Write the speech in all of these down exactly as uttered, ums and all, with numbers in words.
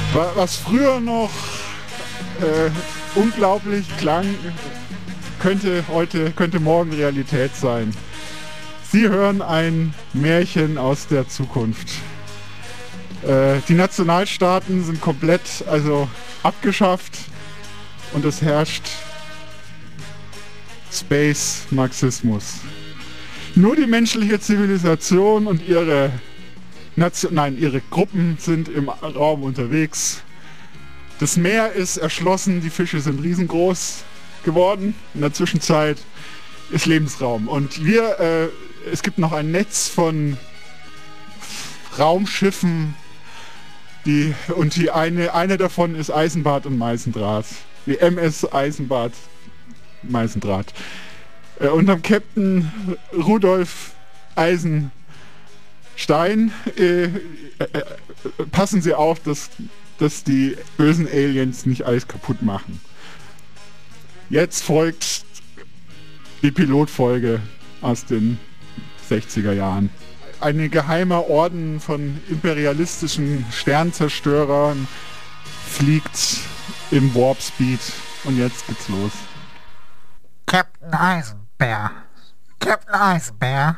Was früher noch äh, unglaublich klang, könnte heute, könnte morgen Realität sein. Sie hören ein Märchen aus der Zukunft. Äh, die Nationalstaaten sind komplett also abgeschafft und es herrscht Space-Marxismus. Nur die menschliche Zivilisation und ihre Nation, nein, ihre Gruppen sind im Raum unterwegs. Das Meer ist erschlossen, die Fische sind riesengroß geworden. In der Zwischenzeit ist Lebensraum. Und wir, äh, es gibt noch ein Netz von Raumschiffen, die, und die eine, eine davon ist Eisenbart und Meisendraht. Die M S Eisenbart Meisendraht. Äh, unterm Captain Rudolf Eisenstein äh, äh, passen Sie auf, dass, dass die bösen Aliens nicht alles kaputt machen. Jetzt folgt die Pilotfolge aus den sechziger Jahren. Ein geheimer Orden von imperialistischen Sternzerstörern fliegt im Warp Speed und jetzt geht's los. Captain Eisenbär. Captain Eisenbär.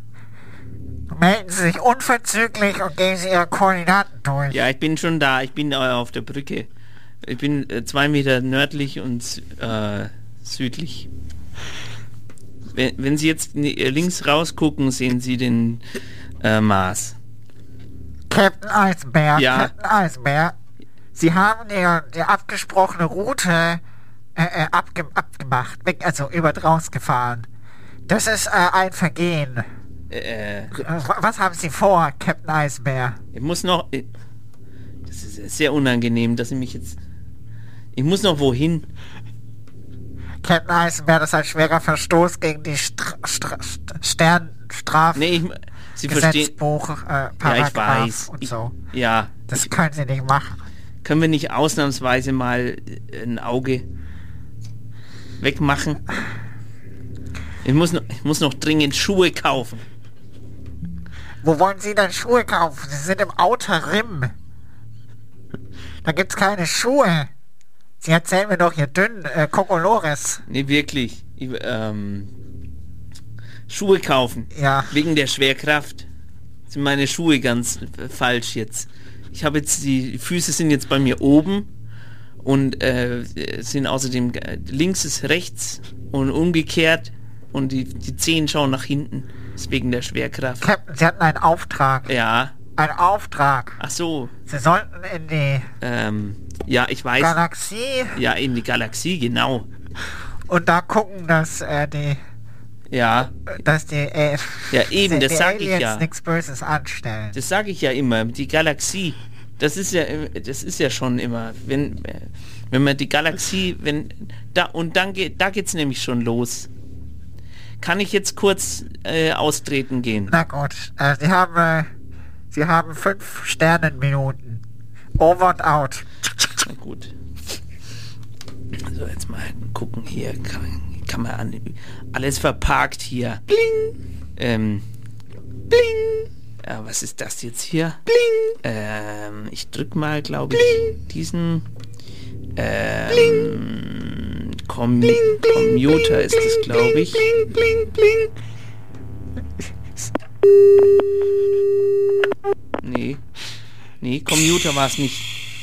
Melden Sie sich unverzüglich und geben Sie Ihre Koordinaten durch. Ja, ich bin schon da. Ich bin äh, auf der Brücke. Ich bin äh, zwei Meter nördlich und äh, südlich. Wenn, wenn Sie jetzt links rausgucken, sehen Sie den äh, Mars. Captain Eisenbär, Ja. Captain Eisenbär. Sie haben Ihre, die abgesprochene Route äh, äh, abge abgemacht, weg, also über rausgefahren. Das ist äh, ein Vergehen. Äh, Was haben Sie vor, Captain Eisenbär? ich muss noch... Äh, das ist sehr unangenehm, dass Sie mich jetzt... Ich muss noch wohin? Captain Eisenbär, das ist ein schwerer Verstoß gegen die Str Str St Sternstraf... Nee, ich... Sie verstehen... Gesetzbuch, äh, Ja, Paragraph ich weiß. und Ich, so. ja. Das Ich, können Sie nicht machen. können wir nicht ausnahmsweise mal ein Auge wegmachen? Ich muss noch, ich muss noch dringend Schuhe kaufen. Wo wollen Sie denn Schuhe kaufen? Sie sind im Outer Rim. Da gibt's keine Schuhe. Sie erzählen mir doch hier dünn, äh, Kokolores. Nee, wirklich. Ich, ähm, Schuhe kaufen. Ja. Wegen der Schwerkraft sind meine Schuhe ganz äh, falsch jetzt. Ich habe jetzt, die Füße sind jetzt bei mir oben und äh, sind außerdem, äh, links ist rechts und umgekehrt und die, die Zehen schauen nach hinten. Das ist wegen der Schwerkraft. Captain, Sie hatten einen Auftrag. Ja. Ein Auftrag. Ach so. Sie sollten in die Ähm, ja, ich weiß. Galaxie Ja, in die Galaxie, genau. und da gucken, dass äh, die, Ja, dass die, äh, ja eben, die, das die sag ich Aliens ja. nichts Böses anstellen. Das sage ich ja immer, die Galaxie. Das ist ja, das ist ja schon immer, wenn, wenn man die Galaxie, wenn, da, und dann geht, da geht's nämlich schon los. Kann ich jetzt kurz äh, austreten gehen? Na gut, äh, Sie haben, äh, Sie haben fünf Sternenminuten. Over and out. Na gut. So, jetzt mal gucken hier, kann, kann man an, alles verparkt hier. Bling! Ähm, bling! Ja, was ist das jetzt hier? Bling! Ähm, ich drück mal, glaube ich, bling. Diesen ähm, bling. Com bling, bling, Commuter bling, ist es, glaube ich. Bling, bling, bling, bling. Nee. Nee, Commuter war es nicht.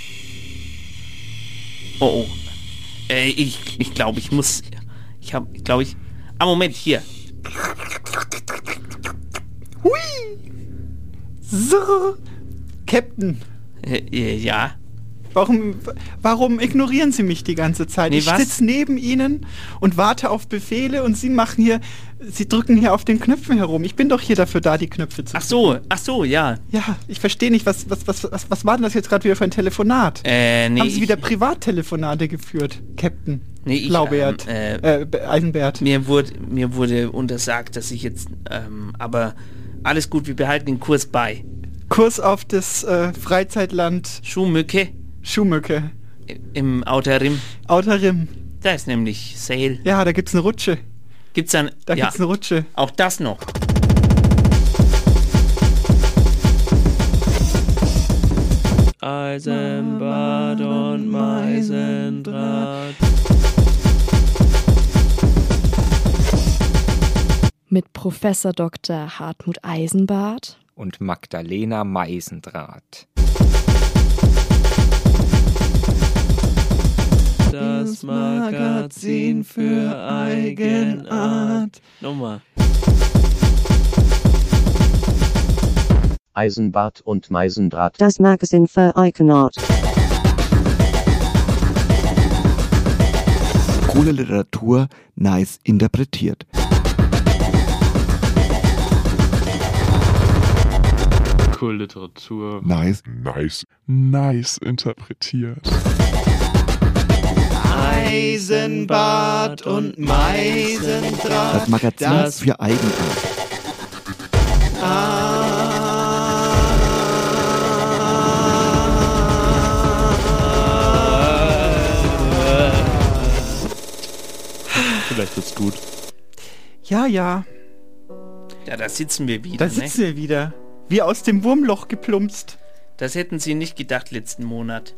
Oh, oh. Äh, ich ich glaube, ich muss... Ich habe, glaube ich... Ah, Moment, hier. Hui! So, Captain. Äh, äh, ja. Warum, warum ignorieren Sie mich die ganze Zeit? Nee, ich was? sitze neben Ihnen und warte auf Befehle und Sie machen hier, Sie drücken hier auf den Knöpfen herum. Ich bin doch hier dafür da, die Knöpfe zu Ach so, ach so, ja. Ja, ich verstehe nicht, was, was, was, was, was war denn das jetzt gerade wieder für ein Telefonat? Äh, nee. Haben Sie ich, wieder Privattelefonate geführt, Captain? Nee, ich, Blaubert, ähm, äh, äh, Eisenbert. Mir wurde, mir wurde untersagt, dass ich jetzt, ähm, aber alles gut, wir behalten den Kurs bei. Kurs auf das äh, Freizeitland Schuhmücke Schuhmücke. im Outer Rim. Outer Rim. Da ist nämlich Sail. Ja, da gibt's eine Rutsche. Gibt's dann, Da ja, gibt's eine Rutsche. auch das noch. Also Eisenbad und Meisendraht. Mit Professor Doktor Hartmut Eisenbart und Magdalena Meisendraht. Das Magazin für Eigenart. Nochmal. Eisenbart und Meisendraht. Das Magazin für Eigenart. Coole Literatur, nice interpretiert. Coole Literatur. Nice. Nice. Nice interpretiert. Eisenbart und Meisendraht. Das Magazin das für Eigenart. Vielleicht wird's gut. Ja, ja. Ja, da sitzen wir wieder. Da sitzen ne? wir wieder. Wie aus dem Wurmloch geplumpst. Das hätten Sie nicht gedacht letzten Monat.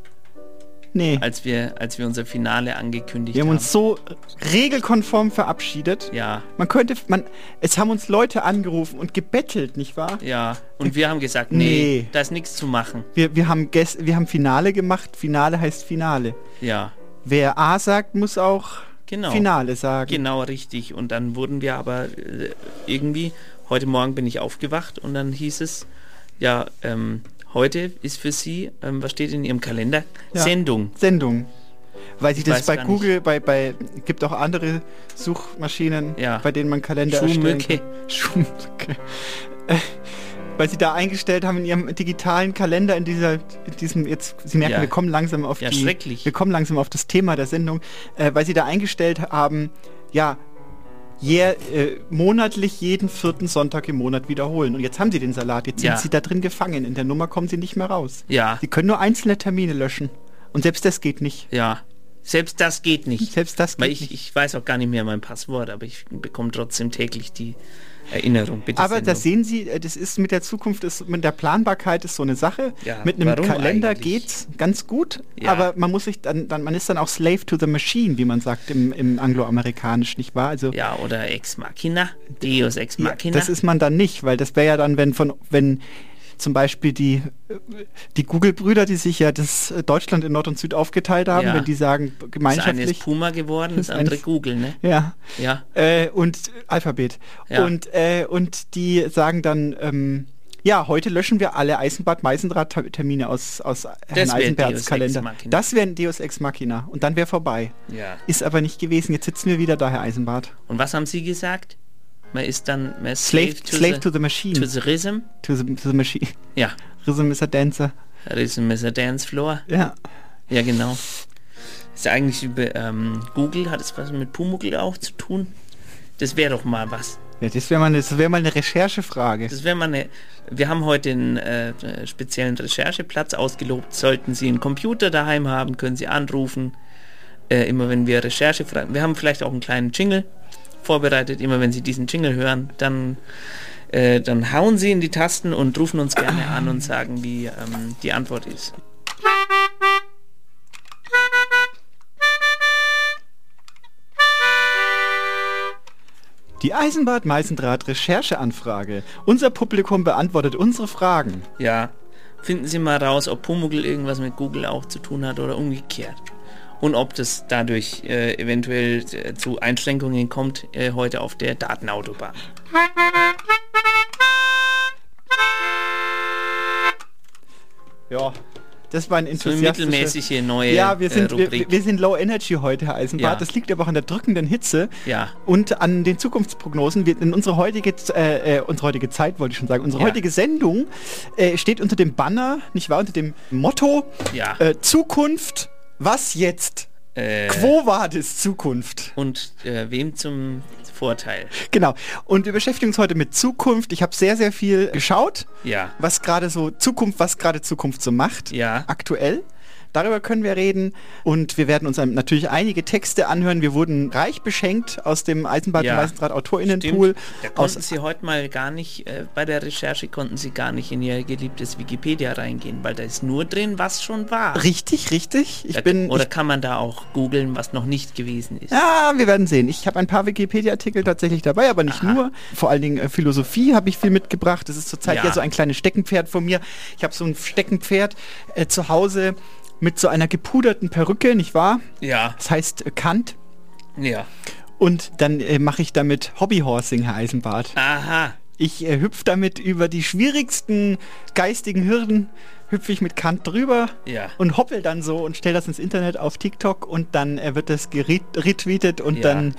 Nee. Als wir, als wir unser Finale angekündigt Wir haben haben. uns so regelkonform verabschiedet. Ja. Man könnte, man, es haben uns Leute angerufen und gebettelt, nicht wahr? Ja. Und wir haben gesagt, nee, Nee. da ist nichts zu machen. Wir, wir, haben Ges- wir haben Finale gemacht. Finale heißt Finale. Ja. Wer A sagt, muss auch Genau. Finale sagen. Genau, richtig. Und dann wurden wir aber äh, irgendwie, heute Morgen bin ich aufgewacht und dann hieß es, ja, ähm, heute ist für Sie, ähm, was steht in Ihrem Kalender? Ja. Sendung. Sendung. Weil sich Ich das weiß bei gar Google, bei, bei, gibt auch andere Suchmaschinen, Ja. bei denen man Kalender erstellen Schuhmücke. kann. Schuhmücke. Äh, weil sie da eingestellt haben in ihrem digitalen Kalender, in dieser, in diesem, jetzt, Sie merken, Ja. wir kommen langsam auf Ja, die, schrecklich. wir kommen langsam auf das Thema der Sendung, äh, weil sie da eingestellt haben, ja, jähr, äh, monatlich jeden vierten Sonntag im Monat wiederholen. Und jetzt haben sie den Salat, jetzt Ja. sind sie da drin gefangen, in der Nummer kommen sie nicht mehr raus. Ja, Sie können nur einzelne Termine löschen. Und selbst das geht nicht. ja. Selbst das geht nicht. Selbst das geht Weil ich, nicht. ich weiß auch gar nicht mehr mein Passwort, aber ich bekomme trotzdem täglich die Erinnerung. Bitte Aber Sendung. das sehen Sie, äh, das ist mit der Zukunft, ist, mit der Planbarkeit ist so eine Sache. Ja, mit einem warum Kalender eigentlich? geht's ganz gut, Ja. aber man muss sich dann, dann, man ist dann auch Slave to the Machine, wie man sagt im, im Angloamerikanischen, nicht wahr? Also Ja, oder Ex Machina, Deus Ex ja, Machina. das ist man dann nicht, weil das wäre ja dann, wenn von, wenn zum Beispiel die, die Google-Brüder, die sich ja das äh, Deutschland in Nord und Süd aufgeteilt haben, Ja. wenn die sagen das eine gemeinschaftlich. ist Puma geworden, das Das andere eine- Google, ne? Ja. Ja. Äh, und Alphabet. Ja. Und, äh, und die sagen dann, ähm, ja, heute löschen wir alle Eisenbad-Meisendraht-Termine aus, aus Herrn wär Deus Eisenbergs Ex Kalender. Machina. Das wäre ein Deus Ex Machina. Und dann wäre vorbei. Ja. Ist aber nicht gewesen. Jetzt sitzen wir wieder da, Herr Eisenbart. Und was haben Sie gesagt? Man ist dann man ist Slave, slave, to, slave the, to the machine. to the rhythm. To the, to the machine. Ja. Rhythm is a dancer. Rhythm is a dance floor. Ja. Ja, genau. Ist ja eigentlich über ähm, Google, hat es was mit Pumuckl auch zu tun? Das wäre doch mal was. Ja, das wäre mal, das wär mal eine Recherchefrage. Das wäre mal eine. Wir haben heute einen äh, speziellen Rechercheplatz ausgelobt. Sollten Sie einen Computer daheim haben, können Sie anrufen. Äh, immer wenn wir Recherche fragen. Wir haben vielleicht auch einen kleinen Jingle vorbereitet. Immer wenn Sie diesen Jingle hören, dann, äh, dann hauen Sie in die Tasten und rufen uns gerne an und sagen, wie ähm, die Antwort ist. Die Eisenbad-Meisendraht-Rechercheanfrage. Unser Publikum beantwortet unsere Fragen. Ja, finden Sie mal raus, ob Pumuckl irgendwas mit Google auch zu tun hat oder umgekehrt. Und ob das dadurch äh, eventuell äh, zu Einschränkungen kommt äh, heute auf der Datenautobahn. Ja, das war ein So eine enthusiastischer... mittelmäßige neue Ja, wir sind, äh, wir, Rubrik. wir sind Low Energy heute, Herr Eisenbart. Ja. Das liegt aber auch an der drückenden Hitze Ja. und an den Zukunftsprognosen. Wir, in unsere heutige, äh, äh, unsere heutige Zeit, wollte ich schon sagen, unsere Ja. heutige Sendung äh, steht unter dem Banner, nicht wahr, unter dem Motto Ja. äh, Zukunft, was jetzt? Äh, Quo vadis Zukunft? und äh, wem zum Vorteil? Genau. Und wir beschäftigen uns heute mit Zukunft. Ich habe sehr, sehr viel geschaut, Ja. was gerade so Zukunft, was gerade Zukunft so macht. Ja. Aktuell. Darüber können wir reden und wir werden uns natürlich einige Texte anhören. Wir wurden reich beschenkt aus dem Eisenbahn- Ja, und Meisendraht AutorInnenpool. Da konnten Aus, Sie heute mal gar nicht, äh, bei der Recherche konnten Sie gar nicht in Ihr geliebtes Wikipedia reingehen, weil da ist nur drin, was schon war. richtig, richtig. Ich Da, bin, oder ich, kann man da auch googeln, was noch nicht gewesen ist? ja, wir werden sehen. Ich habe ein paar Wikipedia-Artikel tatsächlich dabei, aber nicht Aha. nur. Vor allen Dingen äh, Philosophie habe ich viel mitgebracht. Das ist zurzeit Ja. ja so ein kleines Steckenpferd von mir. Ich habe so ein Steckenpferd äh, zu Hause mit so einer gepuderten Perücke, nicht wahr? Ja, Das heißt äh, Kant. ja. Und dann äh, mache ich damit Hobbyhorsing, Herr Eisenbart. Aha. Ich äh, hüpfe damit über die schwierigsten geistigen Hürden, hüpfe ich mit Kant drüber Ja. und hoppel dann so und stelle das ins Internet auf TikTok und dann äh, wird das geret- retweetet und Ja. dann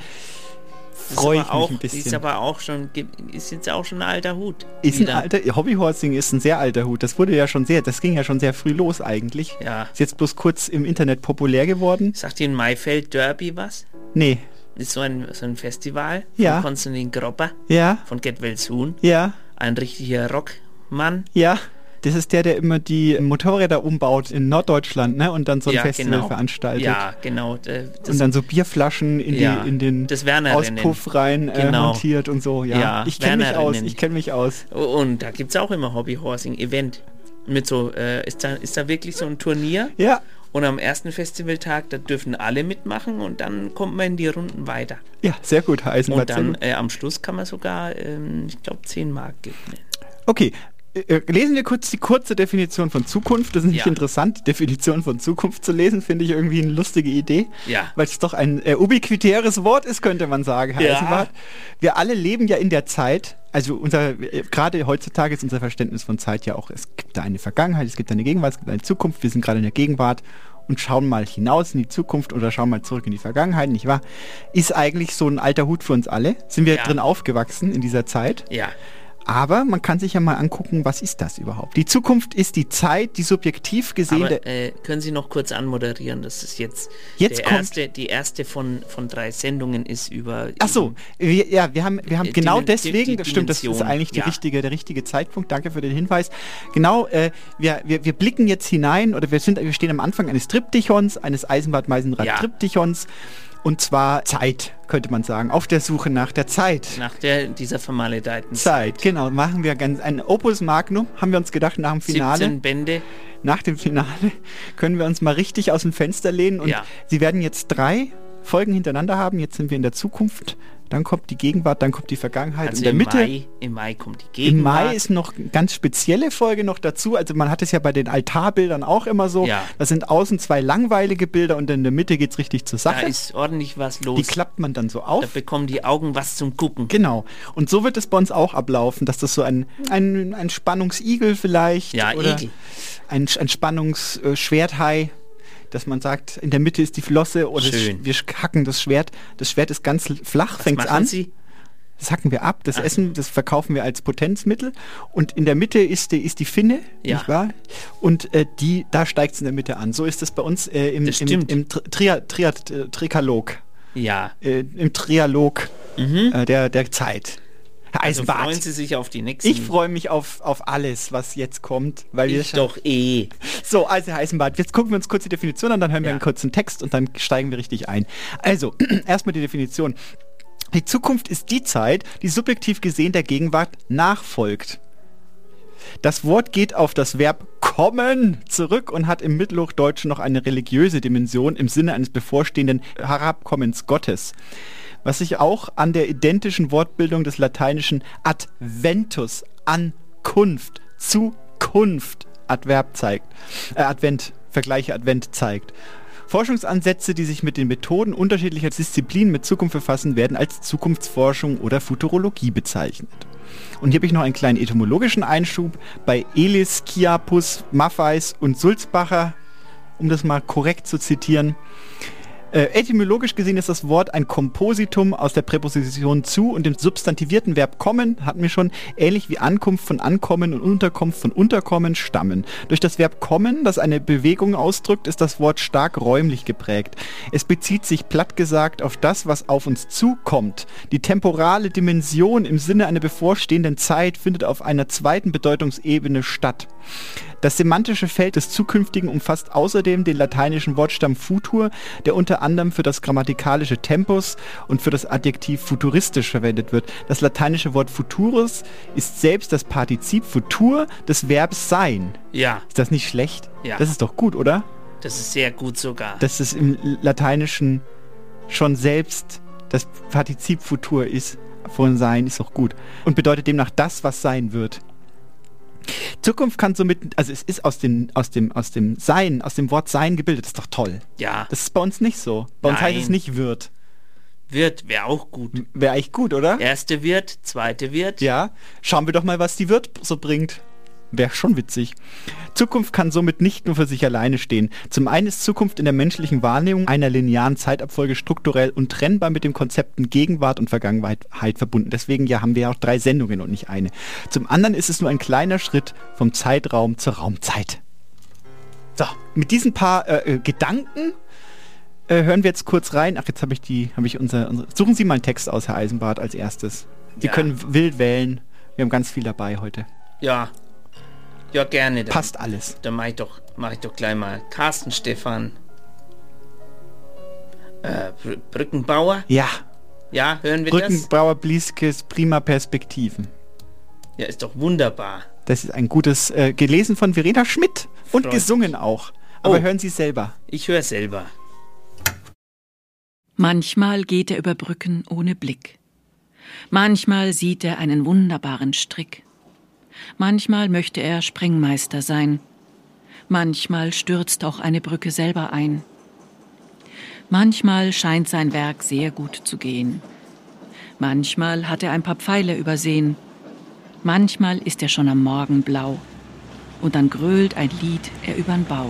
Ist freue aber ich mich auch, ein bisschen. Ist aber auch schon, ge- ist jetzt auch schon ein alter Hut. Ist ein Wieder. alter, Hobbyhorsing ist ein sehr alter Hut. Das wurde ja schon sehr, das ging ja schon sehr früh los eigentlich. Ja. Ist jetzt bloß kurz im Internet populär geworden. Sagt Ihnen Maifeld Derby was? Nee. Ist so ein, so ein Festival von Ja. Konstantin Gropper Ja, von Get Well Soon. ja, Ein richtiger Rockmann. ja. Das ist der, der immer die Motorräder umbaut in Norddeutschland, ne? Und dann so ein Ja, Festival genau. veranstaltet. Ja, genau. äh, Das, Und dann so Bierflaschen in, Ja, die, in den das Werner-Rennen. Auspuff rein äh, Genau. montiert und so. Ja, Ja, ich kenne mich aus, Werner-Rennen. ich kenne mich aus. und da gibt es auch immer Hobbyhorsing-Event. Mit so, äh, ist, da, ist da wirklich so ein Turnier? Ja, Und am ersten Festivaltag, da dürfen alle mitmachen und dann kommt man in die Runden weiter. ja, sehr gut, Herr Eisenbart. Und sehr dann gut. äh, am Schluss kann man sogar, ähm, ich glaube, zehn Mark gewinnen. Okay, äh, lesen wir kurz die kurze Definition von Zukunft. Das ist nicht Ja. interessant, die Definition von Zukunft zu lesen, finde ich irgendwie eine lustige Idee. Ja. Weil es doch ein äh, ubiquitäres Wort ist, könnte man sagen, Herr Ja. Eisenbart. Wir alle leben ja in der Zeit, also unser, äh, gerade heutzutage ist unser Verständnis von Zeit ja auch, es gibt da eine Vergangenheit, es gibt eine Gegenwart, es gibt eine Zukunft, wir sind gerade in der Gegenwart und schauen mal hinaus in die Zukunft oder schauen mal zurück in die Vergangenheit, nicht wahr? Ist eigentlich so ein alter Hut für uns alle. Sind wir Ja. drin aufgewachsen in dieser Zeit? Ja. Aber man kann sich ja mal angucken, was ist das überhaupt? Die Zukunft ist die Zeit, die subjektiv gesehen... Aber äh, können Sie noch kurz anmoderieren, dass es jetzt, Jetzt der kommt- erste, die erste von, von drei Sendungen ist über... Ach so, wir, ja, wir haben, wir haben Äh, genau Dimen- deswegen, die- die das stimmt, das ist Dimension, eigentlich die ja. richtige, der richtige Zeitpunkt, danke für den Hinweis. Genau, äh, wir, wir, wir blicken jetzt hinein, oder wir sind, wir stehen am Anfang eines Triptychons, eines Ja. Eisenbart-Meisendraht-Triptychons, und zwar Zeit, könnte man sagen, auf der Suche nach der Zeit. Nach der, dieser vermaledeiten Zeit, genau, machen wir ganz, ein Opus Magnum, haben wir uns gedacht, nach dem Finale. siebzehn Bände. Nach dem Finale können wir uns mal richtig aus dem Fenster lehnen und Ja. Sie werden jetzt drei Folgen hintereinander haben. Jetzt sind wir in der Zukunft, dann kommt die Gegenwart, dann kommt die Vergangenheit. Also in der im Mitte, Mai, im Mai kommt die im Gegenwart. Mai ist noch eine ganz spezielle Folge noch dazu. Also man hat es ja bei den Altarbildern auch immer so. Ja. Das sind außen zwei langweilige Bilder und in der Mitte geht es richtig zur Da Sache. ist ordentlich was los. Die klappt man dann so Da auf. bekommen die Augen was zum Gucken. Genau. Und so wird es bei uns auch ablaufen, dass das so ein, ein, ein Spannungsigel vielleicht Ja, oder Igel. ein, ein Spannungsschwerthai, dass man sagt, in der Mitte ist die Flosse oder Schön. wir hacken das Schwert. Das Schwert ist ganz flach, Was fängt machen an. Sie? Das hacken wir ab, das Ach. Essen, das verkaufen wir als Potenzmittel. Und in der Mitte ist die, ist die Finne, Ja. nicht wahr? Und äh, die, da steigt es in der Mitte an. So ist es bei uns äh, im, Das im, stimmt. im Tri Tria Tria äh, Trikalog, Ja. äh, im Trialog Mhm. äh, der, der Zeit. Herr Also Eisenbart. freuen Sie sich auf die nächsten... Ich freue mich auf, auf alles, was jetzt kommt, weil wir Ich schon- doch eh. So, also Herr Eisenbart, jetzt gucken wir uns kurz die Definition an, dann hören wir Ja. einen kurzen Text und dann steigen wir richtig ein. Also, erstmal die Definition. Die Zukunft ist die Zeit, die subjektiv gesehen der Gegenwart nachfolgt. Das Wort geht auf das Verb kommen zurück und hat im Mittelhochdeutschen noch eine religiöse Dimension im Sinne eines bevorstehenden Herabkommens Gottes. Was sich auch an der identischen Wortbildung des lateinischen Adventus, Ankunft, Zukunft, Adverb zeigt, äh, Advent, Vergleiche Advent zeigt. Forschungsansätze, die sich mit den Methoden unterschiedlicher Disziplinen mit Zukunft befassen, werden als Zukunftsforschung oder Futurologie bezeichnet. Und hier habe ich noch einen kleinen etymologischen Einschub. Bei Elis, Chiapus, Maffeis und Sulzbacher, um das mal korrekt zu zitieren. Äh, etymologisch gesehen ist das Wort ein Kompositum aus der Präposition zu und dem substantivierten Verb kommen, hatten wir schon, ähnlich wie Ankunft von Ankommen und Unterkunft von Unterkommen stammen. Durch das Verb kommen, das eine Bewegung ausdrückt, ist das Wort stark räumlich geprägt. Es bezieht sich platt gesagt auf das, was auf uns zukommt. Die temporale Dimension im Sinne einer bevorstehenden Zeit findet auf einer zweiten Bedeutungsebene statt. Das semantische Feld des Zukünftigen umfasst außerdem den lateinischen Wortstamm futur, der unter anderem für das grammatikalische Tempus und für das Adjektiv futuristisch verwendet wird. Das lateinische Wort futurus ist selbst das Partizip futur des Verbs sein. Ja. Ist das nicht schlecht? Ja. Das ist doch gut, oder? Das ist sehr gut sogar. Dass es im Lateinischen schon selbst das Partizip futur ist, von sein, ist doch gut. Und bedeutet demnach das, was sein wird. Zukunft kann somit, also es ist aus dem, aus dem, aus dem Sein, aus dem Wort Sein gebildet, das ist doch toll. Ja. Das ist bei uns nicht so. Bei uns Nein. heißt es nicht wird. Wird, wäre auch gut. Wäre eigentlich gut, oder? Erste wird, zweite wird. Ja. Schauen wir doch mal, was die Wirt so bringt. Wäre schon witzig. Zukunft kann somit nicht nur für sich alleine stehen. Zum einen ist Zukunft in der menschlichen Wahrnehmung einer linearen Zeitabfolge strukturell untrennbar mit den Konzepten Gegenwart und Vergangenheit verbunden. Deswegen ja haben wir ja auch drei Sendungen und nicht eine. Zum anderen ist es nur ein kleiner Schritt vom Zeitraum zur Raumzeit. So, mit diesen paar äh, Gedanken äh, hören wir jetzt kurz rein. Ach, jetzt habe ich die, habe ich unser, unser... Suchen Sie mal einen Text aus, Herr Eisenbart, als erstes. Sie Ja. können wild wählen. Wir haben ganz viel dabei heute. Ja. Ja, gerne. Dann, Passt alles. Dann mach ich doch, mach ich doch gleich mal. Carsten Stephan. Äh, Br Brückenbauer? Ja. Ja, hören wir das? Brückenbauer Blieskes, prima Perspektiven. Ja, ist doch wunderbar. Das ist ein gutes, äh, gelesen von Verena Schmidt und Freut gesungen auch. Aber Oh. hören Sie selber. Ich höre selber. Manchmal geht er über Brücken ohne Blick. Manchmal sieht er einen wunderbaren Strick. Manchmal möchte er Sprengmeister sein. Manchmal stürzt auch eine Brücke selber ein. Manchmal scheint sein Werk sehr gut zu gehen. Manchmal hat er ein paar Pfeile übersehen. Manchmal ist er schon am Morgen blau. Und dann grölt ein Lied er übern Bau.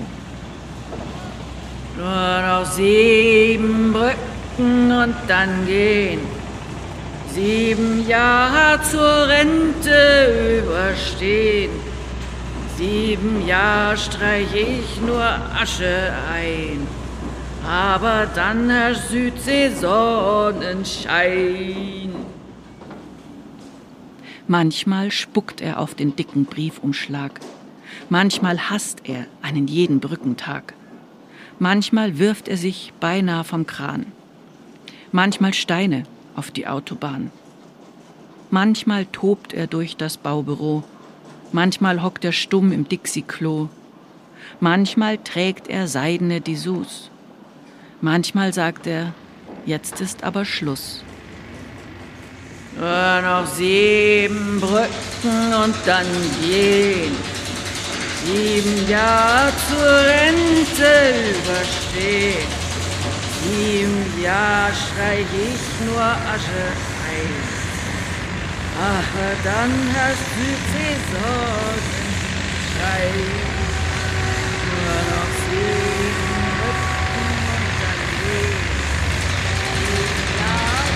Nur noch sieben Brücken und dann gehen. Sieben Jahre zur Rente überstehen. Sieben Jahre streich ich nur Asche ein. Aber dann herrscht Südsee-Sonnenschein. Manchmal spuckt er auf den dicken Briefumschlag. Manchmal hasst er einen jeden Brückentag. Manchmal wirft er sich beinahe vom Kran. Manchmal Steine auf die Autobahn. Manchmal tobt er durch das Baubüro. Manchmal hockt er stumm im Dixie-Klo. Manchmal trägt er seidene Dessous. Manchmal sagt er, jetzt ist aber Schluss. Nur noch sieben Brücken und dann gehen. Sieben Jahre zur Rente überstehen. Sieben Jahre streich ich nur Asche ein. Aber dann herrscht Südsee-Sonnenschein. Nur noch sieben Brücken und dann gehen. Sieben Jahre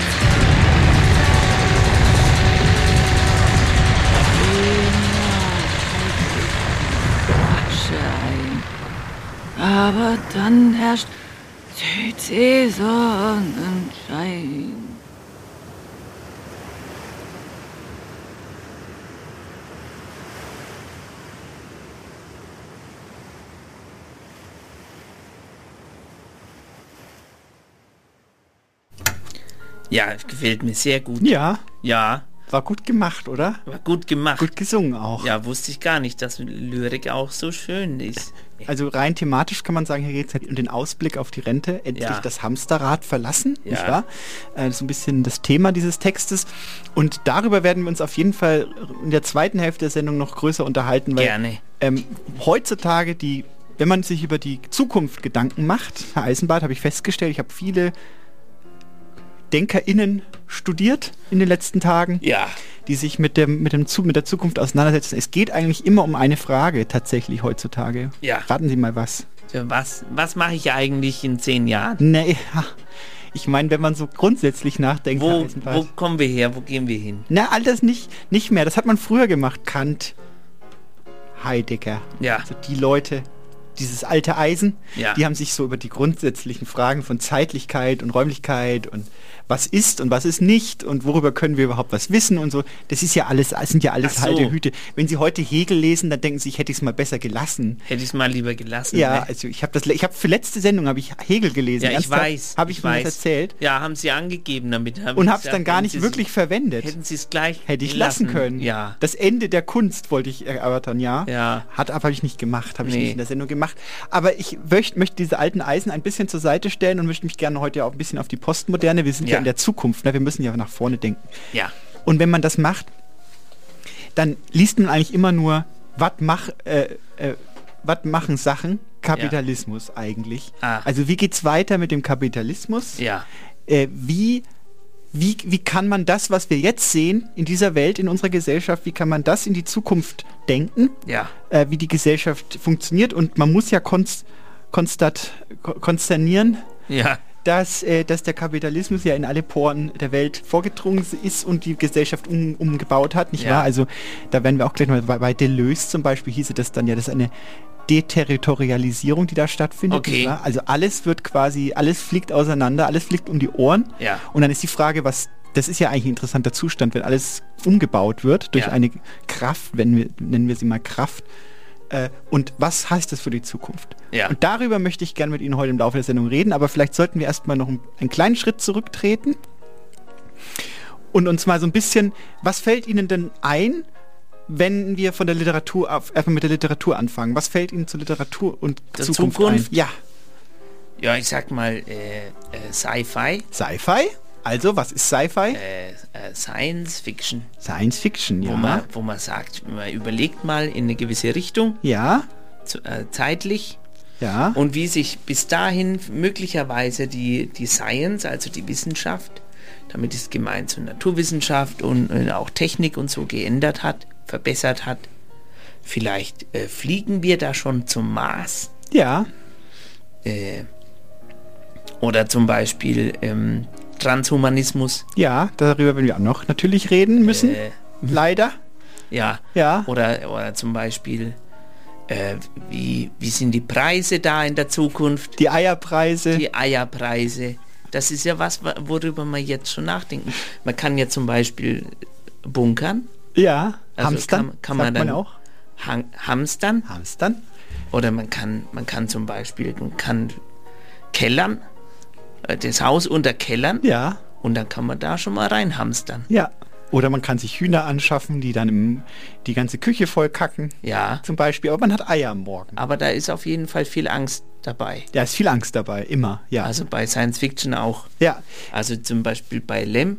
Asche ein. Aber dann herrscht Südsee-Sonnenschein. Ja, gefällt mir sehr gut. Ja. Ja. War gut gemacht, oder? War gut gemacht. Gut gesungen auch. Ja, wusste ich gar nicht, dass Lyrik auch so schön ist. Also rein thematisch kann man sagen, hier geht es halt um den Ausblick auf die Rente. Endlich Ja. das Hamsterrad verlassen, Ja. nicht wahr? Äh, das ist ein bisschen das Thema dieses Textes. Und darüber werden wir uns auf jeden Fall in der zweiten Hälfte der Sendung noch größer unterhalten. Weil, Gerne. Ähm, heutzutage, die, wenn man sich über die Zukunft Gedanken macht, Herr Eisenbart, habe ich festgestellt, ich habe viele DenkerInnen studiert in den letzten Tagen, ja. die sich mit, dem, mit, dem, mit der Zukunft auseinandersetzen. Es geht eigentlich immer um eine Frage tatsächlich heutzutage. Ja. Raten Sie mal was. Was, was mache ich eigentlich in zehn Jahren? Nee, ich meine, wenn man so grundsätzlich nachdenkt. Wo, Herr Eisenbart. wo kommen wir her? Wo gehen wir hin? Na, all das nicht, nicht mehr. Das hat man früher gemacht. Kant, Heidegger. Ja. Also die Leute, dieses alte Eisen. Ja. Die haben sich so über die grundsätzlichen Fragen von Zeitlichkeit und Räumlichkeit und was ist und was ist nicht und worüber können wir überhaupt was wissen und so. Das ist ja alles, das sind ja alles Ach so. alte Hüte. Wenn Sie heute Hegel lesen, dann denken Sie, ich hätte es mal besser gelassen. Hätte ich es mal lieber gelassen. Ja, ne? also ich habe das, ich habe für letzte Sendung habe ich Hegel gelesen. Ja, ich Ernsthaft? weiß. Habe ich, ich Ihnen weiß. das erzählt? Ja, haben Sie angegeben damit. Hab Und ich habe es gesagt, dann gar hätten nicht Sie wirklich es- verwendet. Hätten Sie es gleich Hätte ich gelassen. lassen können. Ja. Das Ende der Kunst wollte ich erörtern, ja. Ja. Hat aber hab ich nicht gemacht, habe ich Nee. nicht in der Sendung gemacht. Aber ich möcht, möchte diese alten Eisen ein bisschen zur Seite stellen und möchte mich gerne heute auch ein bisschen auf die Postmoderne. Wir sind ja, Ja. in der Zukunft, ne? Wir müssen ja nach vorne denken. Ja. Und wenn man das macht, dann liest man eigentlich immer nur, was mach, äh, äh, was machen Sachen? Kapitalismus eigentlich. Ah. Also wie geht's weiter mit dem Kapitalismus? Ja. Äh, wie, wie, wie kann man das, was wir jetzt sehen in dieser Welt, in unserer Gesellschaft, wie kann man das in die Zukunft denken? Ja. Äh, wie die Gesellschaft funktioniert. Und man muss ja konst, konstat, ko- konsternieren, Ja. dass, äh, dass der Kapitalismus ja in alle Poren der Welt vorgedrungen ist und die Gesellschaft um, umgebaut hat, nicht Ja. wahr? Also da werden wir auch gleich mal bei, bei Deleuze zum Beispiel hieße das dann ja, das ist eine Deterritorialisierung, die da stattfindet. Okay. Nicht wahr? Also alles wird quasi, alles fliegt auseinander, alles fliegt um die Ohren. Ja. Und dann ist die Frage, was, das ist ja eigentlich ein interessanter Zustand, wenn alles umgebaut wird durch Ja. eine Kraft, wenn wir, nennen wir sie mal Kraft. Äh, und was heißt das für die Zukunft? Ja. Und darüber möchte ich gerne mit Ihnen heute im Laufe der Sendung reden, aber vielleicht sollten wir erstmal noch einen, einen kleinen Schritt zurücktreten und uns mal so ein bisschen, was fällt Ihnen denn ein, wenn wir von der Literatur auf, erstmal mit der Literatur anfangen? Was fällt Ihnen zur Literatur und Zur Zukunft, Zukunft? ein? Ja, Ja, ich sag mal äh, äh, Sci-Fi, Sci-Fi. Also, was ist Sci-Fi? äh, äh, Science Fiction, Science Fiction, ja. wo man, wo man sagt, man überlegt mal in eine gewisse Richtung, Ja, zu, äh, zeitlich, ja. und wie sich bis dahin möglicherweise die, die Science, also die Wissenschaft, damit ist gemeint so Naturwissenschaft und, und auch Technik und so geändert hat, verbessert hat. Vielleicht äh, fliegen wir da schon zum Mars. Ja, Äh, oder zum Beispiel ähm, Transhumanismus. ja, darüber werden wir auch noch natürlich reden müssen. Äh, Leider. ja. Ja. Oder, oder zum Beispiel, äh, wie, wie sind die Preise da in der Zukunft? Die Eierpreise. Die Eierpreise. Das ist ja was, worüber man jetzt schon nachdenken. Man kann ja zum Beispiel bunkern. Ja, Also Hamstern. kann, kann man sagt dann man auch. Han- hamstern. Hamstern. Oder man kann, man kann zum Beispiel, man kann kellern, äh, das Haus unterkellern, Ja, und dann kann man da schon mal reinhamstern. ja. Oder man kann sich Hühner anschaffen, die dann im, die ganze Küche voll kacken, Ja, zum Beispiel. Aber man hat Eier am Morgen. aber da ist auf jeden Fall viel Angst dabei. Da ist viel Angst dabei, immer. Ja, Also bei Science Fiction auch. ja. Also zum Beispiel bei Lem,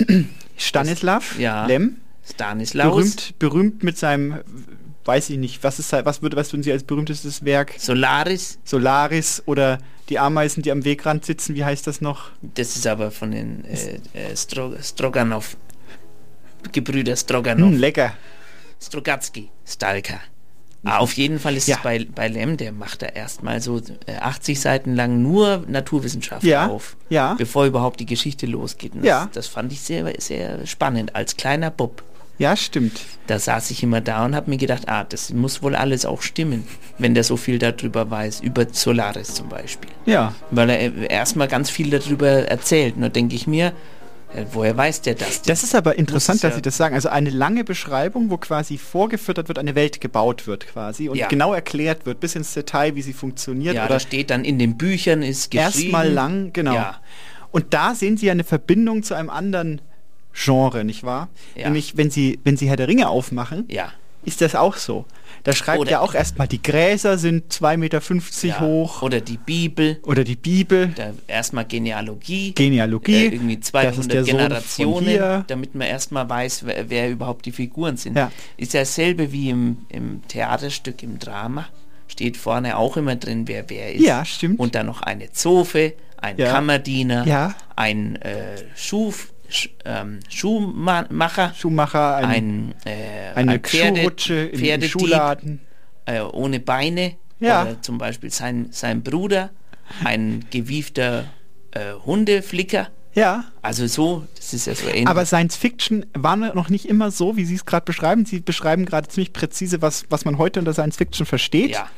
Stanislav Ja. Lem, Stanislaus, berühmt, berühmt mit seinem, weiß ich nicht, was ist, was würde, was würden Sie als berühmtestes Werk? Solaris, Solaris oder die Ameisen, die am Wegrand sitzen, wie heißt das noch? das ist aber von den äh, äh, Stro Stroganov, Gebrüder Stroganov, Hm, lecker. Strogatzky, Stalker. Ah, auf jeden Fall ist Ja. es bei, bei Lem, der macht da erstmal so äh, achtzig Seiten lang nur Naturwissenschaft Ja, auf, ja. bevor überhaupt die Geschichte losgeht. Und das, Ja. das fand ich sehr, sehr spannend, als kleiner Bub. Ja, stimmt. Da saß ich immer da und habe mir gedacht, ah, das muss wohl alles auch stimmen, wenn der so viel darüber weiß, über Solaris zum Beispiel. Ja. Weil er äh, erstmal ganz viel darüber erzählt. Und da denke ich mir, äh, woher weiß der das? Das ist aber interessant, es dass ja- Sie das sagen. Also eine lange Beschreibung, wo quasi vorgefüttert wird, eine Welt gebaut wird quasi und Ja. genau erklärt wird, bis ins Detail, wie sie funktioniert. Ja, oder da steht dann in den Büchern, ist geschrieben. erstmal lang, genau. Ja. Und da sehen Sie ja eine Verbindung zu einem anderen Genre, nicht wahr? Ja. Nämlich, wenn Sie, wenn Sie Herr der Ringe aufmachen, Ja. ist das auch so. Da schreibt Oder- ja auch erstmal, die Gräser sind zwei Meter fünfzig Ja. hoch. Oder die Bibel. Oder die Bibel. Da erstmal Genealogie. Genealogie. Äh, irgendwie Das ist zweihundert der Sohn von Generationen, hier. damit man erstmal weiß, wer, wer überhaupt die Figuren sind. Ja. Ist ja dasselbe wie im, im Theaterstück, im Drama. Steht vorne auch immer drin, wer wer ist. Ja, stimmt. Und dann noch eine Zofe, ein Ja. Kammerdiener, Ja. ein äh, Schuh, Sch, ähm, Schuhmacher, Schuhmacher, ein, ein, äh, eine ein Pferde, Schuhrutsche im, im Pferdedieb, Schuhladen. äh, ohne Beine. Ja. Oder zum Beispiel sein, sein Bruder, ein gewiefter äh, Hundeflicker. Ja. Also so, das ist ja so ähnlich. Aber Science Fiction war noch nicht immer so, wie Sie es gerade beschreiben. Sie beschreiben gerade ziemlich präzise, was, was man heute unter Science Fiction versteht. Ja,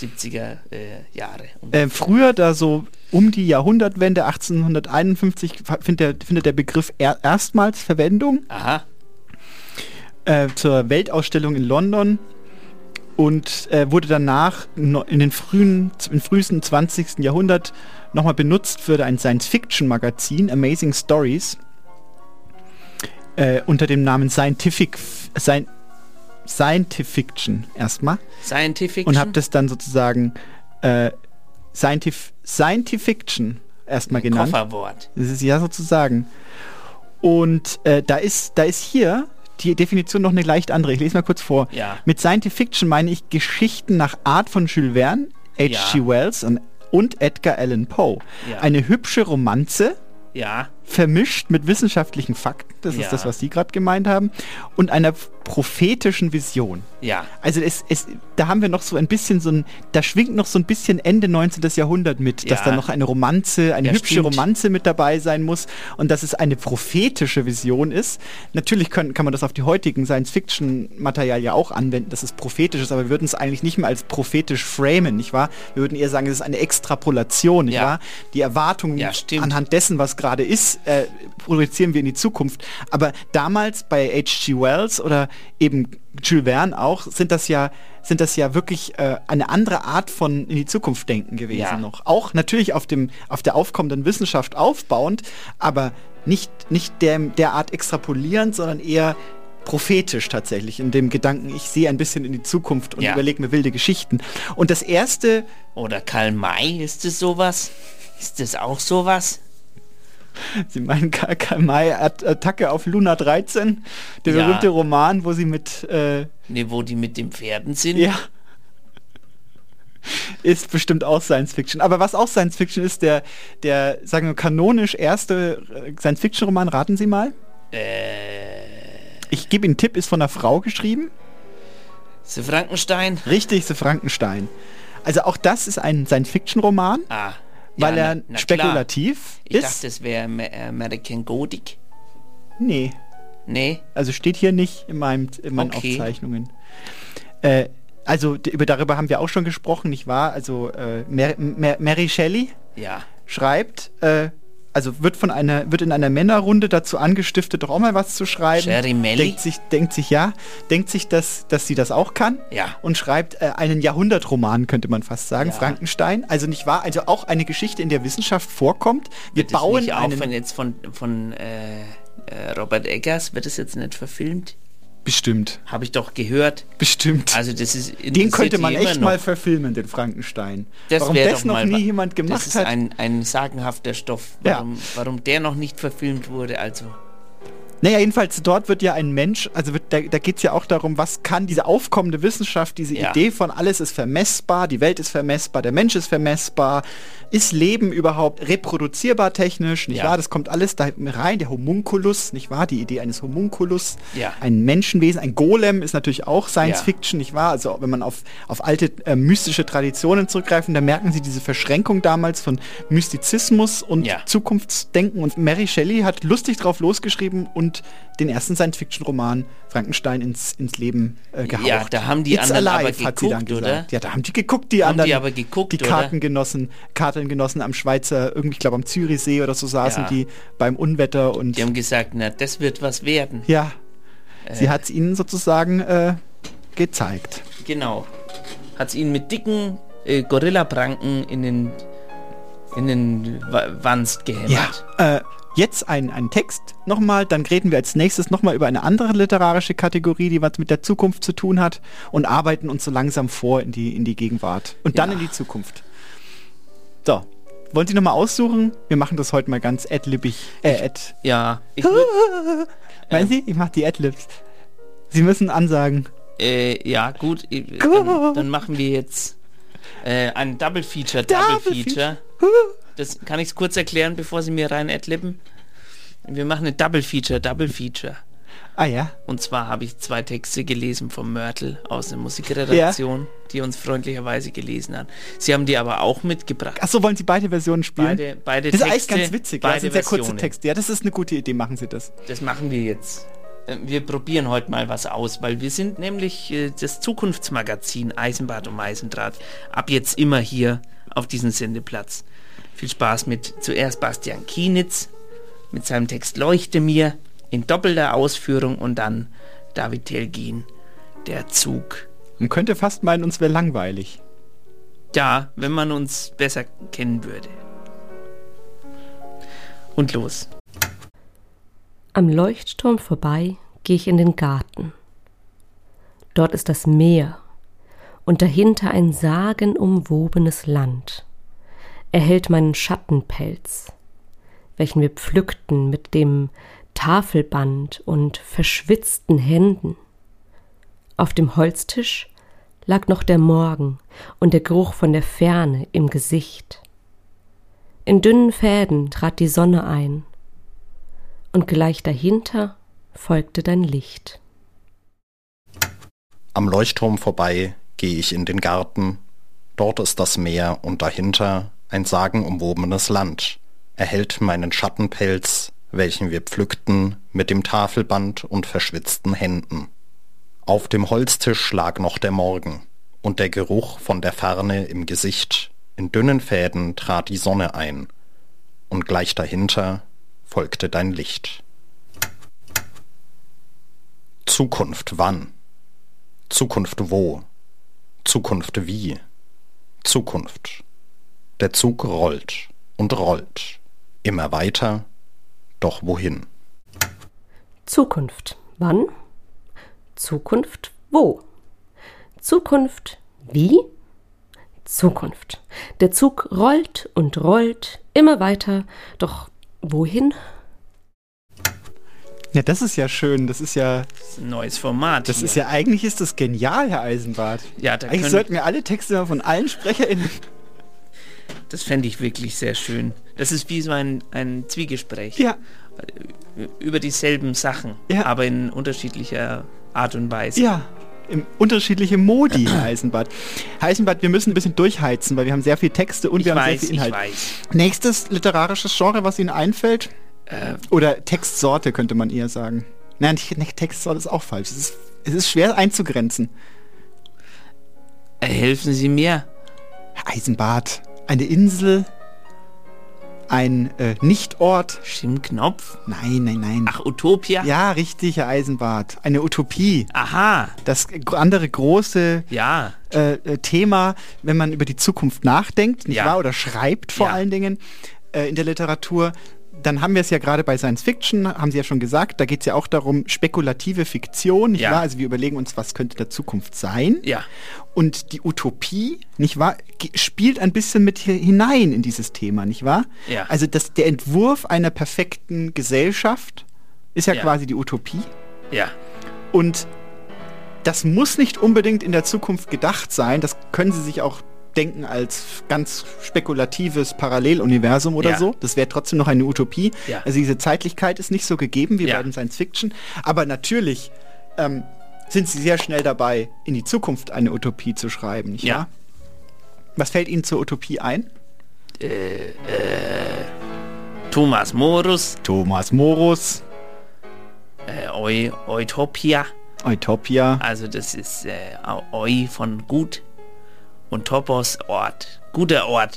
siebziger äh, Jahre. Äh, früher, da so um die Jahrhundertwende, achtzehnhunderteinundfünfzig, find der, findet der Begriff er, erstmals Verwendung. Aha. Äh, zur Weltausstellung in London und äh, wurde danach no, in den frühen, im frühesten zwanzigsten Jahrhundert nochmal benutzt für ein Science-Fiction-Magazin, Amazing Stories, äh, unter dem Namen Scientific, Sci- Scientifiction erstmal. Scientifiction? Und habe das dann sozusagen äh, Scientif- Scientifiction erstmal genannt. Kofferwort. Das ist ja sozusagen. Und äh, da ist, da ist hier die Definition noch eine leicht andere. Ich lese mal kurz vor. Ja. Mit Science Fiction meine ich Geschichten nach Art von Jules Verne, H G Ja. Wells und, und Edgar Allan Poe. Ja. Eine hübsche Romanze, Ja. vermischt mit wissenschaftlichen Fakten, das Ja. ist das, was Sie gerade gemeint haben, und einer prophetischen Vision. Ja. Also es, es, da haben wir noch so ein bisschen so ein, da schwingt noch so ein bisschen Ende neunzehnten. Jahrhundert mit, dass Ja. da noch eine Romanze, eine Ja, hübsche stimmt. Romanze mit dabei sein muss und dass es eine prophetische Vision ist. Natürlich können, kann man das auf die heutigen Science-Fiction-Material ja auch anwenden, dass es prophetisch ist, aber wir würden es eigentlich nicht mehr als prophetisch framen, nicht wahr? Wir würden eher sagen, es ist eine Extrapolation, nicht Ja. wahr? Die Erwartungen Ja, stimmt. anhand dessen, was gerade ist, äh, projizieren wir in die Zukunft. Aber damals bei H G Wells oder eben Jules Verne auch, sind das ja, sind das ja wirklich äh, eine andere Art von in die Zukunft denken gewesen Ja. noch. Auch natürlich auf dem, auf der aufkommenden Wissenschaft aufbauend, aber nicht, nicht der, derart extrapolierend, sondern eher prophetisch tatsächlich, in dem Gedanken, ich sehe ein bisschen in die Zukunft und Ja. überlege mir wilde Geschichten. Und das erste... Oder Karl May, ist das sowas? Ist das auch sowas? Sie meinen Karl Karl May, At- Attacke auf Luna dreizehn, der Ja. berühmte Roman, wo sie mit... Äh, Ne, wo die mit den Pferden sind? ja. Ist bestimmt auch Science Fiction. Aber was auch Science Fiction ist, der, der sagen wir, kanonisch erste äh, Science Fiction Roman, raten Sie mal? Äh, Ich gebe Ihnen einen Tipp, ist von einer Frau geschrieben. The Frankenstein? Richtig, The Frankenstein. Also auch das ist ein Science Fiction Roman, Ah. weil ja, er na, na spekulativ klar. Ich ist. dachte, es wäre Amer- American Gothic. Nee, Nee? also steht hier nicht in, meinem, in meinen Okay. Aufzeichnungen. Äh, also d- über, darüber haben wir auch schon gesprochen, nicht wahr? Also äh, Mary, Mary, Mary Shelley Ja. schreibt, äh, also wird von einer, wird in einer Männerrunde dazu angestiftet, doch auch mal was zu schreiben. Sherry Melly? Denkt sich, denkt sich, ja, denkt sich, dass, dass sie das auch kann. Ja. Und schreibt äh, einen Jahrhundertroman, könnte man fast sagen, Ja. Frankenstein. Also nicht wahr, also auch eine Geschichte, in der Wissenschaft vorkommt. Wir Wird das bauen nicht auch einen... von jetzt von, von äh, äh, Robert Eggers, wird das jetzt nicht verfilmt? Bestimmt, Habe ich doch gehört. bestimmt. Also das ist Den könnte man interessiert die echt immer mal noch. verfilmen, den Frankenstein. Das Warum wär das doch noch mal nie wa- jemand gemacht Das ist hat. ein, ein sagenhafter Stoff, Ja. warum, warum der noch nicht verfilmt wurde. Also Naja, jedenfalls dort wird ja ein Mensch, also wird, da, da geht es ja auch darum, was kann diese aufkommende Wissenschaft, diese Ja. Idee von alles ist vermessbar, die Welt ist vermessbar, der Mensch ist vermessbar, ist Leben überhaupt reproduzierbar technisch, nicht Ja. wahr? Das kommt alles da rein, der Homunculus, nicht wahr? Die Idee eines Homunculus, Ja. ein Menschenwesen, ein Golem ist natürlich auch Science Ja. Fiction, nicht wahr? Also wenn man auf, auf alte äh, mystische Traditionen zurückgreifen, da merken Sie diese Verschränkung damals von Mystizismus und Ja. Zukunftsdenken, und Mary Shelley hat lustig drauf losgeschrieben und den ersten Science-Fiction-Roman Frankenstein ins, ins Leben äh, gehaucht. Ja, da haben die It's anderen aber alive, hat sie dann geguckt, gesagt. oder? Ja, da haben die geguckt, die Haben anderen. die aber geguckt, Die oder? Kartengenossen, Kartengenossen am Schweizer, irgendwie, ich glaube am Zürichsee oder so saßen Ja. die beim Unwetter und die haben gesagt, na, das wird was werden. ja, sie Äh. hat es ihnen sozusagen äh, gezeigt. Genau. Hat es ihnen mit dicken äh, Gorillapranken in den in den Wa- Wanst gehämmert. Ja, äh, jetzt ein, ein Text nochmal, dann reden wir als nächstes nochmal über eine andere literarische Kategorie, die was mit der Zukunft zu tun hat, und arbeiten uns so langsam vor in die, in die Gegenwart und dann Ja. in die Zukunft. So, wollen Sie nochmal aussuchen? Wir machen das heute mal ganz adlibig. Äh, ad. Ja. Ich würd, Meinen Sie? Ich mache die Adlibs. Sie müssen ansagen. äh, ja, gut. ich- Dann, dann machen wir jetzt äh, ein Double Feature, Double, Double Feature. Das kann ich es kurz erklären, bevor Sie mir rein adlippen. Wir machen ein Double Feature, Double Feature. Ah ja. Und zwar habe ich zwei Texte gelesen vom Mörtel aus der Musikredaktion, die uns freundlicherweise gelesen hat. Sie haben die aber auch mitgebracht. Achso, wollen Sie beide Versionen spielen? Beide, beide das ist Texte, eigentlich ganz witzig. Ja, das beide sind sehr kurze Versionen. Texte. Ja, das ist eine gute Idee. Machen Sie das. Das machen wir jetzt. wir probieren heute mal was aus, weil wir sind nämlich äh, das Zukunftsmagazin Eisenbart und Meisendraht. Ab jetzt immer hier auf diesem Sendeplatz. Viel Spaß mit zuerst Bastian Kienitz mit seinem Text Leuchte mir in doppelter Ausführung und dann David Telgin, Der Zug. Man könnte fast meinen, uns wäre langweilig. Ja, wenn man uns besser kennen würde. Und los. Am Leuchtturm vorbei gehe ich in den Garten. Dort ist das Meer und dahinter ein sagenumwobenes Land. Er hält meinen Schattenpelz, welchen wir pflückten mit dem Tafelband und verschwitzten Händen. Auf dem Holztisch lag noch der Morgen und der Geruch von der Ferne im Gesicht. In dünnen Fäden trat die Sonne ein, und gleich dahinter folgte dein Licht. Am Leuchtturm vorbei gehe ich in den Garten, dort ist das Meer und dahinter ein sagenumwobenes Land. Er hält meinen Schattenpelz, welchen wir pflückten, mit dem Tafelband und verschwitzten Händen. Auf dem Holztisch lag noch der Morgen, und der Geruch von der Ferne im Gesicht. In dünnen Fäden trat die Sonne ein, und gleich dahinter folgte dein Licht. Zukunft wann? Zukunft wo? Zukunft wie? Zukunft. Der Zug rollt und rollt. Immer weiter, doch wohin? Zukunft. Wann? Zukunft wo? Zukunft wie? Zukunft. Der Zug rollt und rollt immer weiter, doch wohin? Ja, das ist ja schön. Das ist ja Das ist ein neues Format. Das hier. ist ja eigentlich ist das genial, Herr Eisenbart. Ja, da eigentlich können- sollten wir alle Texte mal von allen SprecherInnen. Das fände ich wirklich sehr schön. Das ist wie so ein, ein Zwiegespräch. Ja. Über dieselben Sachen, Ja. aber in unterschiedlicher Art und Weise. Ja, im unterschiedliche Modi, Herr Eisenbart. Herr Eisenbart, wir müssen ein bisschen durchheizen, weil wir haben sehr viel Texte und Ich wir haben weiß, sehr viel Inhalt. ich weiß. Nächstes literarisches Genre, was Ihnen einfällt? Äh, Oder Textsorte, könnte man eher sagen. Nein, nicht- Textsorte ist auch falsch. Es ist, es ist schwer einzugrenzen. äh, helfen Sie mir. Herr Eisenbart, eine Insel, ein äh, Nichtort. Stimmknopf? Nein, nein, nein. Ach, Utopia? Ja, richtig, Herr Eisenbart. Eine Utopie. Aha. Das gr- andere große Ja. äh, äh, Thema, wenn man über die Zukunft nachdenkt, nicht Ja. wahr? Oder schreibt vor Ja. allen Dingen äh, in der Literatur, dann haben wir es ja gerade bei Science Fiction, haben Sie ja schon gesagt, da geht es ja auch darum, spekulative Fiktion, nicht Ja. wahr? Also wir überlegen uns, was könnte der Zukunft sein. Ja. Und die Utopie, nicht wahr, ge- spielt ein bisschen mit hier hinein in dieses Thema, nicht wahr? Ja. Also das, der Entwurf einer perfekten Gesellschaft ist ja, Ja. quasi die Utopie. Ja. Und das muss nicht unbedingt in der Zukunft gedacht sein. Das können Sie sich auch denken als ganz spekulatives Paralleluniversum oder Ja. so. Das wäre trotzdem noch eine Utopie. Ja. Also diese Zeitlichkeit ist nicht so gegeben wie Ja. bei dem Science Fiction. Aber natürlich ähm, sind Sie sehr schnell dabei, in die Zukunft eine Utopie zu schreiben, nicht Ja. wahr? Was fällt Ihnen zur Utopie ein? Äh, äh, Thomas Morus. Thomas Morus. Äh, Eu, Utopia. Utopia. Also das ist äh, Eu von gut und Topos Ort. Guter Ort.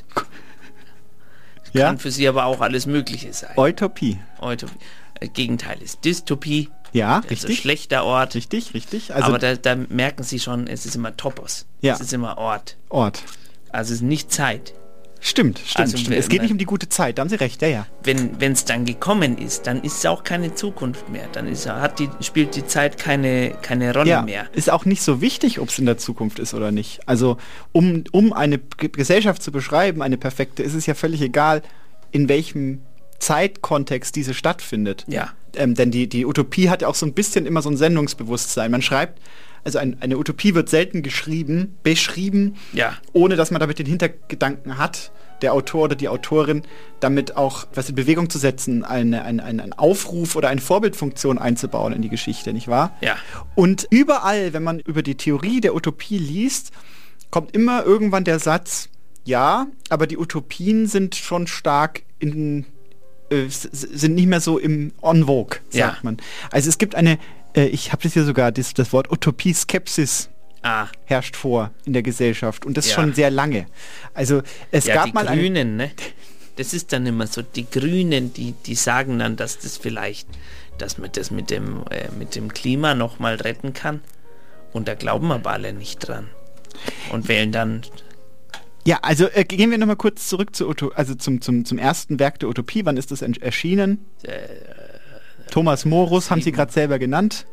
Ja. Kann für Sie aber auch alles Mögliche sein. Utopie. Utopie. Äh, Gegenteil ist Dystopie. Ja, Also richtig. schlechter Ort. Richtig, richtig. Also aber da, da merken Sie schon, es ist immer Topos. Ja. Es ist immer Ort. Ort. Also es ist nicht Zeit. Stimmt, stimmt, Also, stimmt. wenn- Es geht nicht um die gute Zeit, da haben Sie recht, ja, ja. Wenn es dann gekommen ist, dann ist es auch keine Zukunft mehr. Dann ist, hat die, spielt die Zeit keine, keine Rolle Ja, mehr. ist auch nicht so wichtig, ob es in der Zukunft ist oder nicht. Also um, um eine G Gesellschaft zu beschreiben, eine perfekte, ist es ja völlig egal, in welchem Zeitkontext diese stattfindet. Ja. Ähm, denn die, die Utopie hat ja auch so ein bisschen immer so ein Sendungsbewusstsein. Man schreibt, also ein, eine Utopie wird selten geschrieben, beschrieben, Ja. ohne dass man damit den Hintergedanken hat, der Autor oder die Autorin, damit auch was in Bewegung zu setzen, eine, eine, eine, einen Aufruf oder eine Vorbildfunktion einzubauen in die Geschichte, nicht wahr? Ja. Und überall, wenn man über die Theorie der Utopie liest, kommt immer irgendwann der Satz, ja, aber die Utopien sind schon stark in, äh, s- sind nicht mehr so im en vogue, sagt Ja. man. Also es gibt eine, Äh, ich habe das hier sogar, das, das Wort Utopie-Skepsis ah. herrscht vor in der Gesellschaft und das Ja. schon sehr lange. Also es ja, gab die mal Grünen, ne? Das ist dann immer so, die Grünen, die, die sagen dann, dass das vielleicht, dass man das mit dem, äh, mit dem Klima nochmal retten kann. Und da glauben aber alle nicht dran. Und wählen dann... Ja, also äh, gehen wir nochmal kurz zurück zu Uto- also zum, zum, zum ersten Werk der Utopie. Wann ist das en- erschienen? Äh, Thomas Morus, sieben, haben Sie gerade selber genannt.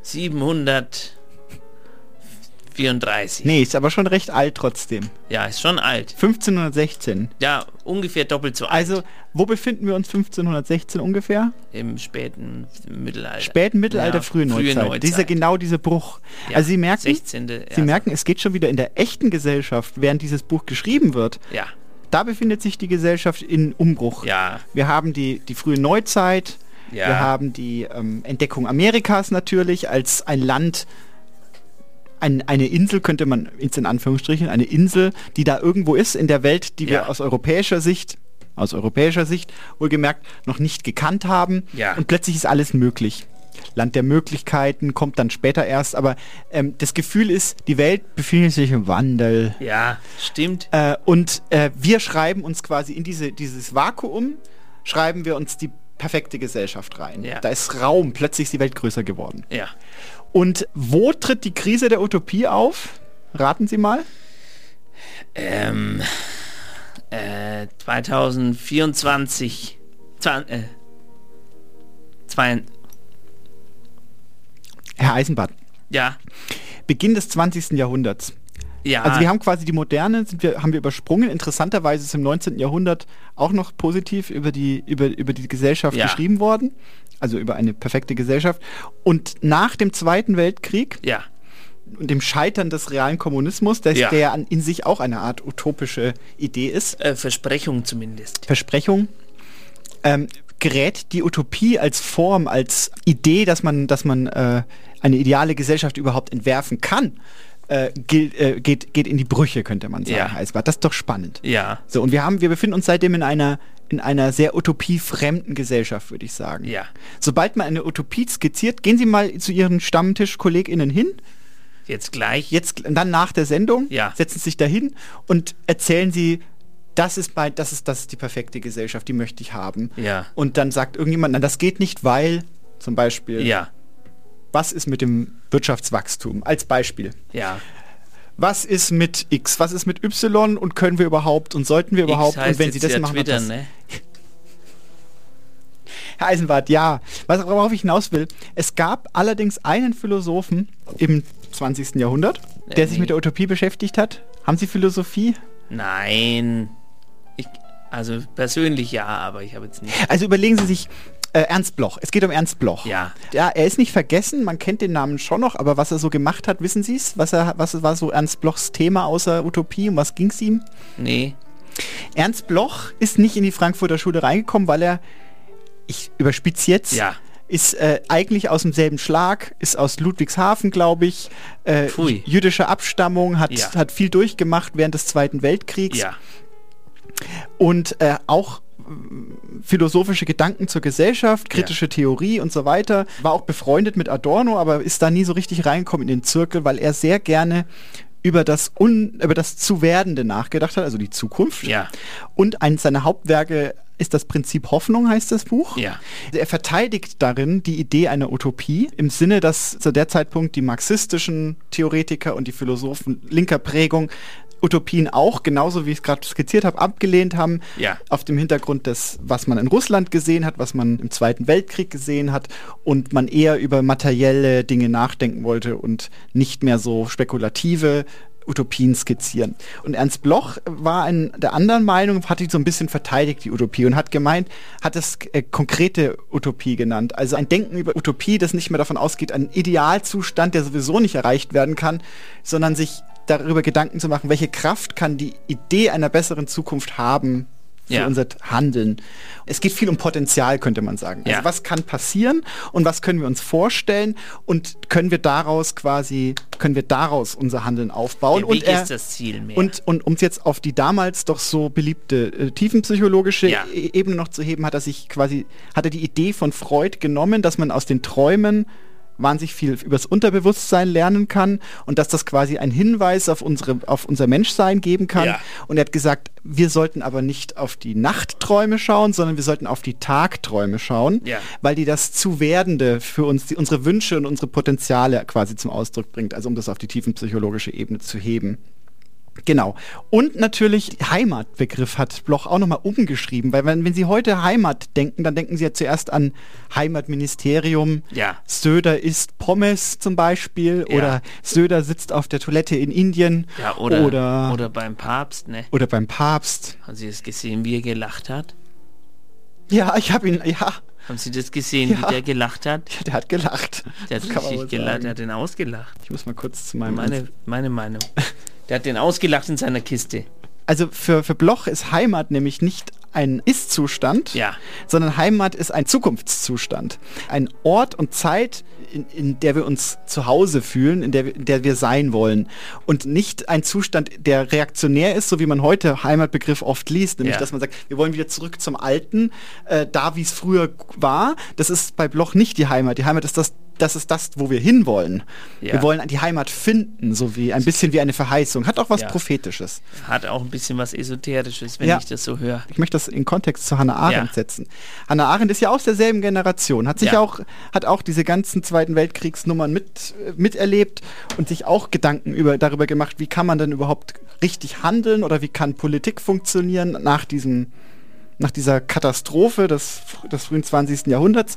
siebenhundertvierunddreißig. Nee, ist aber schon recht alt trotzdem. Ja, ist schon alt. fünfzehnhundertsechzehn. Ja, ungefähr doppelt so alt. Also, wo befinden wir uns fünfzehnhundertsechzehn ungefähr? Im späten Mittelalter. Späten Mittelalter, Ja, frühe Neuzeit. Neuzeit. Dieser, genau dieser Bruch. Ja, also Sie merken, sechzehnte Sie ja, merken, es geht schon wieder in der echten Gesellschaft, während dieses Buch geschrieben wird. Ja. Da befindet sich die Gesellschaft in Umbruch. Ja. Wir haben die, die frühe Neuzeit, Ja. wir haben die ähm, Entdeckung Amerikas natürlich als ein Land, ein, eine Insel könnte man, in Anführungsstrichen, eine Insel, die da irgendwo ist in der Welt, die wir Ja. aus europäischer Sicht, aus europäischer Sicht, wohlgemerkt, noch nicht gekannt haben. Ja. Und plötzlich ist alles möglich. Land der Möglichkeiten kommt dann später erst, aber ähm, das Gefühl ist, die Welt befindet sich im Wandel. Ja, stimmt. Äh, und äh, wir schreiben uns quasi in diese, dieses Vakuum, schreiben wir uns die perfekte Gesellschaft rein. Ja. Da ist Raum, plötzlich ist die Welt größer geworden. Ja. Und wo tritt die Krise der Utopie auf? Raten Sie mal. Ähm, äh, zweitausendvierundzwanzig. Zwan, äh, zwei, Herr Eisenbart. ja, Beginn des zwanzigsten Jahrhunderts. ja. Also wir haben quasi die Moderne, sind wir, haben wir übersprungen. Interessanterweise ist im neunzehnten Jahrhundert auch noch positiv über die, über, über die Gesellschaft Ja. geschrieben worden. Also über eine perfekte Gesellschaft. Und nach dem Zweiten Weltkrieg ja, und dem Scheitern des realen Kommunismus, der, Ja. der ja an, in sich auch eine Art utopische Idee ist, äh, Versprechung zumindest. Versprechung, ähm, gerät die Utopie als Form, als Idee, dass man, dass man äh, eine ideale Gesellschaft überhaupt entwerfen kann, äh, gilt, äh, geht, geht in die Brüche, könnte man sagen. Ja. Eisbart. Das ist doch spannend. Ja, So, und wir haben, wir befinden uns seitdem in einer, in einer sehr utopiefremden Gesellschaft, würde ich sagen. ja. Sobald man eine Utopie skizziert, gehen Sie mal zu Ihren Stammtisch-KollegInnen hin, Jetzt gleich. jetzt dann nach der Sendung, Ja. setzen Sie sich dahin und erzählen Sie, das ist mein, das ist, das ist die perfekte Gesellschaft, die möchte ich haben. Ja. Und dann sagt irgendjemand, na, das geht nicht, weil zum Beispiel, Ja, was ist mit dem Wirtschaftswachstum? Als Beispiel. ja. Was ist mit X? Was ist mit Y? Und können wir überhaupt und sollten wir überhaupt? X heißt Und wenn Sie jetzt das ja machen, Twitter, was, ne? Herr Eisenbart, ja. Was, worauf ich hinaus will, es gab allerdings einen Philosophen im zwanzigsten Jahrhundert, der Äh, sich nee. mit der Utopie beschäftigt hat. Haben Sie Philosophie? Nein. Ich, also persönlich ja, aber ich habe jetzt nicht. Also überlegen Sie sich, äh, Ernst Bloch. Es geht um Ernst Bloch. Ja. Ja, er ist nicht vergessen, man kennt den Namen schon noch, aber was er so gemacht hat, wissen Sie es? Was, er, was war so Ernst Blochs Thema außer Utopie? Um was ging es ihm? Nee. Ernst Bloch ist nicht in die Frankfurter Schule reingekommen, weil er, ich überspitze jetzt, Ja. ist äh, eigentlich aus demselben Schlag, ist aus Ludwigshafen, glaube ich, äh, Pfui. jüdischer Abstammung, hat, Ja. hat viel durchgemacht während des Zweiten Weltkriegs Ja. und äh, auch äh, philosophische Gedanken zur Gesellschaft, kritische Theorie und so weiter. War auch befreundet mit Adorno, aber ist da nie so richtig reingekommen in den Zirkel, weil er sehr gerne über das Un, über das Zu-Werdende nachgedacht hat, also die Zukunft. Ja. Und eines seiner Hauptwerke ist das Prinzip Hoffnung, heißt das Buch. Ja. Er verteidigt darin die Idee einer Utopie im Sinne, dass zu der Zeitpunkt die marxistischen Theoretiker und die Philosophen linker Prägung Utopien auch, genauso wie ich es gerade skizziert habe, abgelehnt haben. Ja. Auf dem Hintergrund des, was man in Russland gesehen hat, was man im Zweiten Weltkrieg gesehen hat und man eher über materielle Dinge nachdenken wollte und nicht mehr so spekulative Utopien skizzieren. Und Ernst Bloch war ein, der anderen Meinung, hat die so ein bisschen verteidigt, die Utopie, und hat gemeint, hat es äh, konkrete Utopie genannt. Also ein Denken über Utopie, das nicht mehr davon ausgeht, ein Idealzustand, der sowieso nicht erreicht werden kann, sondern sich darüber Gedanken zu machen, welche Kraft kann die Idee einer besseren Zukunft haben für Ja. unser Handeln. Es geht viel um Potenzial, könnte man sagen. Also Ja. was kann passieren und was können wir uns vorstellen und können wir daraus quasi, können wir daraus unser Handeln aufbauen. Der Weg und er, ist das Ziel mehr. Und, und um es jetzt auf die damals doch so beliebte äh, tiefenpsychologische Ja. E- Ebene noch zu heben, hat er sich quasi, hat er die Idee von Freud genommen, dass man aus den Träumen wahnsinnig viel übers Unterbewusstsein lernen kann und dass das quasi einen Hinweis auf unsere, auf unser Menschsein geben kann. Ja. Und er hat gesagt, wir sollten aber nicht auf die Nachtträume schauen, sondern wir sollten auf die Tagträume schauen, ja. weil die das Zu-Werdende für uns, die, unsere Wünsche und unsere Potenziale quasi zum Ausdruck bringt, also um das auf die tiefenpsychologische Ebene zu heben. Genau. Und natürlich Heimatbegriff hat Bloch auch nochmal umgeschrieben, weil wenn, wenn Sie heute Heimat denken, dann denken Sie ja zuerst an Heimatministerium, ja. Söder isst Pommes zum Beispiel ja. oder Söder sitzt auf der Toilette in Indien ja, oder, oder, oder beim Papst, ne? Oder beim Papst. Haben Sie das gesehen, wie er gelacht hat? Ja, ich habe ihn, ja. Haben Sie das gesehen, ja. wie der gelacht hat? Ja, der hat gelacht. Der hat richtig gelacht, der hat den ausgelacht. Ich muss mal kurz zu meinem... Meine, meine Meinung. Der hat den ausgelacht in seiner Kiste. Also für, für Bloch ist Heimat nämlich nicht ein Ist-Zustand, ja. sondern Heimat ist ein Zukunftszustand. Ein Ort und Zeit, in, in der wir uns zu Hause fühlen, in der, wir, in der wir sein wollen. Und nicht ein Zustand, der reaktionär ist, so wie man heute Heimatbegriff oft liest, nämlich ja. dass man sagt, wir wollen wieder zurück zum Alten, äh, da wie es früher war. Das ist bei Bloch nicht die Heimat. Die Heimat ist das, das ist das, wo wir hinwollen. Ja. Wir wollen die Heimat finden, so wie ein bisschen wie eine Verheißung. Hat auch was ja. Prophetisches. Hat auch ein bisschen was Esoterisches, wenn ja. ich das so höre. Ich möchte das in Kontext zu Hannah Arendt ja. setzen. Hannah Arendt ist ja aus derselben Generation, hat sich ja. auch, hat auch diese ganzen Zweiten Weltkriegsnummern mit, miterlebt und sich auch Gedanken über, darüber gemacht, wie kann man denn überhaupt richtig handeln oder wie kann Politik funktionieren nach diesem, nach dieser Katastrophe des, des frühen zwanzigsten Jahrhunderts.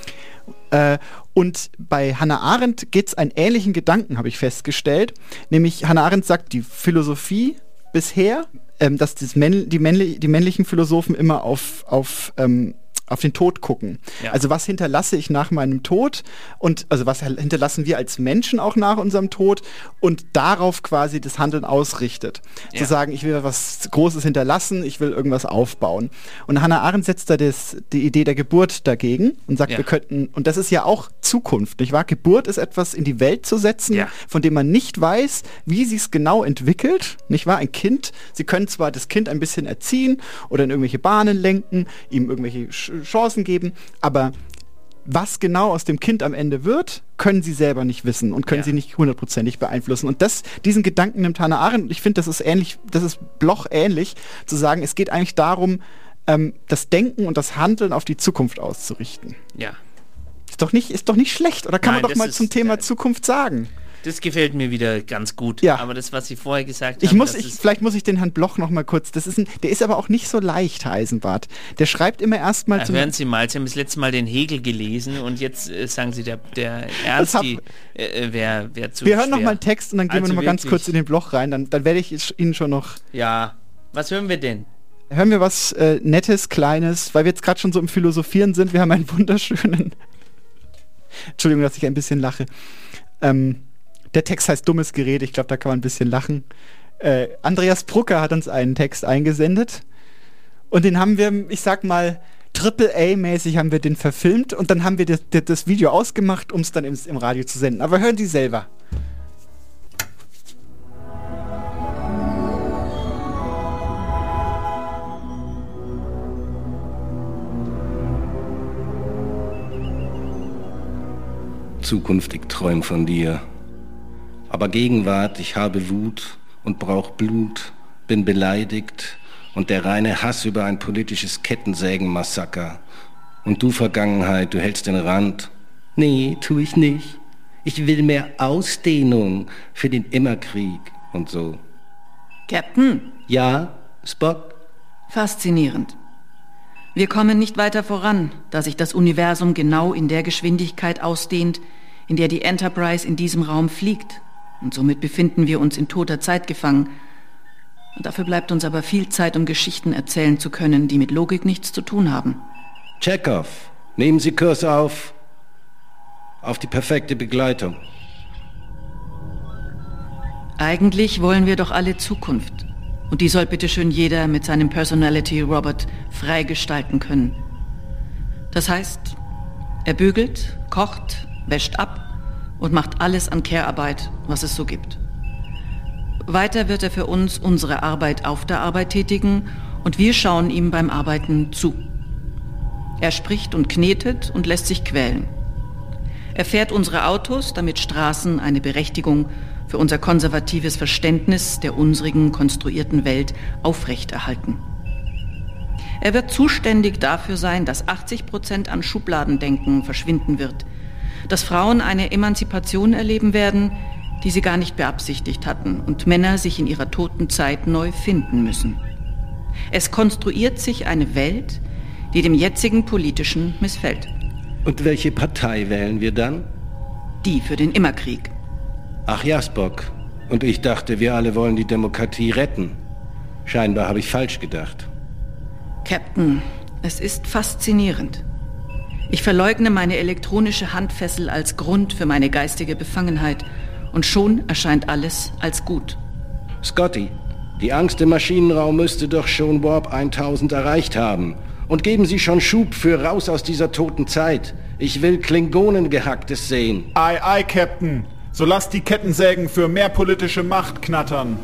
Äh, und bei Hannah Arendt geht es einen ähnlichen Gedanken, habe ich festgestellt. Nämlich Hannah Arendt sagt, die Philosophie bisher, ähm, dass das Männ- die, männli- die männlichen Philosophen immer auf, auf, ähm, auf den Tod gucken. Ja. Also was hinterlasse ich nach meinem Tod und also was hinterlassen wir als Menschen auch nach unserem Tod und darauf quasi das Handeln ausrichtet. Ja. Zu sagen, ich will was Großes hinterlassen, ich will irgendwas aufbauen. Und Hannah Arendt setzt da das, die Idee der Geburt dagegen und sagt, ja. wir könnten, und das ist ja auch Zukunft, nicht wahr? Geburt ist etwas in die Welt zu setzen, ja. von dem man nicht weiß, wie sie es genau entwickelt, nicht wahr? Ein Kind, sie können zwar das Kind ein bisschen erziehen oder in irgendwelche Bahnen lenken, ihm irgendwelche Chancen geben, aber was genau aus dem Kind am Ende wird, können sie selber nicht wissen und können ja. sie nicht hundertprozentig beeinflussen. Und das, diesen Gedanken nimmt Hannah Arendt, und ich finde, das ist ähnlich, das ist Bloch ähnlich, zu sagen, es geht eigentlich darum, ähm, das Denken und das Handeln auf die Zukunft auszurichten. Ja. Ist doch nicht, ist doch nicht schlecht, oder kann Nein, man doch mal ist, zum Thema äh, Zukunft sagen? Das gefällt mir wieder ganz gut. Ja. Aber das, was Sie vorher gesagt ich haben... Muss, ich, vielleicht muss ich den Herrn Bloch noch mal kurz... Das ist ein, der ist aber auch nicht so leicht, Herr Eisenbart. Der schreibt immer erstmal... Ja, hören Sie mal, Sie haben das letzte Mal den Hegel gelesen und jetzt äh, sagen Sie, der, der Ernst, hab, die, äh, wer, wer zu Wir hören schwer. noch mal einen Text und dann gehen also wir noch mal ganz wirklich. kurz in den Bloch rein. Dann, dann werde ich Ihnen schon noch... Ja, was hören wir denn? Hören wir was äh, Nettes, Kleines, weil wir jetzt gerade schon so im Philosophieren sind. Wir haben einen wunderschönen... Entschuldigung, dass ich ein bisschen lache. Ähm... Der Text heißt Dummes Gerede, ich glaube, da kann man ein bisschen lachen. Äh, Andreas Brucker hat uns einen Text eingesendet und den haben wir, ich sag mal, Triple A-mäßig haben wir den verfilmt und dann haben wir das, das Video ausgemacht, um es dann im, im Radio zu senden. Aber hören Sie selber. Zukünftig träum von dir. Aber Gegenwart, ich habe Wut und brauch Blut, bin beleidigt und der reine Hass über ein politisches Kettensägenmassaker. Und du Vergangenheit, du hältst den Rand. Nee, tu ich nicht. Ich will mehr Ausdehnung für den Immerkrieg und so. Captain? Ja, Spock? Faszinierend. Wir kommen nicht weiter voran, da sich das Universum genau in der Geschwindigkeit ausdehnt, in der die Enterprise in diesem Raum fliegt. Und somit befinden wir uns in toter Zeit gefangen. Und dafür bleibt uns aber viel Zeit, um Geschichten erzählen zu können, die mit Logik nichts zu tun haben. Chekhov, nehmen Sie Kurs auf. Auf die perfekte Begleitung. Eigentlich wollen wir doch alle Zukunft. Und die soll bitteschön jeder mit seinem Personality-Robot freigestalten können. Das heißt, er bügelt, kocht, wäscht ab und macht alles an Care-Arbeit, was es so gibt. Weiter wird er für uns unsere Arbeit auf der Arbeit tätigen und wir schauen ihm beim Arbeiten zu. Er spricht und knetet und lässt sich quälen. Er fährt unsere Autos, damit Straßen eine Berechtigung für unser konservatives Verständnis der unsrigen konstruierten Welt aufrechterhalten. Er wird zuständig dafür sein, dass achtzig Prozent an Schubladendenken verschwinden wird, dass Frauen eine Emanzipation erleben werden, die sie gar nicht beabsichtigt hatten, und Männer sich in ihrer toten Zeit neu finden müssen. Es konstruiert sich eine Welt, die dem jetzigen Politischen missfällt. Und welche Partei wählen wir dann? Die für den Immerkrieg. Ach ja, Spock. Und ich dachte, wir alle wollen die Demokratie retten. Scheinbar habe ich falsch gedacht. Captain, es ist faszinierend. Ich verleugne meine elektronische Handfessel als Grund für meine geistige Befangenheit und schon erscheint alles als gut. Scotty, die Angst im Maschinenraum müsste doch schon Warp tausend erreicht haben. Und geben Sie schon Schub für raus aus dieser toten Zeit. Ich will Klingonengehacktes sehen. Ei, ei, Captain. So lasst die Kettensägen für mehr politische Macht knattern.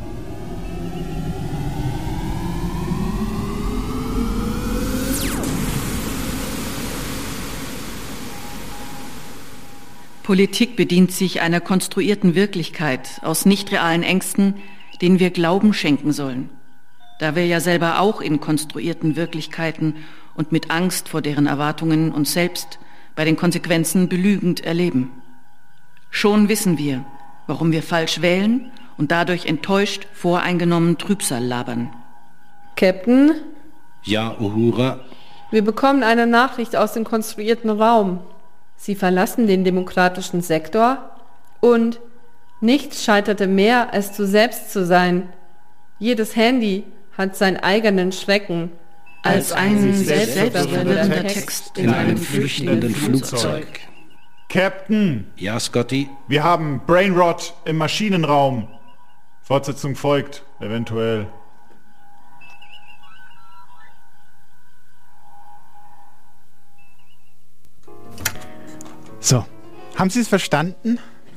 Politik bedient sich einer konstruierten Wirklichkeit aus nicht realen Ängsten, denen wir Glauben schenken sollen. Da wir ja selber auch in konstruierten Wirklichkeiten und mit Angst vor deren Erwartungen uns selbst bei den Konsequenzen belügend erleben. Schon wissen wir, warum wir falsch wählen und dadurch enttäuscht, voreingenommen Trübsal labern. Captain? Ja, Uhura? Wir bekommen eine Nachricht aus dem konstruierten Raum. Sie verlassen den demokratischen Sektor und nichts scheiterte mehr, als du selbst zu sein. Jedes Handy hat seinen eigenen Schrecken. Als ein selbstverwirrender Text in einem flüchtenden Flugzeug. Captain! Ja, Scotty? Wir haben Brainrot im Maschinenraum. Fortsetzung folgt, eventuell. So, haben Sie es verstanden?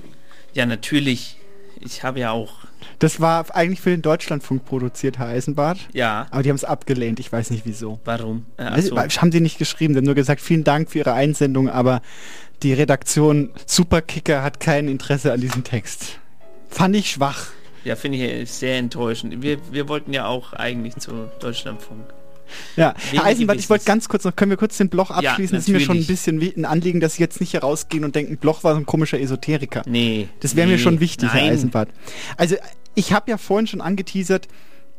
Ja, natürlich. Ich habe ja auch... Das war eigentlich für den Deutschlandfunk produziert, Herr Eisenbart. Ja. Aber die haben es abgelehnt, ich weiß nicht wieso. Warum? Äh, also, haben sie nicht geschrieben, die haben nur gesagt, vielen Dank für Ihre Einsendung, aber die Redaktion Superkicker hat kein Interesse an diesem Text. Fand ich schwach. Ja, finde ich sehr enttäuschend. Wir, wir wollten ja auch eigentlich zu Deutschlandfunk. Ja, Herr Eisenbart, ich wollte ganz kurz noch, können wir kurz den Bloch abschließen? Ja, das ist mir schon ein bisschen wie ein Anliegen, dass Sie jetzt nicht hier rausgehen und denken, Bloch war so ein komischer Esoteriker. Nee. Das wäre nee, mir schon wichtig, nein. Herr Eisenbart. Also, ich habe ja vorhin schon angeteasert,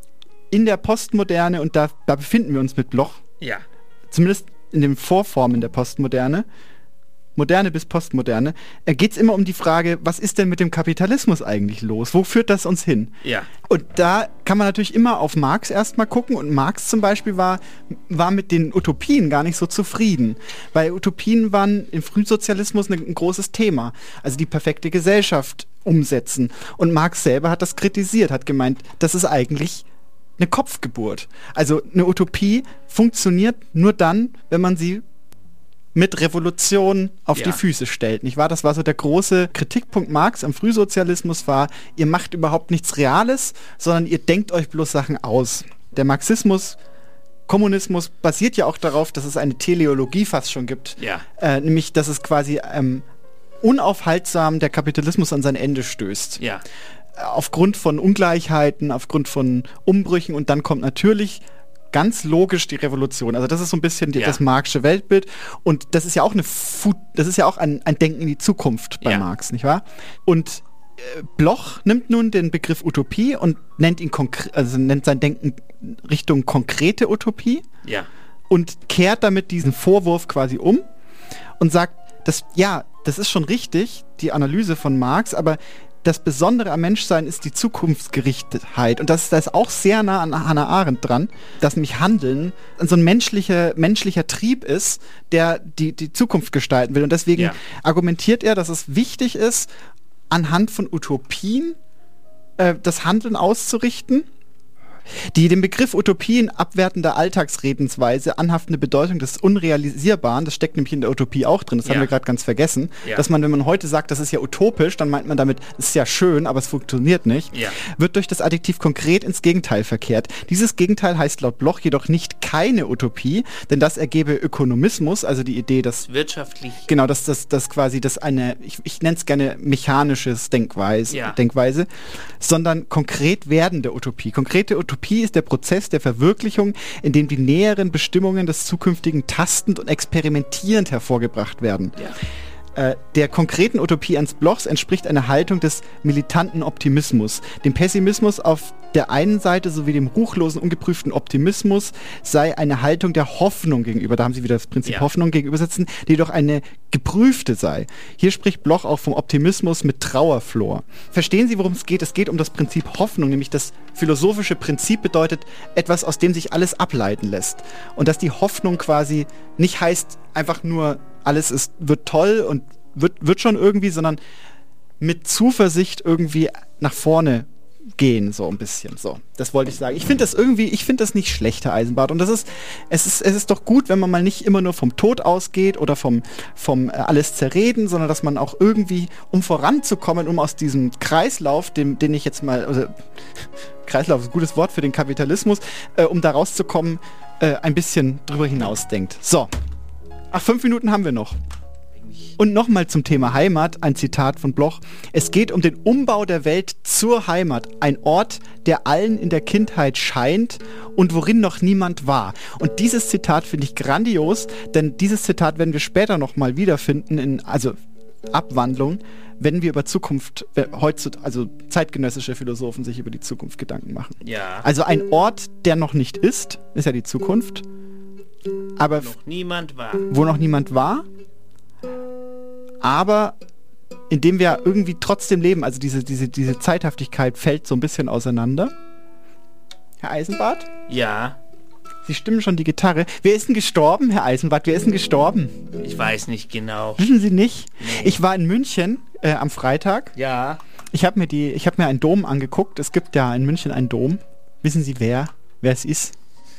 in der Postmoderne, und da, da befinden wir uns mit Bloch. Ja. Zumindest in den Vorformen der Postmoderne, Moderne bis Postmoderne, äh, geht es immer um die Frage, was ist denn mit dem Kapitalismus eigentlich los? Wo führt das uns hin? Ja. Und da kann man natürlich immer auf Marx erstmal gucken, und Marx zum Beispiel war, war mit den Utopien gar nicht so zufrieden, weil Utopien waren im Frühsozialismus ein, ein großes Thema, also die perfekte Gesellschaft umsetzen. Und Marx selber hat das kritisiert, hat gemeint, das ist eigentlich eine Kopfgeburt. Also eine Utopie funktioniert nur dann, wenn man sie mit Revolution auf ja. die Füße stellt, nicht wahr? Das war so der große Kritikpunkt Marx am Frühsozialismus, war, ihr macht überhaupt nichts Reales, sondern ihr denkt euch bloß Sachen aus. Der Marxismus, Kommunismus basiert ja auch darauf, dass es eine Teleologie fast schon gibt, ja. äh, nämlich, dass es quasi ähm, unaufhaltsam der Kapitalismus an sein Ende stößt. Ja. Aufgrund von Ungleichheiten, aufgrund von Umbrüchen, und dann kommt natürlich ganz logisch die Revolution. Also das ist so ein bisschen die, ja. das Marxische Weltbild, und das ist ja auch eine Fu- das ist ja auch ein, ein Denken in die Zukunft bei ja. Marx, nicht wahr? Und äh, Bloch nimmt nun den Begriff Utopie und nennt ihn konkret, also nennt sein Denken Richtung konkrete Utopie, ja. und kehrt damit diesen Vorwurf quasi um und sagt, dass ja, das ist schon richtig, die Analyse von Marx, aber das Besondere am Menschsein ist die Zukunftsgerichtetheit. Und das, das ist auch sehr nah an Hannah Arendt dran, dass nämlich Handeln so ein menschlicher, menschlicher Trieb ist, der die, die Zukunft gestalten will. Und deswegen ja. argumentiert er, dass es wichtig ist, anhand von Utopien äh, das Handeln auszurichten. Die dem Begriff Utopie in abwertender Alltagsredensweise anhaftende Bedeutung des Unrealisierbaren, das steckt nämlich in der Utopie auch drin, das Ja. haben wir gerade ganz vergessen, Ja. dass man, wenn man heute sagt, das ist ja utopisch, dann meint man damit, das ist ja schön, aber es funktioniert nicht, Ja. wird durch das Adjektiv konkret ins Gegenteil verkehrt. Dieses Gegenteil heißt laut Bloch jedoch nicht keine Utopie, denn das ergebe Ökonomismus, also die Idee, dass Wirtschaftlich. genau, dass das, das quasi das eine, ich, ich nenne es gerne mechanisches Denkweise, Ja. Denkweise, sondern konkret werdende Utopie. Konkrete Utopie ist der Prozess der Verwirklichung, in dem die näheren Bestimmungen des Zukünftigen tastend und experimentierend hervorgebracht werden. Ja. Äh, der konkreten Utopie Ernst Blochs entspricht eine Haltung des militanten Optimismus. Dem Pessimismus auf der einen Seite sowie dem ruchlosen, ungeprüften Optimismus sei eine Haltung der Hoffnung gegenüber, da haben Sie wieder das Prinzip Ja. Hoffnung gegenübersetzen, die jedoch eine geprüfte sei. Hier spricht Bloch auch vom Optimismus mit Trauerflor. Verstehen Sie, worum es geht? Es geht um das Prinzip Hoffnung, nämlich das philosophische Prinzip bedeutet etwas, aus dem sich alles ableiten lässt. Und dass die Hoffnung quasi nicht heißt, einfach nur alles ist, wird toll und wird, wird schon irgendwie, sondern mit Zuversicht irgendwie nach vorne gehen, so ein bisschen. So, das wollte ich sagen. Ich finde das irgendwie, ich finde das nicht schlecht, Herr Eisenbart. Und das ist, es ist, es ist doch gut, wenn man mal nicht immer nur vom Tod ausgeht oder vom, vom äh, alles zerreden, sondern dass man auch irgendwie, um voranzukommen, um aus diesem Kreislauf, dem, den ich jetzt mal, also, Kreislauf ist ein gutes Wort für den Kapitalismus, äh, um da rauszukommen, äh, ein bisschen drüber hinaus denkt. So. Ach, fünf Minuten haben wir noch. Und nochmal zum Thema Heimat, ein Zitat von Bloch. Es geht um den Umbau der Welt zur Heimat. Ein Ort, der allen in der Kindheit scheint und worin noch niemand war. Und dieses Zitat finde ich grandios, denn dieses Zitat werden wir später nochmal wiederfinden, in, also Abwandlung, wenn wir über Zukunft, heutzutage, also zeitgenössische Philosophen sich über die Zukunft Gedanken machen. Ja. Also ein Ort, der noch nicht ist, ist ja die Zukunft. Aber Noch niemand war. wo noch niemand war, aber in dem wir irgendwie trotzdem leben, also diese, diese, diese Zeithaftigkeit fällt so ein bisschen auseinander. Herr Eisenbart? Ja. Sie stimmen schon die Gitarre. Wer ist denn gestorben, Herr Eisenbart? Wer ist denn gestorben? Ich weiß nicht genau. Wissen Sie nicht? Ich war in München äh, am Freitag. Ja. Ich habe mir die, ich habe mir einen Dom angeguckt. Es gibt ja in München einen Dom. Wissen Sie wer? Wer es ist?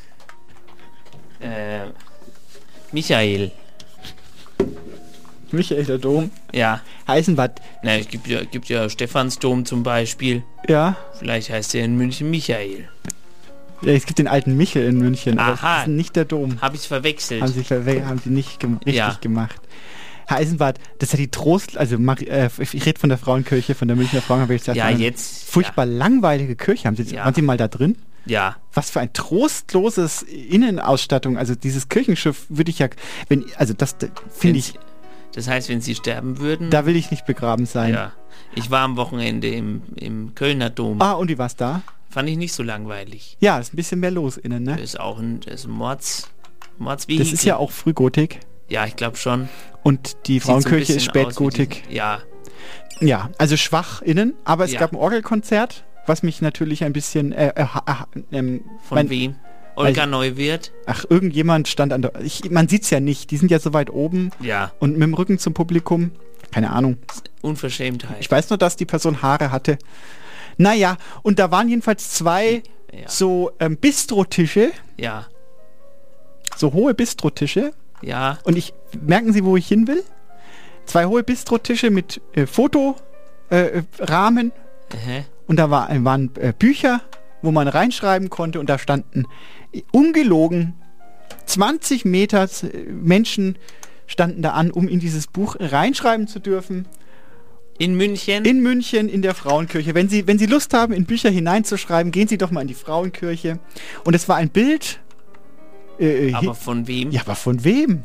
Äh, Michael. Michael der Dom? Ja. Eisenbart. Na, es gibt ja, gibt ja Stephansdom zum Beispiel. Ja. Vielleicht heißt der in München Michael. Ja, es gibt den alten Michel in München, aber Aha. das ist nicht der Dom. Hab ich's verwechselt. Haben Sie, verwe haben Sie nicht gem richtig Ja. gemacht. Herr Eisenbart, das ist ja die Trost, also Mari äh, ich rede von der Frauenkirche, von der Münchner Frauenkirche. Ja, jetzt, Furchtbar langweilige Kirche. Haben Sie, Ja. waren Sie mal da drin? Ja. Was für ein trostloses Innenausstattung. Also dieses Kirchenschiff würde ich ja, wenn, also das da finde ich, Das heißt, wenn Sie sterben würden... da will ich nicht begraben sein. Ja. Ich war am Wochenende im, im Kölner Dom. Ah, und wie war's da? Fand ich nicht so langweilig. Ja, ist ein bisschen mehr los innen, ne? Das ist auch ein, das ist ein Mords, Mordsvehikel. Das ist ja auch Frühgotik. Ja, ich glaube schon. Und die Sieht so ein Frauenkirche ist bisschen aus wie Spätgotik. die- Ja. Ja, also schwach innen, aber es Ja. gab ein Orgelkonzert, was mich natürlich ein bisschen... Äh, äh, äh, ähm, Von mein- wem? Olga also- Neuwirth? Ach, irgendjemand stand an der... Ich, man sieht's ja nicht, die sind ja so weit oben Ja. und mit dem Rücken zum Publikum. Keine Ahnung. Unverschämtheit. Ich weiß nur, dass die Person Haare hatte. Naja, und da waren jedenfalls zwei Ja. so ähm, Bistrotische, Ja. so hohe Bistrotische. Ja. Und ich, merken Sie, wo ich hin will? Zwei hohe Bistrotische mit äh, Fotorahmen. Äh, Rahmen. Aha. Und da war, waren äh, Bücher, wo man reinschreiben konnte. Und da standen äh, ungelogen zwanzig Meter äh, Menschen standen da an, um in dieses Buch reinschreiben zu dürfen. In München? In München, in der Frauenkirche. Wenn Sie, wenn Sie Lust haben, in Bücher hineinzuschreiben, gehen Sie doch mal in die Frauenkirche. Und es war ein Bild. Äh, Aber von wem? Ja, aber von wem?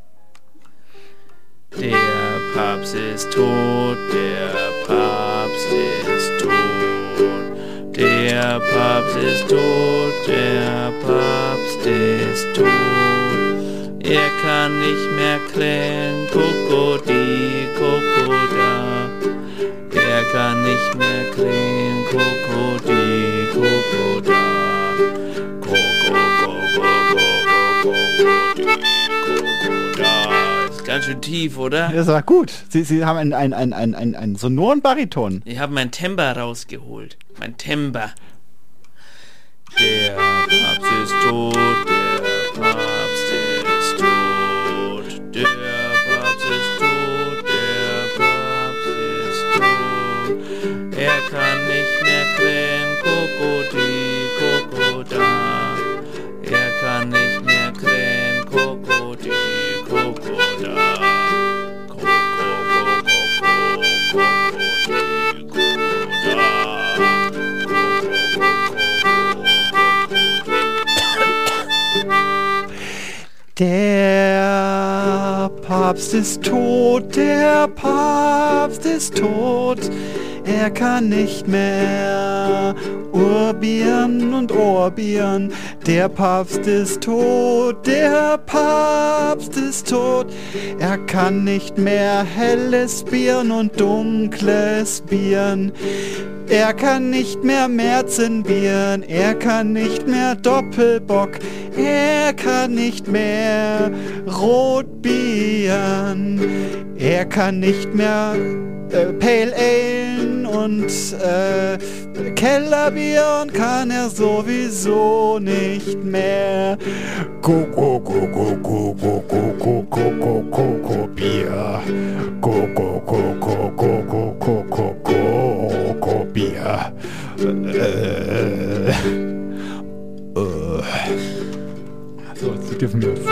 Der Papst ist tot, der Papst ist tot. Der Papst ist tot, der Papst ist tot. Er kann nicht mehr krähen, Kokodi, Kokoda. Er kann nicht mehr krähen, Kokodi, Kokoda. Koko, Koko, Koko, Kokodi, Kokoda. Ist ganz schön tief, oder? Das war gut. Sie, Sie haben einen, einen, einen, einen, einen, einen sonoren Bariton. Ich habe mein Timber rausgeholt. Mein Timber. Der Der Papst ist tot, der Papst ist tot. Er kann nicht mehr urbieren und orbieren. Der Papst ist tot, der Papst ist tot. Er kann nicht mehr helles Bieren und dunkles Bieren. Er kann nicht mehr Märzenbieren, er kann nicht mehr Doppelbock, er kann nicht mehr Rotbieren, er kann nicht mehr äh, Pale Ale und äh, Kellerbieren kann er sowieso nicht mehr. Go, go, go, go, go, go, go, go, go, go, go, go, Bier. Go, go, go, go, go, go, go, go, go, go, Bier. Äh, äh. So, Sie dürfen jetzt.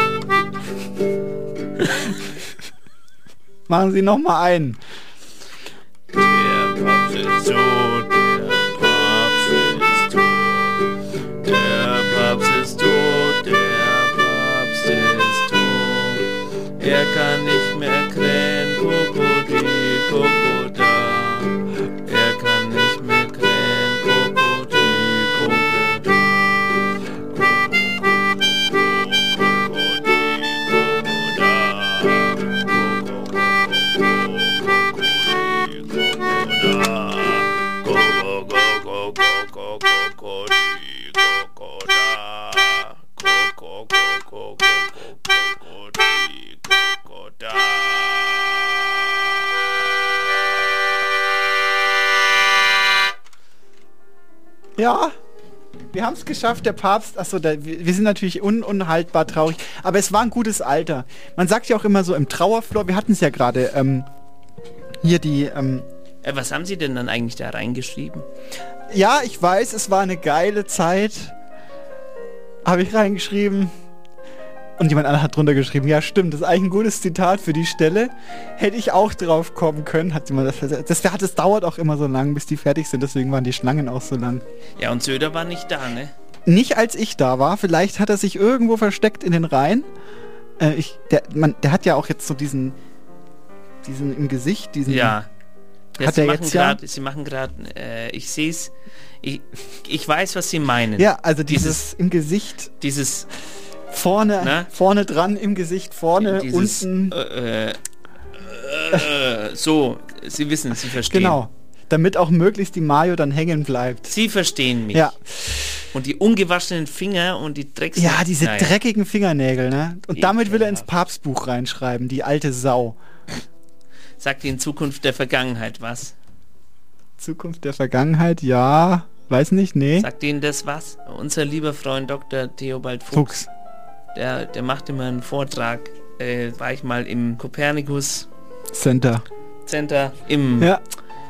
Machen Sie noch mal einen. Der Papst ist tot, der Papst ist tot, der Papst ist tot, er kann nicht mehr krähen, Krokodil, Krokoda, er kann nicht mehr krähen, Krokodil, Krokoda, Ja, wir haben es geschafft, der Papst, achso, da, wir, wir sind natürlich un, unhaltbar traurig, aber es war ein gutes Alter. Man sagt ja auch immer so im Trauerflor, wir hatten es ja gerade, ähm, hier die, ähm, äh, was haben Sie denn dann eigentlich da reingeschrieben? Ja, ich weiß, es war eine geile Zeit, habe ich reingeschrieben. Und jemand anderes hat drunter geschrieben, ja stimmt, das ist eigentlich ein gutes Zitat für die Stelle. Hätte ich auch drauf kommen können. Hat jemand das, das, das, das dauert auch immer so lang, bis die fertig sind, deswegen waren die Schlangen auch so lang. Ja, und Söder war nicht da, ne? Nicht als ich da war, vielleicht hat er sich irgendwo versteckt in den Reihen. Äh, ich, der, man, der hat ja auch jetzt so diesen, diesen im Gesicht, diesen... Ja. Ja, hat Sie, er machen jetzt grad, ja? Sie machen gerade, äh, ich sehe es, ich, ich weiß, was Sie meinen. Ja, also dieses, dieses im Gesicht... Dieses... Vorne, Na? vorne dran im Gesicht, vorne, Dieses, unten. Äh, äh, äh, so, Sie wissen, Sie verstehen. Genau, damit auch möglichst die Mayo dann hängen bleibt. Sie verstehen mich. Ja. Und die ungewaschenen Finger und die Drecks... Ja, diese naja. dreckigen Fingernägel, ne? Und Ekelhaft. damit will er ins Papstbuch reinschreiben, die alte Sau. Sagt die in Zukunft der Vergangenheit was? Zukunft der Vergangenheit, ja, weiß nicht, nee. Sagt Ihnen das was? Unser lieber Freund Doktor Theobald Fuchs. Fuchs. Der, der macht immer einen Vortrag, äh, war ich mal im Copernicus Center. Center, im Ja.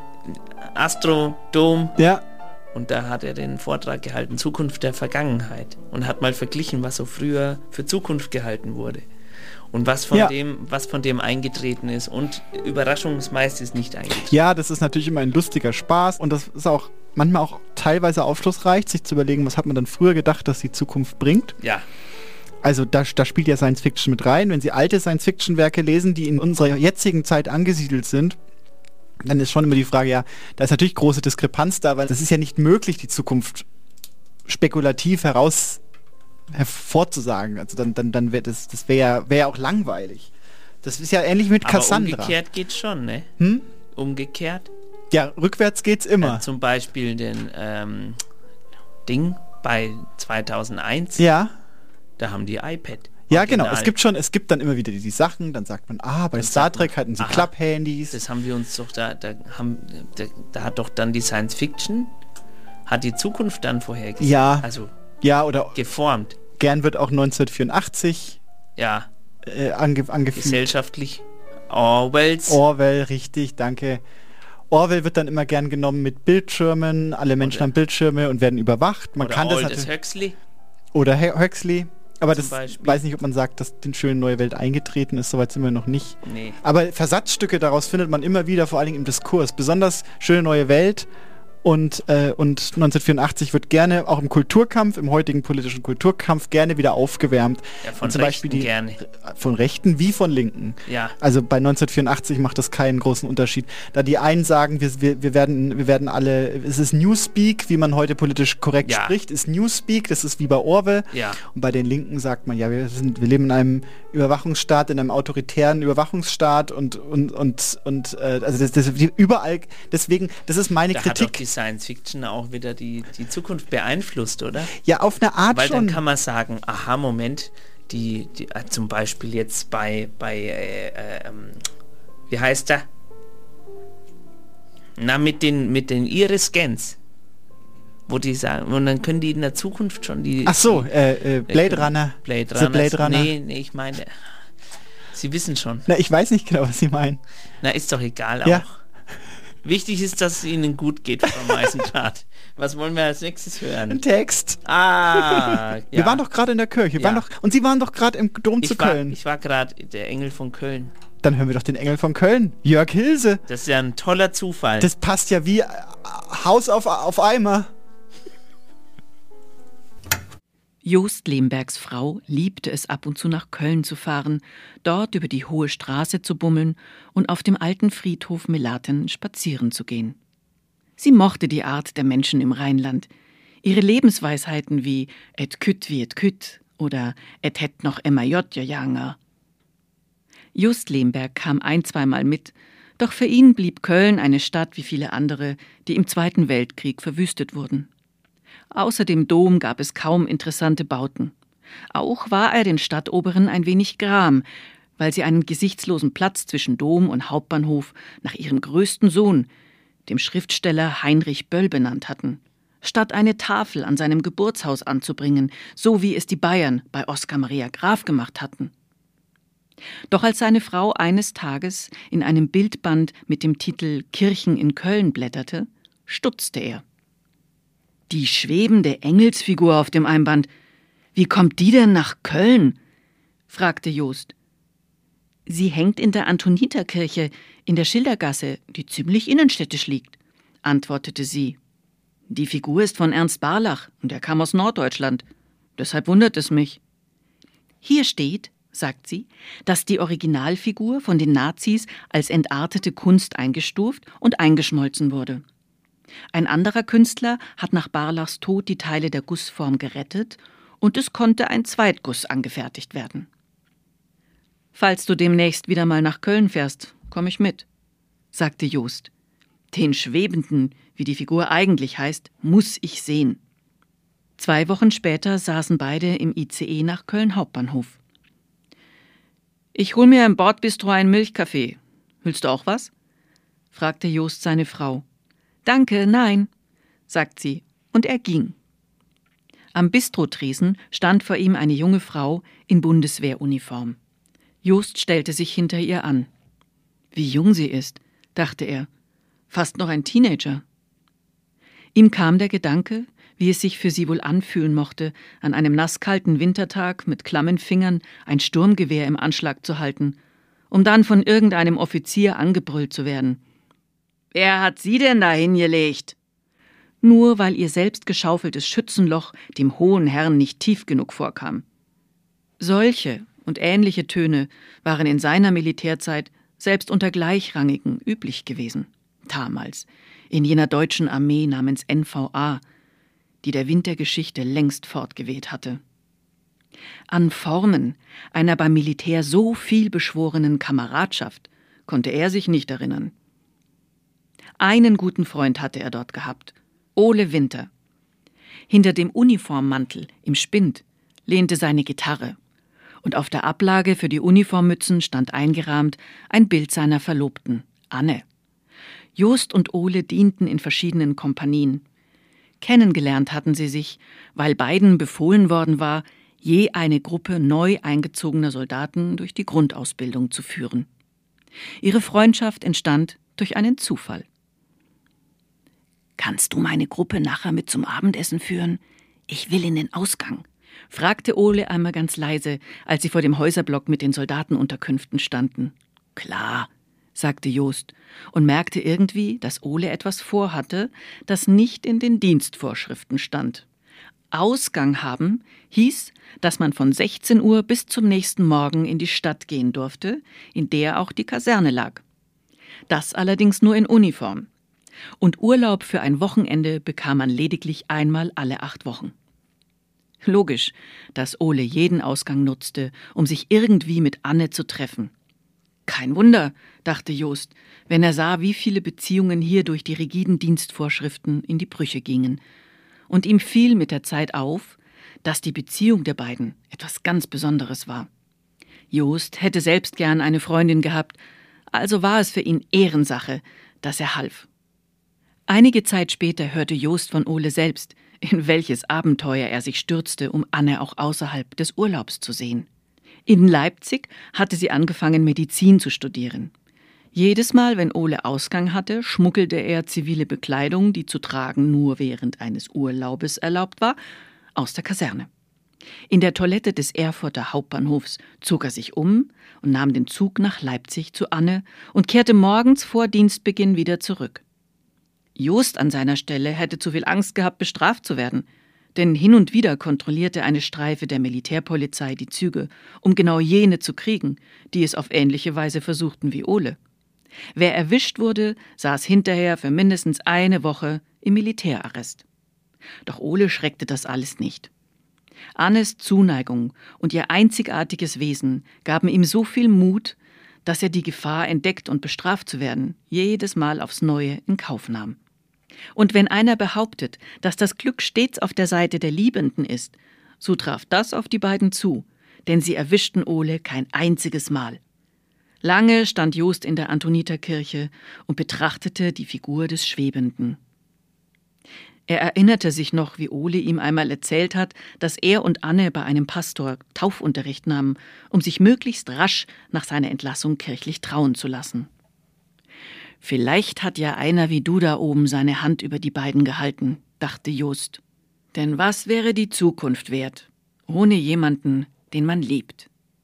Astrodom. Ja. Und da hat er den Vortrag gehalten, Zukunft der Vergangenheit. Und hat mal verglichen, was so früher für Zukunft gehalten wurde. Und was von Ja. dem, was von dem eingetreten ist. Und Überraschung ist meistens nicht eingetreten. Ja, das ist natürlich immer ein lustiger Spaß und das ist auch manchmal auch teilweise aufschlussreich, sich zu überlegen, was hat man dann früher gedacht, dass die Zukunft bringt. Ja. Also da, da spielt ja Science Fiction mit rein. Wenn Sie alte Science Fiction Werke lesen, die in unserer jetzigen Zeit angesiedelt sind, dann ist schon immer die Frage, ja, da ist natürlich große Diskrepanz da, weil das ist ja nicht möglich, die Zukunft spekulativ heraus hervorzusagen. Also dann, dann, dann wäre das, das wäre ja, wär ja auch langweilig. Das ist ja ähnlich mit Aber Cassandra. umgekehrt geht's schon, ne? Hm? Umgekehrt. Ja, rückwärts geht's immer. Äh, zum Beispiel den ähm, Ding bei zweitausendeins. Ja. Da haben die iPad. Ja, genau. Original. Es gibt schon, es gibt dann immer wieder die, die Sachen, dann sagt man, ah, bei Dann Star sagt Trek man, hatten sie aha, Klapphandys. Das haben wir uns doch da, da haben, da, da hat doch dann die Science Fiction, hat die Zukunft dann vorhergesehen. Ja. Also ja, oder geformt. Gern wird auch neunzehnhundertvierundachtzig Ja. äh, ange, angefügt. Gesellschaftlich. Orwells. Orwell, richtig, danke. Orwell wird dann immer gern genommen mit Bildschirmen, alle Menschen Oder- haben Bildschirme und werden überwacht. Man Oder kann das Aldous natürlich. Huxley. Oder He- Huxley. Aber Zum das Beispiel. weiß nicht, ob man sagt, dass die schöne neue Welt eingetreten ist, soweit sind wir noch nicht. Nee. Aber Versatzstücke daraus findet man immer wieder, vor allen Dingen im Diskurs. Besonders schöne neue Welt Und, äh, und neunzehnhundertvierundachtzig wird gerne, auch im Kulturkampf, im heutigen politischen Kulturkampf, gerne wieder aufgewärmt. Ja, von und zum Rechten Beispiel die, gerne. Von Rechten wie von Linken. Ja. Also bei neunzehnhundertvierundachtzig macht das keinen großen Unterschied. Da die einen sagen, wir, wir, wir, werden, wir werden alle, es ist Newspeak, wie man heute politisch korrekt Ja. spricht, ist Newspeak, das ist wie bei Orwell. Ja. Und bei den Linken sagt man, ja, wir, sind, wir leben in einem Überwachungsstaat, in einem autoritären Überwachungsstaat und, und, und, und äh, also das, das, überall, deswegen, das ist meine Da hat Kritik. doch die Science Fiction auch wieder die, die Zukunft beeinflusst, oder? Ja, auf eine Art Weil schon. dann kann man sagen, aha, Moment, die, die äh, zum Beispiel jetzt bei, bei äh, äh, ähm, wie heißt der? Na, mit den, mit den Iris-Scans. Wo die sagen, und dann können die in der Zukunft schon die... Ach so, die, äh, äh, Blade Runner. Blade The Runner. Blade Runner. Nee, nee, ich meine, Sie wissen schon. Na, ich weiß nicht genau, was Sie meinen. Na, ist doch egal Ja. auch. Wichtig ist, dass es Ihnen gut geht, Frau Meisendrath. Was wollen wir als nächstes hören? Ein Text. Ah, ja. Wir waren doch gerade in der Kirche. Wir Ja. waren doch, und Sie waren doch gerade im Dom zu Ich war, Köln. ich war gerade der Engel von Köln. Dann hören wir doch den Engel von Köln. Jörg Hilse. Das ist ja ein toller Zufall. Das passt ja wie äh, Haus auf, auf Eimer. Jost Lembergs Frau liebte es ab und zu nach Köln zu fahren, dort über die Hohe Straße zu bummeln und auf dem alten Friedhof Melaten spazieren zu gehen. Sie mochte die Art der Menschen im Rheinland, ihre Lebensweisheiten wie et kütt wie et kütt oder et hätt noch emma jott ja janger. Jost Lemberg kam ein-, zweimal mit, doch für ihn blieb Köln eine Stadt wie viele andere, die im Zweiten Weltkrieg verwüstet wurden. Außer dem Dom gab es kaum interessante Bauten. Auch war er den Stadtoberen ein wenig gram, weil sie einen gesichtslosen Platz zwischen Dom und Hauptbahnhof nach ihrem größten Sohn, dem Schriftsteller Heinrich Böll, benannt hatten, statt eine Tafel an seinem Geburtshaus anzubringen, so wie es die Bayern bei Oskar Maria Graf gemacht hatten. Doch als seine Frau eines Tages in einem Bildband mit dem Titel »Kirchen in Köln« blätterte, stutzte er. Die schwebende Engelsfigur auf dem Einband. Wie kommt die denn nach Köln? Fragte Jost. Sie hängt in der Antoniterkirche in der Schildergasse, die ziemlich innenstädtisch liegt, antwortete sie. Die Figur ist von Ernst Barlach und er kam aus Norddeutschland. Deshalb wundert es mich. Hier steht, sagt sie, dass die Originalfigur von den Nazis als entartete Kunst eingestuft und eingeschmolzen wurde. Ein anderer Künstler hat nach Barlachs Tod die Teile der Gussform gerettet und es konnte ein Zweitguss angefertigt werden. Falls du demnächst wieder mal nach Köln fährst, komme ich mit, sagte Jost. Den Schwebenden, wie die Figur eigentlich heißt, muss ich sehen. Zwei Wochen später saßen beide im I C E nach Köln Hauptbahnhof. Ich hol mir im Bordbistro einen Milchkaffee. Willst du auch was? Fragte Jost seine Frau. Danke, nein, sagt sie, und er ging. Am Bistrotresen stand vor ihm eine junge Frau in Bundeswehruniform. Jost stellte sich hinter ihr an. Wie jung sie ist, dachte er, fast noch ein Teenager. Ihm kam der Gedanke, wie es sich für sie wohl anfühlen mochte, an einem nasskalten Wintertag mit klammen Fingern ein Sturmgewehr im Anschlag zu halten, um dann von irgendeinem Offizier angebrüllt zu werden. »Wer hat Sie denn da hingelegt?« Nur weil ihr selbst geschaufeltes Schützenloch dem hohen Herrn nicht tief genug vorkam. Solche und ähnliche Töne waren in seiner Militärzeit selbst unter Gleichrangigen üblich gewesen. Damals, in jener deutschen Armee namens N V A, die der Wind der Geschichte längst fortgeweht hatte. An Formen einer beim Militär so viel beschworenen Kameradschaft konnte er sich nicht erinnern. Einen guten Freund hatte er dort gehabt, Ole Winter. Hinter dem Uniformmantel im Spind lehnte seine Gitarre und auf der Ablage für die Uniformmützen stand eingerahmt ein Bild seiner Verlobten, Anne. Jost und Ole dienten in verschiedenen Kompanien. Kennengelernt hatten sie sich, weil beiden befohlen worden war, je eine Gruppe neu eingezogener Soldaten durch die Grundausbildung zu führen. Ihre Freundschaft entstand durch einen Zufall. »Kannst du meine Gruppe nachher mit zum Abendessen führen? Ich will in den Ausgang«, fragte Ole einmal ganz leise, als sie vor dem Häuserblock mit den Soldatenunterkünften standen. »Klar«, sagte Jost und merkte irgendwie, dass Ole etwas vorhatte, das nicht in den Dienstvorschriften stand. Ausgang haben hieß, dass man von sechzehn Uhr bis zum nächsten Morgen in die Stadt gehen durfte, in der auch die Kaserne lag. Das allerdings nur in Uniform. Und Urlaub für ein Wochenende bekam man lediglich einmal alle acht Wochen. Logisch, dass Ole jeden Ausgang nutzte, um sich irgendwie mit Anne zu treffen. Kein Wunder, dachte Jost, wenn er sah, wie viele Beziehungen hier durch die rigiden Dienstvorschriften in die Brüche gingen. Und ihm fiel mit der Zeit auf, dass die Beziehung der beiden etwas ganz Besonderes war. Jost hätte selbst gern eine Freundin gehabt, also war es für ihn Ehrensache, dass er half. Einige Zeit später hörte Jost von Ole selbst, in welches Abenteuer er sich stürzte, um Anne auch außerhalb des Urlaubs zu sehen. In Leipzig hatte sie angefangen, Medizin zu studieren. Jedes Mal, wenn Ole Ausgang hatte, schmuggelte er zivile Bekleidung, die zu tragen nur während eines Urlaubes erlaubt war, aus der Kaserne. In der Toilette des Erfurter Hauptbahnhofs zog er sich um und nahm den Zug nach Leipzig zu Anne und kehrte morgens vor Dienstbeginn wieder zurück. Jost an seiner Stelle hätte zu viel Angst gehabt, bestraft zu werden, denn hin und wieder kontrollierte eine Streife der Militärpolizei die Züge, um genau jene zu kriegen, die es auf ähnliche Weise versuchten wie Ole. Wer erwischt wurde, saß hinterher für mindestens eine Woche im Militärarrest. Doch Ole schreckte das alles nicht. Annes Zuneigung und ihr einzigartiges Wesen gaben ihm so viel Mut, dass er die Gefahr, entdeckt und bestraft zu werden, jedes Mal aufs Neue in Kauf nahm. Und wenn einer behauptet, dass das Glück stets auf der Seite der Liebenden ist, so traf das auf die beiden zu, denn sie erwischten Ole kein einziges Mal. Lange stand Jost in der Antoniterkirche und betrachtete die Figur des Schwebenden. Er erinnerte sich noch, wie Ole ihm einmal erzählt hat, dass er und Anne bei einem Pastor Taufunterricht nahmen, um sich möglichst rasch nach seiner Entlassung kirchlich trauen zu lassen. Vielleicht hat ja einer wie du da oben seine Hand über die beiden gehalten, dachte Jost. Denn was wäre die Zukunft wert, ohne jemanden, den man liebt?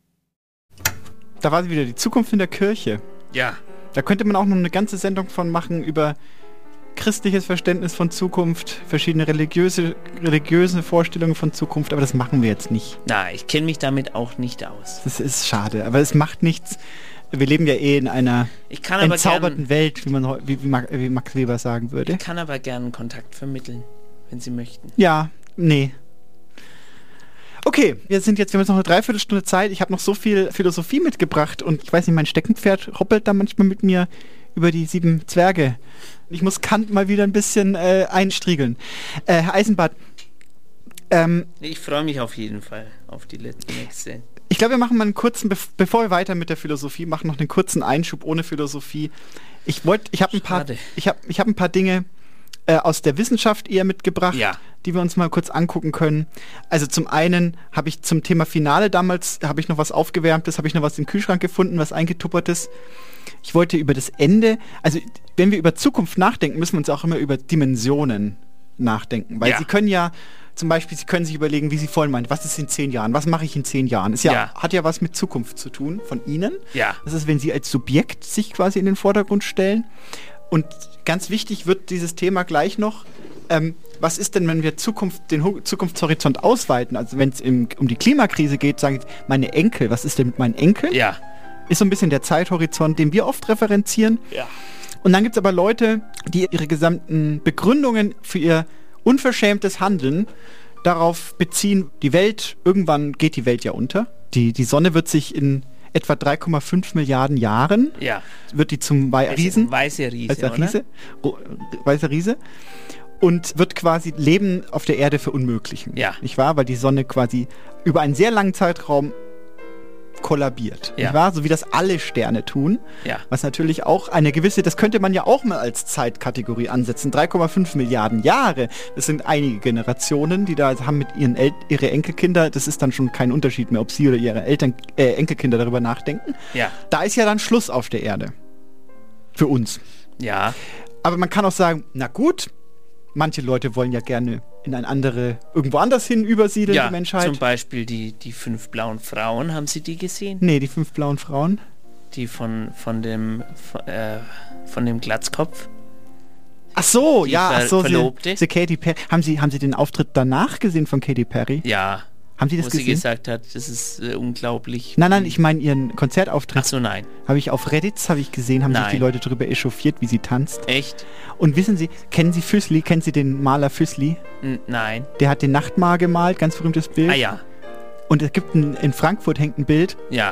Da war sie wieder, die Zukunft in der Kirche. Ja. Da könnte man auch noch eine ganze Sendung von machen über christliches Verständnis von Zukunft, verschiedene religiöse, religiöse Vorstellungen von Zukunft, aber das machen wir jetzt nicht. Na, ich kenne mich damit auch nicht aus. Das ist schade, aber es macht nichts. Wir leben ja eh in einer ich kann aber entzauberten gern, Welt, wie, man, wie, wie Max Weber sagen würde. Ich kann aber gerne Kontakt vermitteln, wenn Sie möchten. Ja, nee. Okay, wir sind jetzt, wir haben jetzt noch eine Dreiviertelstunde Zeit. Ich habe noch so viel Philosophie mitgebracht und ich weiß nicht, mein Steckenpferd hoppelt da manchmal mit mir über die sieben Zwerge. Ich muss Kant mal wieder ein bisschen äh, einstriegeln. Äh, Herr Eisenbart, ähm, ich freue mich auf jeden Fall auf die letzte nächste. Ich glaube, wir machen mal einen kurzen, be- bevor wir weiter mit der Philosophie machen, noch einen kurzen Einschub ohne Philosophie. Ich wollte, ich habe ein paar, ich habe, ich habe ein paar Dinge äh, aus der Wissenschaft eher mitgebracht, ja. die wir uns mal kurz angucken können. Also zum einen habe ich zum Thema Finale damals, habe ich noch was Aufgewärmtes, habe ich noch was im Kühlschrank gefunden, was eingetuppertes. Ich wollte über das Ende, also wenn wir über Zukunft nachdenken, müssen wir uns auch immer über Dimensionen nachdenken, weil ja. sie können ja zum Beispiel, Sie können sich überlegen, wie Sie vorhin meinen, was ist in zehn Jahren, was mache ich in zehn Jahren? Ist ja, ja. Hat ja was mit Zukunft zu tun von Ihnen. Ja. Das ist, wenn Sie als Subjekt sich quasi in den Vordergrund stellen. Und ganz wichtig wird dieses Thema gleich noch, ähm, was ist denn, wenn wir Zukunft, den Ho- Zukunftshorizont ausweiten? Also wenn es um die Klimakrise geht, sagen Sie, meine Enkel, was ist denn mit meinen Enkeln? Ja. Ist so ein bisschen der Zeithorizont, den wir oft referenzieren. Ja. Und dann gibt es aber Leute, die ihre gesamten Begründungen für ihr unverschämtes Handeln darauf beziehen, die Welt, irgendwann geht die Welt ja unter. Die, die Sonne wird sich in etwa drei Komma fünf Milliarden Jahren, ja. wird die zum Wei- Riesen. Weiße Riese, weißer oder? Riese, ro- weißer Riese. Und wird quasi Leben auf der Erde verunmöglichen. Ja. Nicht wahr? Weil die Sonne quasi über einen sehr langen Zeitraum kollabiert. Ja. Nicht wahr? So wie das alle Sterne tun. Ja. Was natürlich auch eine gewisse, das könnte man ja auch mal als Zeitkategorie ansetzen. drei Komma fünf Milliarden Jahre. Das sind einige Generationen, die da haben mit ihren El- ihre Enkelkinder, das ist dann schon kein Unterschied mehr, ob sie oder ihre Eltern, äh, Enkelkinder darüber nachdenken. Ja. Da ist ja dann Schluss auf der Erde. Für uns. Ja. Aber man kann auch sagen, na gut, manche Leute wollen ja gerne in ein andere, irgendwo anders hin übersiedeln, Ja, die Menschheit. zum Beispiel die, die fünf blauen Frauen, haben Sie die gesehen? Nee, die fünf blauen Frauen. die von, von dem von, äh, von dem Glatzkopf. Ach so, Die ja, Ver- ach so, Verlobte. sie, sie Katy Perry. Haben Sie, haben Sie den Auftritt danach gesehen von Katy Perry? Ja. Haben Sie das wo gesehen? sie gesagt hat, das ist äh, unglaublich. Nein, nein, ich meine Ihren Konzertauftritt. Ach so, nein. Habe ich auf Reddit, habe ich gesehen, haben sich Nein. die Leute darüber echauffiert, wie sie tanzt. Echt? Und wissen Sie, kennen Sie Füssli? Kennen Sie den Maler Füssli? N nein. Der hat den Nachtmahl gemalt, ganz berühmtes Bild. Ah ja. Und es gibt ein, in Frankfurt hängt ein Bild, Ja.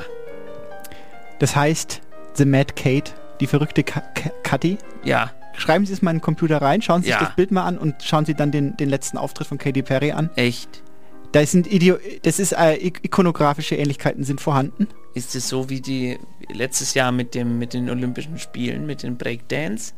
das heißt The Mad Kate, die verrückte Ka Ka Katy. Ja. Schreiben Sie es mal in den Computer rein, schauen Sie Ja. sich das Bild mal an und schauen Sie dann den, den letzten Auftritt von Katy Perry an. Echt? Da sind Ideo das ist äh, ik- ikonografische Ähnlichkeiten sind vorhanden. Ist es so wie die letztes Jahr mit dem mit den Olympischen Spielen, mit den Breakdance?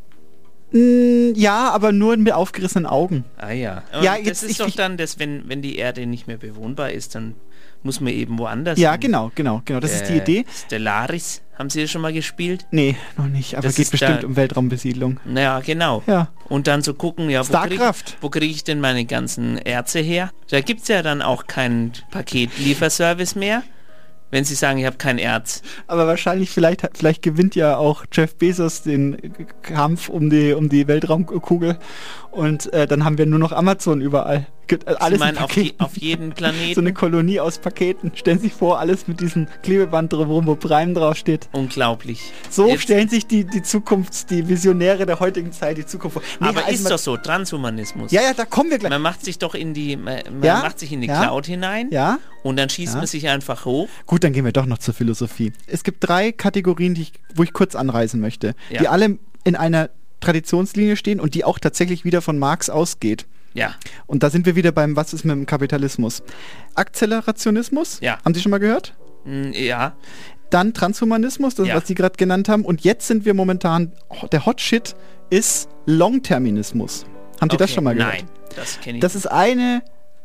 Mm, ja, aber nur mit aufgerissenen Augen. Ah ja. Ja, Und jetzt- das ist ich- doch ich- dann, dass wenn, wenn die Erde nicht mehr bewohnbar ist, dann muss man eben woanders Ja, hin. genau, genau, genau. Das ist die Äh, Idee. Stellaris, haben Sie das schon mal gespielt? Nee, noch nicht, aber Das geht ist bestimmt da- um Weltraumbesiedlung. Naja, genau. Ja. Und dann so gucken, ja, wo kriege Starkraft. wo krieg ich denn meine ganzen Erze her? Da gibt es ja dann auch keinen Paketlieferservice mehr, wenn Sie sagen, ich habe kein Erz. Aber wahrscheinlich, vielleicht, hat- vielleicht gewinnt ja auch Jeff Bezos den Kampf um die, um die Weltraumkugel und äh, dann haben wir nur noch Amazon überall. Ge- äh, Alles Sie meinen in auf, je, Paketen. auf jeden Planeten? So eine Kolonie aus Paketen. Stellen Sie sich vor, alles mit diesem Klebeband drumherum, wo Prime draufsteht. Unglaublich. So Jetzt- stellen sich die, die Zukunft, die Visionäre der heutigen Zeit die Zukunft vor. Nee, Aber also ist man- doch so, Transhumanismus. Ja, ja, da kommen wir gleich. Man macht sich doch in die, man, man Ja, macht sich in die ja, Cloud hinein ja, und dann schießt ja. man sich einfach hoch. Gut, dann gehen wir doch noch zur Philosophie. Es gibt drei Kategorien, die ich, wo ich kurz anreißen möchte, Ja. die alle in einer Traditionslinie stehen und die auch tatsächlich wieder von Marx ausgeht. Ja. Und da sind wir wieder beim, was ist mit dem Kapitalismus? Akzelerationismus, Ja. haben Sie schon mal gehört? Mm, Ja. Dann Transhumanismus, das Ja. was Sie gerade genannt haben. Und jetzt sind wir momentan, oh, der Hot Shit ist Longterminismus. Haben Sie das Okay, schon mal gehört? Nein, das kenne ich Das ist eine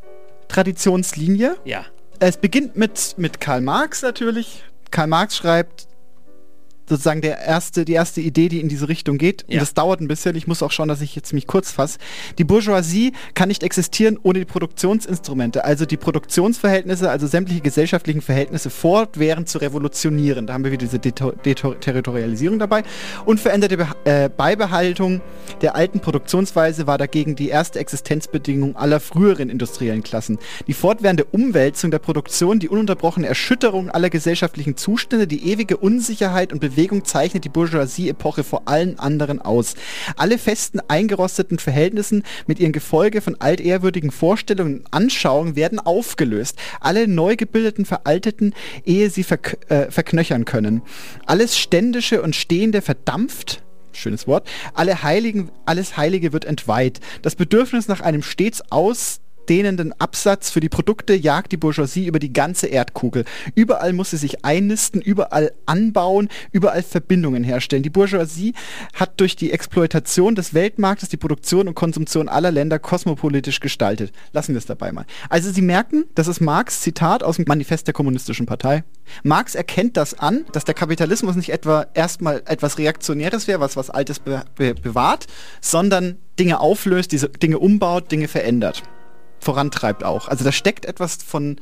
Traditionslinie. Ja. Es beginnt mit, mit Karl Marx natürlich. Karl Marx schreibt sozusagen der erste, die erste Idee, die in diese Richtung geht. Und Ja. das dauert ein bisschen. Ich muss auch schauen, dass ich jetzt mich kurz fasse. Die Bourgeoisie kann nicht existieren ohne die Produktionsinstrumente, also die Produktionsverhältnisse, also sämtliche gesellschaftlichen Verhältnisse fortwährend zu revolutionieren. Da haben wir wieder diese Deto- Deto- Territorialisierung dabei. Unveränderte Be äh, Beibehaltung der alten Produktionsweise war dagegen die erste Existenzbedingung aller früheren industriellen Klassen. Die fortwährende Umwälzung der Produktion, die ununterbrochene Erschütterung aller gesellschaftlichen Zustände, die ewige Unsicherheit und Bewegung zeichnet die Bourgeoisie-Epoche vor allen anderen aus. Alle festen, eingerosteten Verhältnissen mit ihren Gefolge von altehrwürdigen Vorstellungen und Anschauungen werden aufgelöst. Alle neu gebildeten, veralteten, ehe sie verk äh, verknöchern können. Alles Ständische und Stehende verdampft. Schönes Wort. Alle Heiligen, alles Heilige wird entweiht. Das Bedürfnis nach einem stets ausdehnenden Absatz für die Produkte jagt die Bourgeoisie über die ganze Erdkugel. Überall muss sie sich einnisten, überall anbauen, überall Verbindungen herstellen. Die Bourgeoisie hat durch die Exploitation des Weltmarktes die Produktion und Konsumtion aller Länder kosmopolitisch gestaltet. Lassen wir es dabei mal. Also Sie merken, das ist Marx, Zitat aus dem Manifest der Kommunistischen Partei. Marx erkennt das an, dass der Kapitalismus nicht etwa erstmal etwas Reaktionäres wäre, was was Altes be be bewahrt, sondern Dinge auflöst, diese Dinge umbaut, Dinge verändert. Vorantreibt auch. Also da steckt etwas von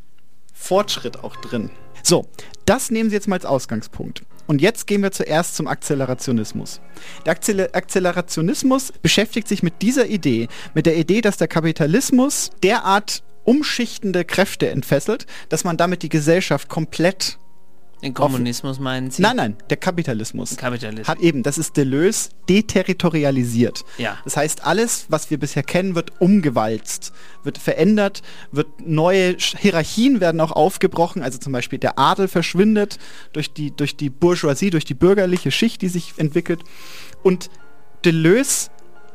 Fortschritt auch drin. So, das nehmen Sie jetzt mal als Ausgangspunkt. Und jetzt gehen wir zuerst zum Akzelerationismus. Der Akzel Akzelerationismus beschäftigt sich mit dieser Idee, mit der Idee, dass der Kapitalismus derart umschichtende Kräfte entfesselt, dass man damit die Gesellschaft komplett... Den Kommunismus meinen Sie? Nein, nein, der Kapitalismus. Kapitalismus. Hat eben, das ist Deleuze, deterritorialisiert. Ja. Das heißt, alles, was wir bisher kennen, wird umgewalzt, wird verändert, wird neue Hierarchien werden auch aufgebrochen. Also zum Beispiel der Adel verschwindet durch die, durch die Bourgeoisie, durch die bürgerliche Schicht, die sich entwickelt. Und Deleuze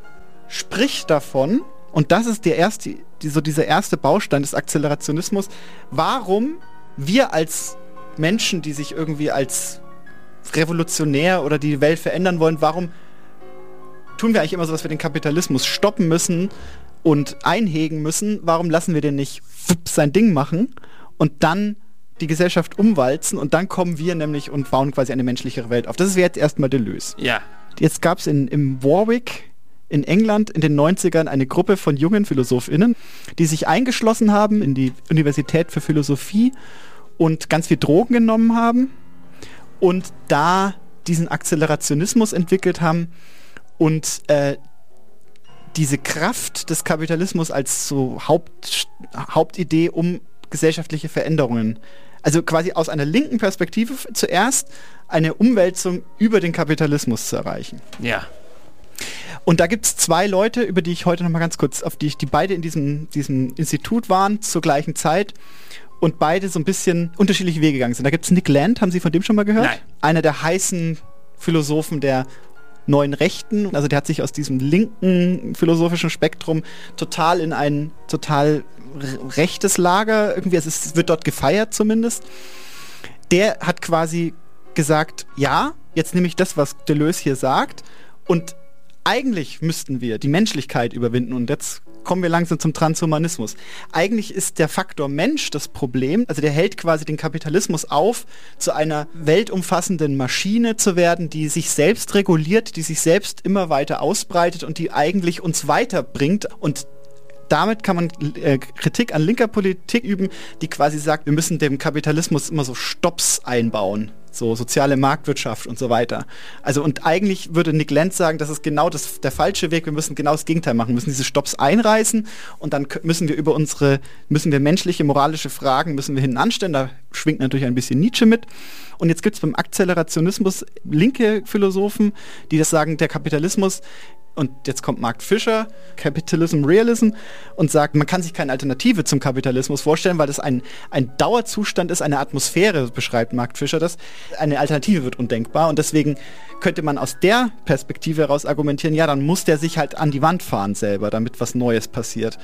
spricht davon, und das ist der erste, die, so dieser erste Baustein des Akzelerationismus, warum wir als Menschen, die sich irgendwie als revolutionär oder die Welt verändern wollen, warum tun wir eigentlich immer so, dass wir den Kapitalismus stoppen müssen und einhegen müssen? Warum lassen wir den nicht sein Ding machen und dann die Gesellschaft umwalzen und dann kommen wir nämlich und bauen quasi eine menschlichere Welt auf? Das ist jetzt erstmal Deleuze. Ja. Jetzt gab es in, im Warwick in England in den neunzigern eine Gruppe von jungen PhilosophInnen, die sich eingeschlossen haben in die Universität für Philosophie und ganz viel Drogen genommen haben und da diesen Akzelerationismus entwickelt haben und äh, diese Kraft des Kapitalismus als so Haupt, Hauptidee, um gesellschaftliche Veränderungen, also quasi aus einer linken Perspektive zuerst eine Umwälzung über den Kapitalismus zu erreichen. Ja. Und da gibt es zwei Leute, über die ich heute noch mal ganz kurz, auf die ich, die beide in diesem, diesem Institut waren zur gleichen Zeit und beide so ein bisschen unterschiedliche Wege gegangen sind. Da gibt es Nick Land, haben Sie von dem schon mal gehört? Nein. Einer der heißen Philosophen der neuen Rechten, also der hat sich aus diesem linken philosophischen Spektrum total in ein total rechtes Lager, irgendwie, also es wird dort gefeiert zumindest. Der hat quasi gesagt, ja, jetzt nehme ich das, was Deleuze hier sagt, und eigentlich müssten wir die Menschlichkeit überwinden, und jetzt kommen wir langsam zum Transhumanismus. Eigentlich ist der Faktor Mensch das Problem, also der hält quasi den Kapitalismus auf, zu einer weltumfassenden Maschine zu werden, die sich selbst reguliert, die sich selbst immer weiter ausbreitet und die eigentlich uns weiterbringt, und damit kann man äh, Kritik an linker Politik üben, die quasi sagt, wir müssen dem Kapitalismus immer so Stopps einbauen, so soziale Marktwirtschaft und so weiter. Also, und eigentlich würde Nick Land sagen, das ist genau das, der falsche Weg, wir müssen genau das Gegenteil machen, wir müssen diese Stopps einreißen und dann müssen wir über unsere, müssen wir menschliche, moralische Fragen, müssen wir hinten anstellen, da schwingt natürlich ein bisschen Nietzsche mit. Und jetzt gibt es beim Akzelerationismus linke Philosophen, die das sagen, der Kapitalismus, und jetzt kommt Mark Fisher, Capitalism Realism, und sagt, man kann sich keine Alternative zum Kapitalismus vorstellen, weil das ein, ein Dauerzustand ist, eine Atmosphäre, beschreibt Mark Fisher das. Eine Alternative wird undenkbar, und deswegen könnte man aus der Perspektive heraus argumentieren, ja, dann muss der sich halt an die Wand fahren selber, damit was Neues passiert.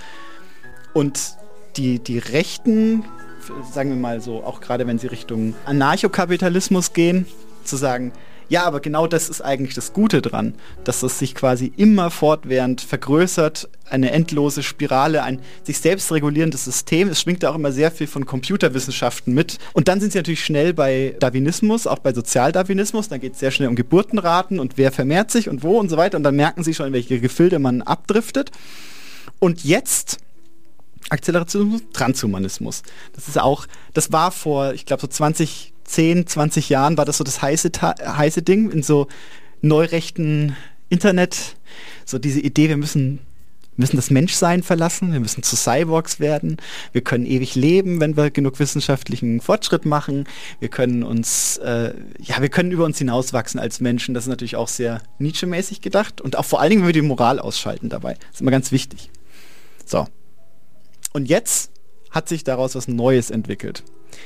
Und die, die Rechten, sagen wir mal so, auch gerade wenn sie Richtung Anarchokapitalismus gehen, zu sagen, ja, aber genau das ist eigentlich das Gute dran, dass es sich quasi immer fortwährend vergrößert, eine endlose Spirale, ein sich selbst regulierendes System. Es schwingt da auch immer sehr viel von Computerwissenschaften mit. Und dann sind sie natürlich schnell bei Darwinismus, auch bei Sozialdarwinismus. Dann geht es sehr schnell um Geburtenraten und wer vermehrt sich und wo und so weiter. Und dann merken sie schon, in welche Gefilde man abdriftet. Und jetzt Akzelerationismus, Transhumanismus. Das ist auch, das war vor, ich glaube, so zwanzig zehn, zwanzig Jahren war das so das heiße, heiße Ding in so neurechten Internet. So diese Idee, wir müssen, müssen das Menschsein verlassen, wir müssen zu Cyborgs werden, wir können ewig leben, wenn wir genug wissenschaftlichen Fortschritt machen, wir können uns, äh, ja, wir können über uns hinauswachsen als Menschen. Das ist natürlich auch sehr Nietzsche-mäßig gedacht, und auch vor allen Dingen, wenn wir die Moral ausschalten dabei. Das ist immer ganz wichtig. So. Und jetzt hat sich daraus was Neues entwickelt.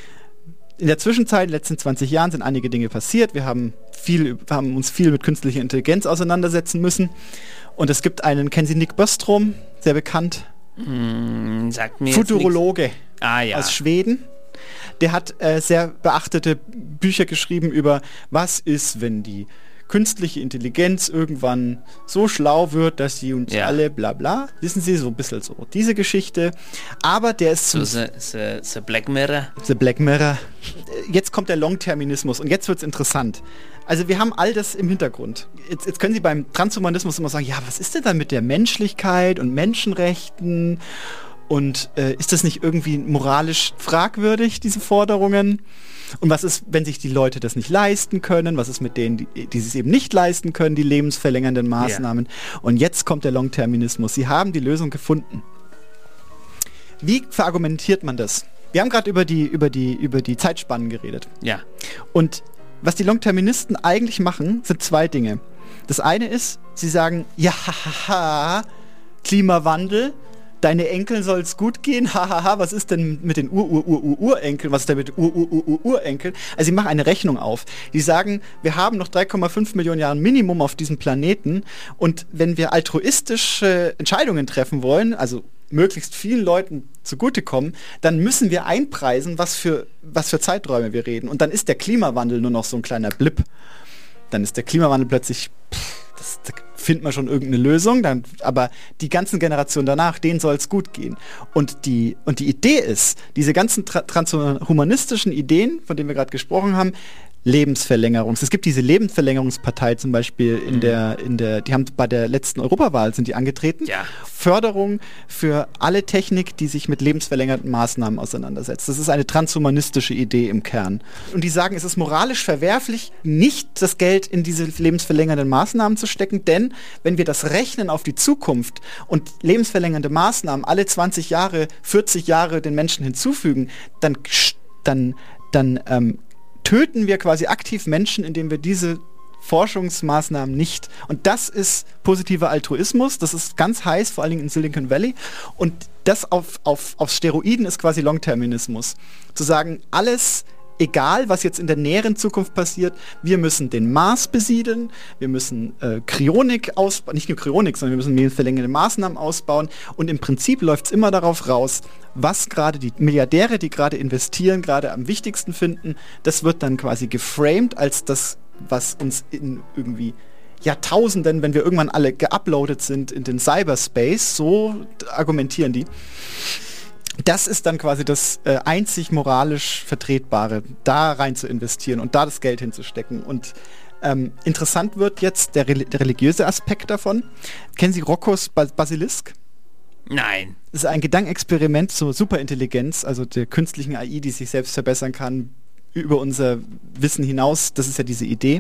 In der Zwischenzeit, in den letzten zwanzig Jahren, sind einige Dinge passiert. Wir haben, viel, wir haben uns viel mit künstlicher Intelligenz auseinandersetzen müssen. Und es gibt einen, kennen Sie Nick Bostrom, sehr bekannt? Mm, sagt mir Futurologe ah, ja. aus Schweden. Der hat äh, sehr beachtete Bücher geschrieben über, was ist, wenn die künstliche Intelligenz irgendwann so schlau wird, dass sie uns ja. alle bla bla. Wissen Sie, so ein bisschen so diese Geschichte. Aber der ist so the, the, the Black Mirror. The Black Mirror. Jetzt kommt der Longterminismus und jetzt wird's interessant. Also wir haben all das im Hintergrund. Jetzt, jetzt können Sie beim Transhumanismus immer sagen, ja, was ist denn da mit der Menschlichkeit und Menschenrechten? Und äh, ist das nicht irgendwie moralisch fragwürdig, diese Forderungen? Und was ist, wenn sich die Leute das nicht leisten können? Was ist mit denen, die, die es eben nicht leisten können, die lebensverlängernden Maßnahmen? Ja. Und jetzt kommt der Longterminismus. Sie haben die Lösung gefunden. Wie verargumentiert man das? Wir haben gerade über die, über, die, über die Zeitspannen geredet. Ja. Und was die Longterministen eigentlich machen, sind zwei Dinge. Das eine ist, sie sagen, ja, haha, Klimawandel, deine Enkeln soll es gut gehen, hahaha, was ist denn mit den Ur-Ur-Ur-Urenkeln, was ist denn mit den Ur-Ur-Ur-Urenkeln? Also sie machen eine Rechnung auf. Die sagen, wir haben noch drei Komma fünf Millionen Jahre Minimum auf diesem Planeten, und wenn wir altruistische Entscheidungen treffen wollen, also möglichst vielen Leuten zugutekommen, dann müssen wir einpreisen, was für, was für Zeiträume wir reden. Und dann ist der Klimawandel nur noch so ein kleiner Blip. Dann ist der Klimawandel plötzlich, pff, das, da findet man schon irgendeine Lösung, dann, aber die ganzen Generationen danach, denen soll es gut gehen. Und die, und die Idee ist, diese ganzen tra- transhumanistischen Ideen, von denen wir gerade gesprochen haben, Lebensverlängerungs. Es gibt diese Lebensverlängerungspartei zum Beispiel in mhm. der, in der, die haben bei der letzten Europawahl sind die angetreten. Ja. Förderung für alle Technik, die sich mit lebensverlängernden Maßnahmen auseinandersetzt. Das ist eine transhumanistische Idee im Kern. Und die sagen, es ist moralisch verwerflich, nicht das Geld in diese lebensverlängernden Maßnahmen zu stecken, denn wenn wir das rechnen auf die Zukunft und lebensverlängernde Maßnahmen alle zwanzig Jahre, vierzig Jahre den Menschen hinzufügen, dann, dann, dann ähm, töten wir quasi aktiv Menschen, indem wir diese Forschungsmaßnahmen nicht. Und das ist positiver Altruismus, das ist ganz heiß, vor allen Dingen in Silicon Valley. Und das auf, auf, auf Steroiden ist quasi Longterminismus. Zu sagen, alles, egal was jetzt in der näheren Zukunft passiert, wir müssen den Mars besiedeln, wir müssen äh, Kryonik ausbauen, nicht nur Kryonik, sondern wir müssen verlängerte Maßnahmen ausbauen. Und im Prinzip läuft es immer darauf raus, was gerade die Milliardäre, die gerade investieren, gerade am wichtigsten finden, das wird dann quasi geframed als das, was uns in irgendwie Jahrtausenden, wenn wir irgendwann alle geuploadet sind in den Cyberspace, so argumentieren die. Das ist dann quasi das äh, einzig moralisch Vertretbare, da rein zu investieren und da das Geld hinzustecken. Und ähm, interessant wird jetzt der, der religiöse Aspekt davon. Kennen Sie Roccos Bas- Basilisk? Nein. Das ist ein Gedankenexperiment zur Superintelligenz, also der künstlichen A I, die sich selbst verbessern kann, über unser Wissen hinaus. Das ist ja diese Idee.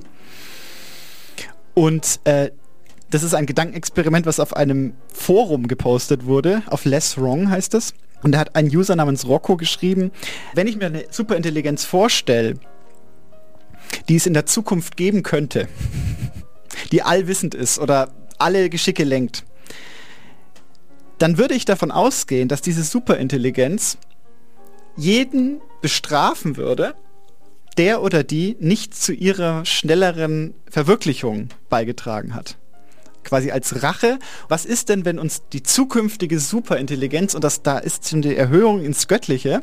Und äh, das ist ein Gedankenexperiment, was auf einem Forum gepostet wurde, auf Less Wrong heißt das. Und da hat ein User namens Rocco geschrieben, wenn ich mir eine Superintelligenz vorstelle, die es in der Zukunft geben könnte, die allwissend ist oder alle Geschicke lenkt, dann würde ich davon ausgehen, dass diese Superintelligenz jeden bestrafen würde, der oder die nicht zu ihrer schnelleren Verwirklichung beigetragen hat. Quasi als Rache. Was ist denn, wenn uns die zukünftige Superintelligenz, und das da ist schon die Erhöhung ins Göttliche,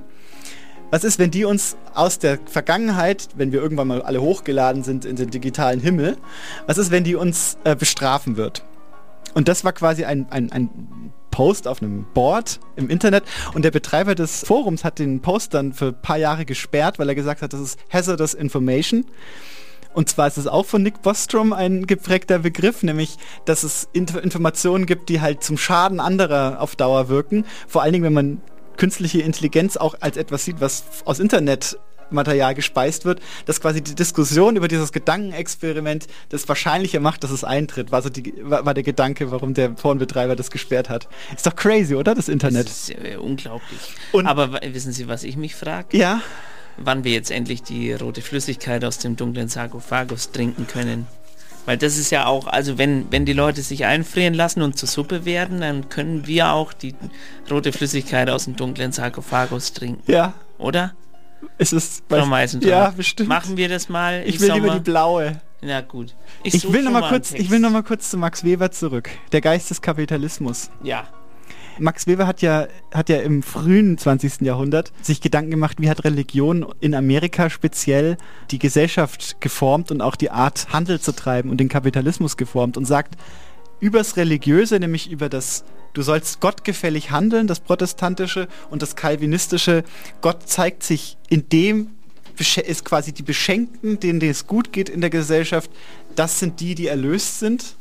was ist, wenn die uns aus der Vergangenheit, wenn wir irgendwann mal alle hochgeladen sind in den digitalen Himmel, was ist, wenn die uns äh, bestrafen wird? Und das war quasi ein, ein, ein Post auf einem Board im Internet und der Betreiber des Forums hat den Post dann für ein paar Jahre gesperrt, weil er gesagt hat, das ist hazardous information. Und zwar ist es auch von Nick Bostrom ein geprägter Begriff, nämlich, dass es Inf- Informationen gibt, die halt zum Schaden anderer auf Dauer wirken. Vor allen Dingen, wenn man künstliche Intelligenz auch als etwas sieht, was aus Internetmaterial gespeist wird, dass quasi die Diskussion über dieses Gedankenexperiment das wahrscheinlicher macht, dass es eintritt, war, so die, war, war der Gedanke, warum der Forenbetreiber das gesperrt hat. Ist doch crazy, oder, das Internet? Das ist äh, unglaublich. Und aber w- wissen Sie, was ich mich frage? Ja. Wann wir jetzt endlich die rote Flüssigkeit aus dem dunklen Sarkophagus trinken können. Weil das ist ja auch, also wenn, wenn die Leute sich einfrieren lassen und zur Suppe werden, dann können wir auch die rote Flüssigkeit aus dem dunklen Sarkophagus trinken. Ja. Oder? Es ist, Frau Meisendrath. Ja, bestimmt. Machen wir das mal. Ich will Sommer. lieber die blaue. Na gut. Ich, ich will noch mal kurz, ich will noch mal kurz zu Max Weber zurück. Der Geist des Kapitalismus. Ja. Max Weber hat ja, hat ja im frühen zwanzigsten Jahrhundert sich Gedanken gemacht, wie hat Religion in Amerika speziell die Gesellschaft geformt und auch die Art, Handel zu treiben und den Kapitalismus geformt und sagt, übers Religiöse, nämlich über das, du sollst gottgefällig handeln, das Protestantische und das Calvinistische, Gott zeigt sich in dem, ist quasi die Beschenkten, denen es gut geht in der Gesellschaft, das sind die, die erlöst sind.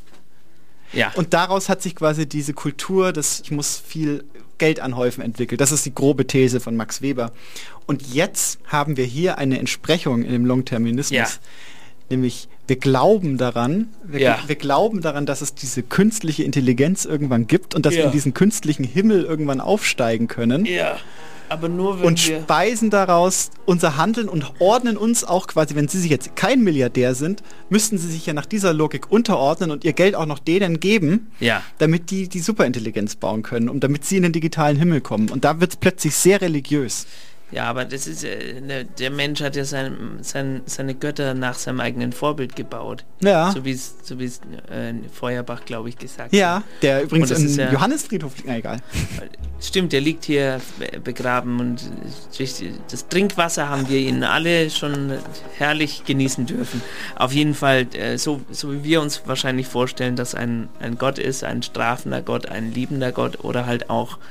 Ja. Und daraus hat sich quasi diese Kultur, dass ich muss viel Geld anhäufen, entwickelt. Das ist die grobe These von Max Weber. Und jetzt haben wir hier eine Entsprechung in dem Longterminismus. Ja. Nämlich, wir glauben daran, wir, ja. wir glauben daran, dass es diese künstliche Intelligenz irgendwann gibt und dass ja. wir in diesen künstlichen Himmel irgendwann aufsteigen können. Ja. Aber nur wenn und wir speisen daraus unser Handeln und ordnen uns auch quasi, wenn sie sich jetzt kein Milliardär sind, müssten sie sich ja nach dieser Logik unterordnen und ihr Geld auch noch denen geben, ja. damit die die Superintelligenz bauen können und damit sie in den digitalen Himmel kommen. Und da wird es plötzlich sehr religiös. Ja, aber das ist äh, ne, der Mensch hat ja sein, sein, seine Götter nach seinem eigenen Vorbild gebaut. Ja. So wie es so wie's, äh, Feuerbach, glaube ich, gesagt ja, hat. Ja, der übrigens im ja, Johannesfriedhof liegt, na egal. Stimmt, der liegt hier begraben und das Trinkwasser haben wir ihn alle schon herrlich genießen dürfen. Auf jeden Fall, äh, so, so wie wir uns wahrscheinlich vorstellen, dass ein, ein Gott ist, ein strafender Gott, ein liebender Gott oder halt auch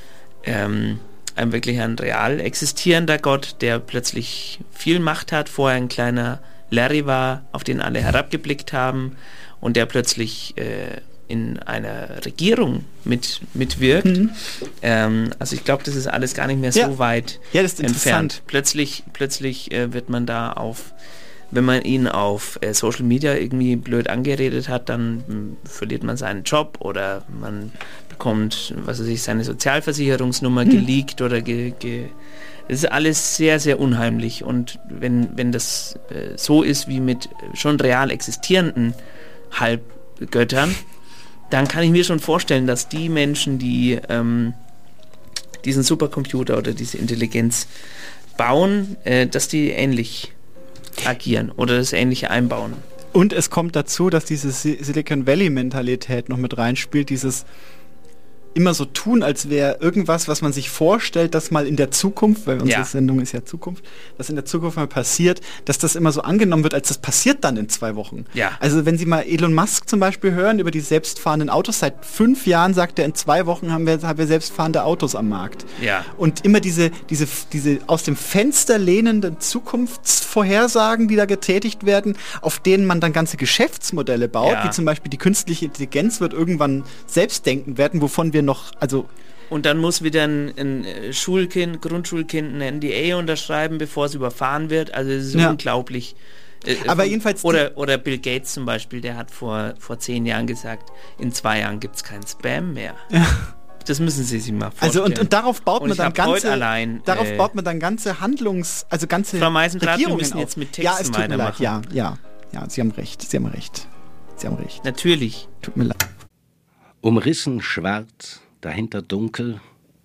ähm, ein wirklich ein real existierender Gott, der plötzlich viel Macht hat, vorher ein kleiner Larry war, auf den alle herabgeblickt haben und der plötzlich äh, in einer Regierung mit, mitwirkt. Mhm. Ähm, also ich glaube, das ist alles gar nicht mehr so ja. weit ja, das ist entfernt. Plötzlich, plötzlich äh, wird man da auf, wenn man ihn auf äh, Social Media irgendwie blöd angeredet hat, dann mh, verliert man seinen Job oder man bekommt, was weiß ich, seine Sozialversicherungsnummer mhm. geleakt oder ge, ge das ist alles sehr, sehr unheimlich. Und wenn, wenn das äh, so ist wie mit schon real existierenden Halbgöttern, dann kann ich mir schon vorstellen, dass die Menschen, die ähm, diesen Supercomputer oder diese Intelligenz bauen, äh, dass die ähnlich agieren oder das Ähnliche einbauen. Und es kommt dazu, dass diese Silicon Valley-Mentalität noch mit reinspielt, dieses immer so tun, als wäre irgendwas, was man sich vorstellt, dass mal in der Zukunft, weil unsere ja. Sendung ist ja Zukunft, dass in der Zukunft mal passiert, dass das immer so angenommen wird, als das passiert dann in zwei Wochen. Ja. Also wenn Sie mal Elon Musk zum Beispiel hören über die selbstfahrenden Autos, seit fünf Jahren sagt er, in zwei Wochen haben wir, haben wir selbstfahrende Autos am Markt. Ja. Und immer diese, diese, diese aus dem Fenster lehnenden Zukunftsvorhersagen, die da getätigt werden, auf denen man dann ganze Geschäftsmodelle baut, ja. wie zum Beispiel die künstliche Intelligenz wird irgendwann selbstdenkend werden, wovon wir noch, also und dann muss wieder ein, ein Schulkind, Grundschulkind ein N D A unterschreiben, bevor es überfahren wird. Also es ist ja. unglaublich. Äh, Aber von, jedenfalls oder, oder Bill Gates zum Beispiel, der hat vor, vor zehn Jahren gesagt, in zwei Jahren gibt es keinen Spam mehr. Ja. Das müssen Sie sich mal vorstellen. Also und, und darauf baut und man dann ganze allein, darauf äh, baut man dann ganze Handlungs, also ganze Frau Meisendrath, Regierungen wir müssen auf. jetzt mit Texten ja, es tut mir leid. weitermachen. Ja, ja, ja, Sie haben recht, Sie haben recht. Sie haben recht. Natürlich. Tut mir leid. Umrissen schwarz, dahinter dunkel.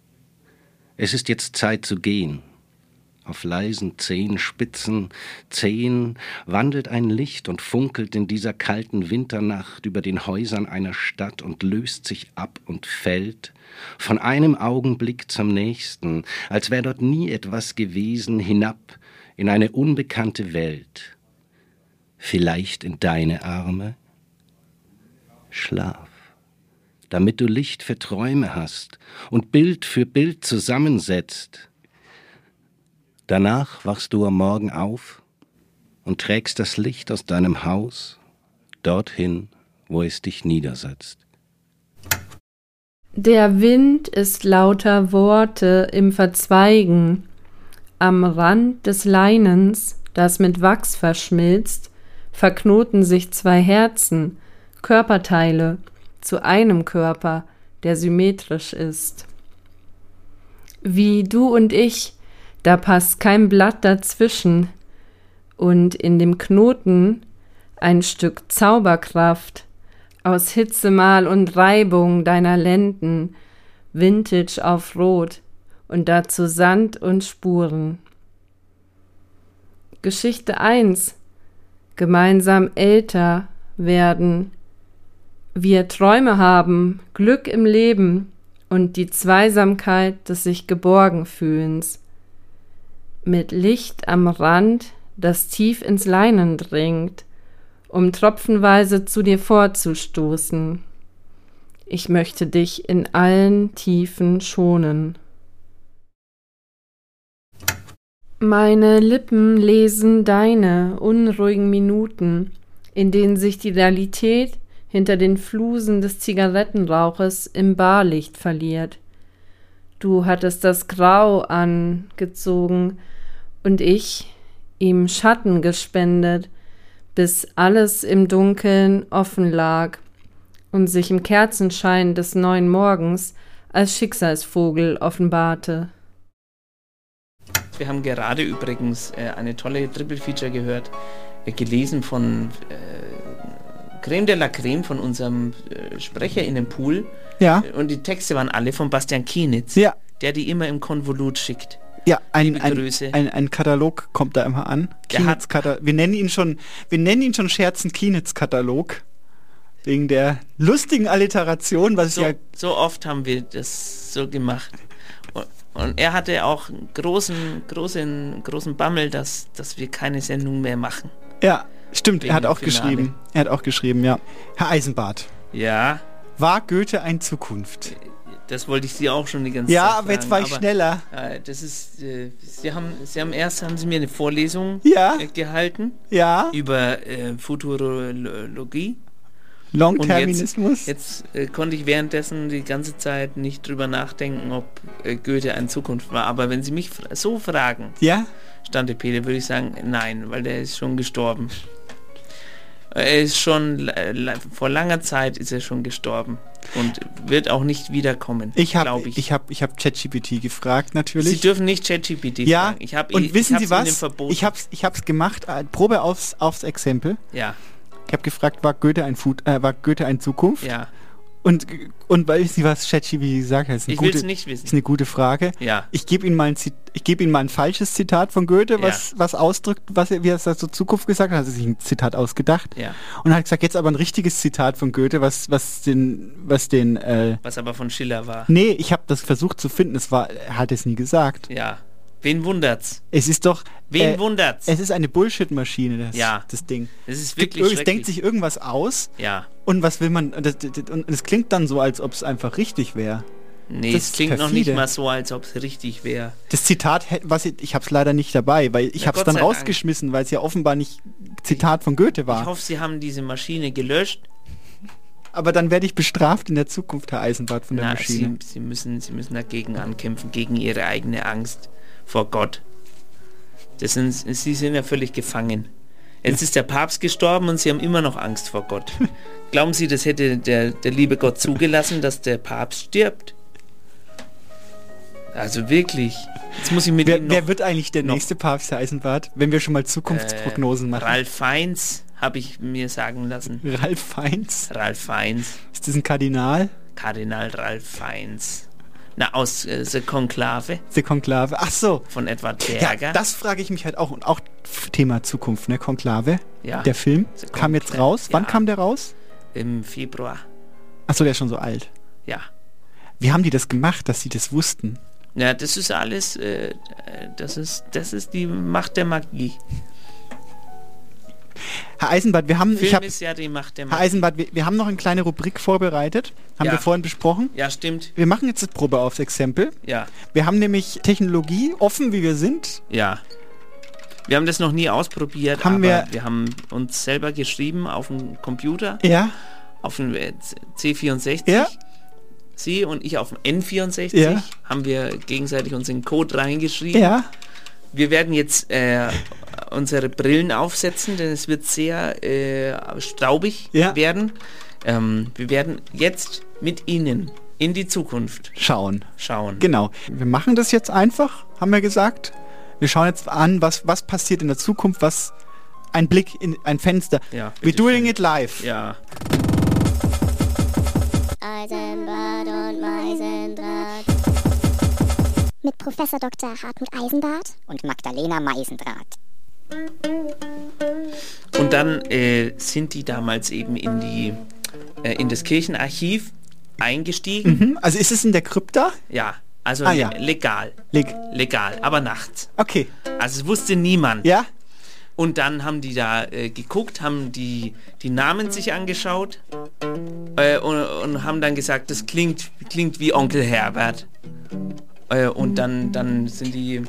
Es ist jetzt Zeit zu gehen. Auf leisen Zehenspitzen, Zehen wandelt ein Licht und funkelt in dieser kalten Winternacht über den Häusern einer Stadt und löst sich ab und fällt, von einem Augenblick zum nächsten, als wäre dort nie etwas gewesen, hinab in eine unbekannte Welt. Vielleicht in deine Arme? Schlaf, damit du Licht für Träume hast und Bild für Bild zusammensetzt. Danach wachst du am Morgen auf und trägst das Licht aus deinem Haus dorthin, wo es dich niedersetzt. Der Wind ist lauter Worte im Verzweigen. Am Rand des Leinens, das mit Wachs verschmilzt, verknoten sich zwei Herzen, Körperteile, zu einem Körper, der symmetrisch ist. Wie du und ich, da passt kein Blatt dazwischen, und in dem Knoten ein Stück Zauberkraft aus Hitzemal und Reibung deiner Lenden, Vintage auf Rot und dazu Sand und Spuren. Geschichte eins: Gemeinsam älter werden. Wir Träume haben, Glück im Leben und die Zweisamkeit des sich geborgen Fühlens. Mit Licht am Rand, das tief ins Leinen dringt, um tropfenweise zu dir vorzustoßen. Ich möchte dich in allen Tiefen schonen. Meine Lippen lesen deine unruhigen Minuten, in denen sich die Realität hinter den Flusen des Zigarettenrauches im Barlicht verliert. Du hattest das Grau angezogen und ich ihm Schatten gespendet, bis alles im Dunkeln offen lag und sich im Kerzenschein des neuen Morgens als Schicksalsvogel offenbarte. Wir haben gerade übrigens äh, eine tolle Triple-Feature gehört, äh, gelesen von äh, Creme de la Creme, von unserem äh, Sprecher in dem Pool. Ja. Und die Texte waren alle von Bastian Kienitz, ja. der die immer im Konvolut schickt. Ja, ein, ein, ein, ein Katalog kommt da immer an. Kienitz Katalog. Wir nennen ihn schon, wir nennen ihn schon scherzend Kienitz-Katalog. Wegen der lustigen Alliteration, was so, ja... So oft haben wir das so gemacht. Und, und er hatte auch einen großen, großen, großen Bammel, dass, dass wir keine Sendung mehr machen. Ja, stimmt, Wegen er hat auch Finale. geschrieben. Er hat auch geschrieben, ja. Herr Eisenbart. Ja. War Goethe ein Zukunft? Das wollte ich Sie auch schon die ganze Ja, Zeit aber jetzt fragen, war ich aber, schneller. Äh, das ist, äh, Sie haben, Sie haben erst haben Sie mir eine Vorlesung Ja. äh, gehalten. Ja. Über äh, Futurologie. Longterminismus. Und jetzt, jetzt äh, konnte ich währenddessen die ganze Zeit nicht drüber nachdenken, ob äh, Goethe eine Zukunft war. Aber wenn Sie mich fra- so fragen, ja, Stante Pede, würde ich sagen, nein, weil der ist schon gestorben. Er ist schon, äh, vor langer Zeit ist er schon gestorben und wird auch nicht wiederkommen, Ich habe glaube ich. ich hab, ich hab ChatGPT gefragt, natürlich. Sie dürfen nicht ChatGPT ja, fragen. Ich hab, und ich, wissen ich Sie was? Ich hab's, ich hab's gemacht, äh, Probe aufs, aufs Exempel. Ja. Ich habe gefragt, war Goethe ein Food, äh, war Goethe ein Zukunft? Ja. Und, und weil Sie was ChatGPT gesagt hat, ist eine, Ich gute, will's nicht wissen. ist eine gute Frage. Ja. Ich gebe Ihnen mal ein Zit- ich gebe Ihnen mal ein falsches Zitat von Goethe, was, Ja. was ausdrückt, was er, wie er es zur Zukunft gesagt hat. Hat er sich ein Zitat ausgedacht. Ja. Und hat gesagt, jetzt aber ein richtiges Zitat von Goethe, was, was den, was den, äh, Was aber von Schiller war. nee, ich habe das versucht zu finden, es war, er hat es nie gesagt. Ja. Wen wundert's? Es ist doch, Wen äh, wundert's? es ist eine Bullshit-Maschine, das, Ja. das Ding. Es ist Es wirklich es schrecklich. denkt sich irgendwas aus. Ja. Und was will man, das, das, und es klingt dann so, als ob es einfach richtig wäre. Nee, Das es ist klingt noch nicht perfide. mal so, als ob es richtig wäre. Das Zitat, hätt- was ich, ich habe es leider nicht dabei, weil ich Na, habe es Gott dann sei Dank. rausgeschmissen, weil es ja offenbar nicht Zitat von Goethe Ich war. hoffe, Sie haben diese Maschine gelöscht. Aber dann werde ich bestraft in der Zukunft, Herr Eisenbart, von der Na, Maschine. Sie, Sie, müssen, Sie müssen dagegen ankämpfen, gegen Ihre eigene Angst vor Gott. Das sind, Sie sind ja völlig gefangen. Jetzt ist der Papst gestorben und Sie haben immer noch Angst vor Gott. Glauben Sie, das hätte der, der liebe Gott zugelassen, dass der Papst stirbt? Also wirklich. Jetzt muss ich mit Wer, Ihnen noch, wer wird eigentlich der noch- nächste Papst, Herr Eisenbart, wenn wir schon mal Zukunftsprognosen äh, machen? Ralf Feins, habe ich mir sagen lassen. Ralf Feins? Ralf Feins. Ist das ein Kardinal? Kardinal Ralf Feins. Na, aus äh, The Konklave. The Konklave. Ach so. Von Edward Ja, Berger. das frage ich mich halt auch. Und auch Thema Zukunft, ne? Konklave. Ja. Der Film The kam jetzt Konklave, raus. Wann ja. kam der raus? Im Februar. Achso, der ist schon so alt. Ja. Wie haben die das gemacht, dass sie das wussten? Ja, das ist alles, äh, das ist, das ist die Macht der Magie. Herr Eisenbart, wir haben, Film ich hab, ist ja die Macht der Herr Magie. Eisenbart, wir, wir haben noch eine kleine Rubrik vorbereitet. Haben Ja. wir vorhin besprochen. Ja, stimmt. Wir machen jetzt das Probe aufs Exempel. Ja. Wir haben nämlich Technologie, offen wie wir sind. Ja. Wir haben das noch nie ausprobiert, Haben aber wir- wir, haben uns selber geschrieben auf dem Computer. Ja. Auf dem äh, C vierundsechzig. Ja. Sie und ich auf dem N vierundsechzig. Ja. Haben wir gegenseitig unseren Code reingeschrieben. Ja. Wir werden jetzt äh, unsere Brillen aufsetzen, denn es wird sehr äh, staubig Ja. werden. Ähm, wir werden jetzt mit Ihnen in die Zukunft Schauen. schauen. Genau. Wir machen das jetzt einfach, haben wir gesagt. Wir schauen jetzt an, was, was passiert in der Zukunft, was ein Blick in ein Fenster. Ja, We're bitte doing schön. it live. Ja. Eisenbart und Meisendraht. Mit Professor Doktor Hartmut Eisenbart und Magdalena Meisendraht. Und dann äh, sind die damals eben in die äh, in das Kirchenarchiv eingestiegen. Mhm. Also ist es in der Krypta? Ja, also Ah, ja. legal. Leg Legal, aber nachts. Okay. Also es wusste niemand. Ja? Und dann haben die da äh, geguckt, haben die, die Namen sich angeschaut äh, und, und haben dann gesagt, das klingt, klingt wie Onkel Herbert. Äh, und dann, dann sind die...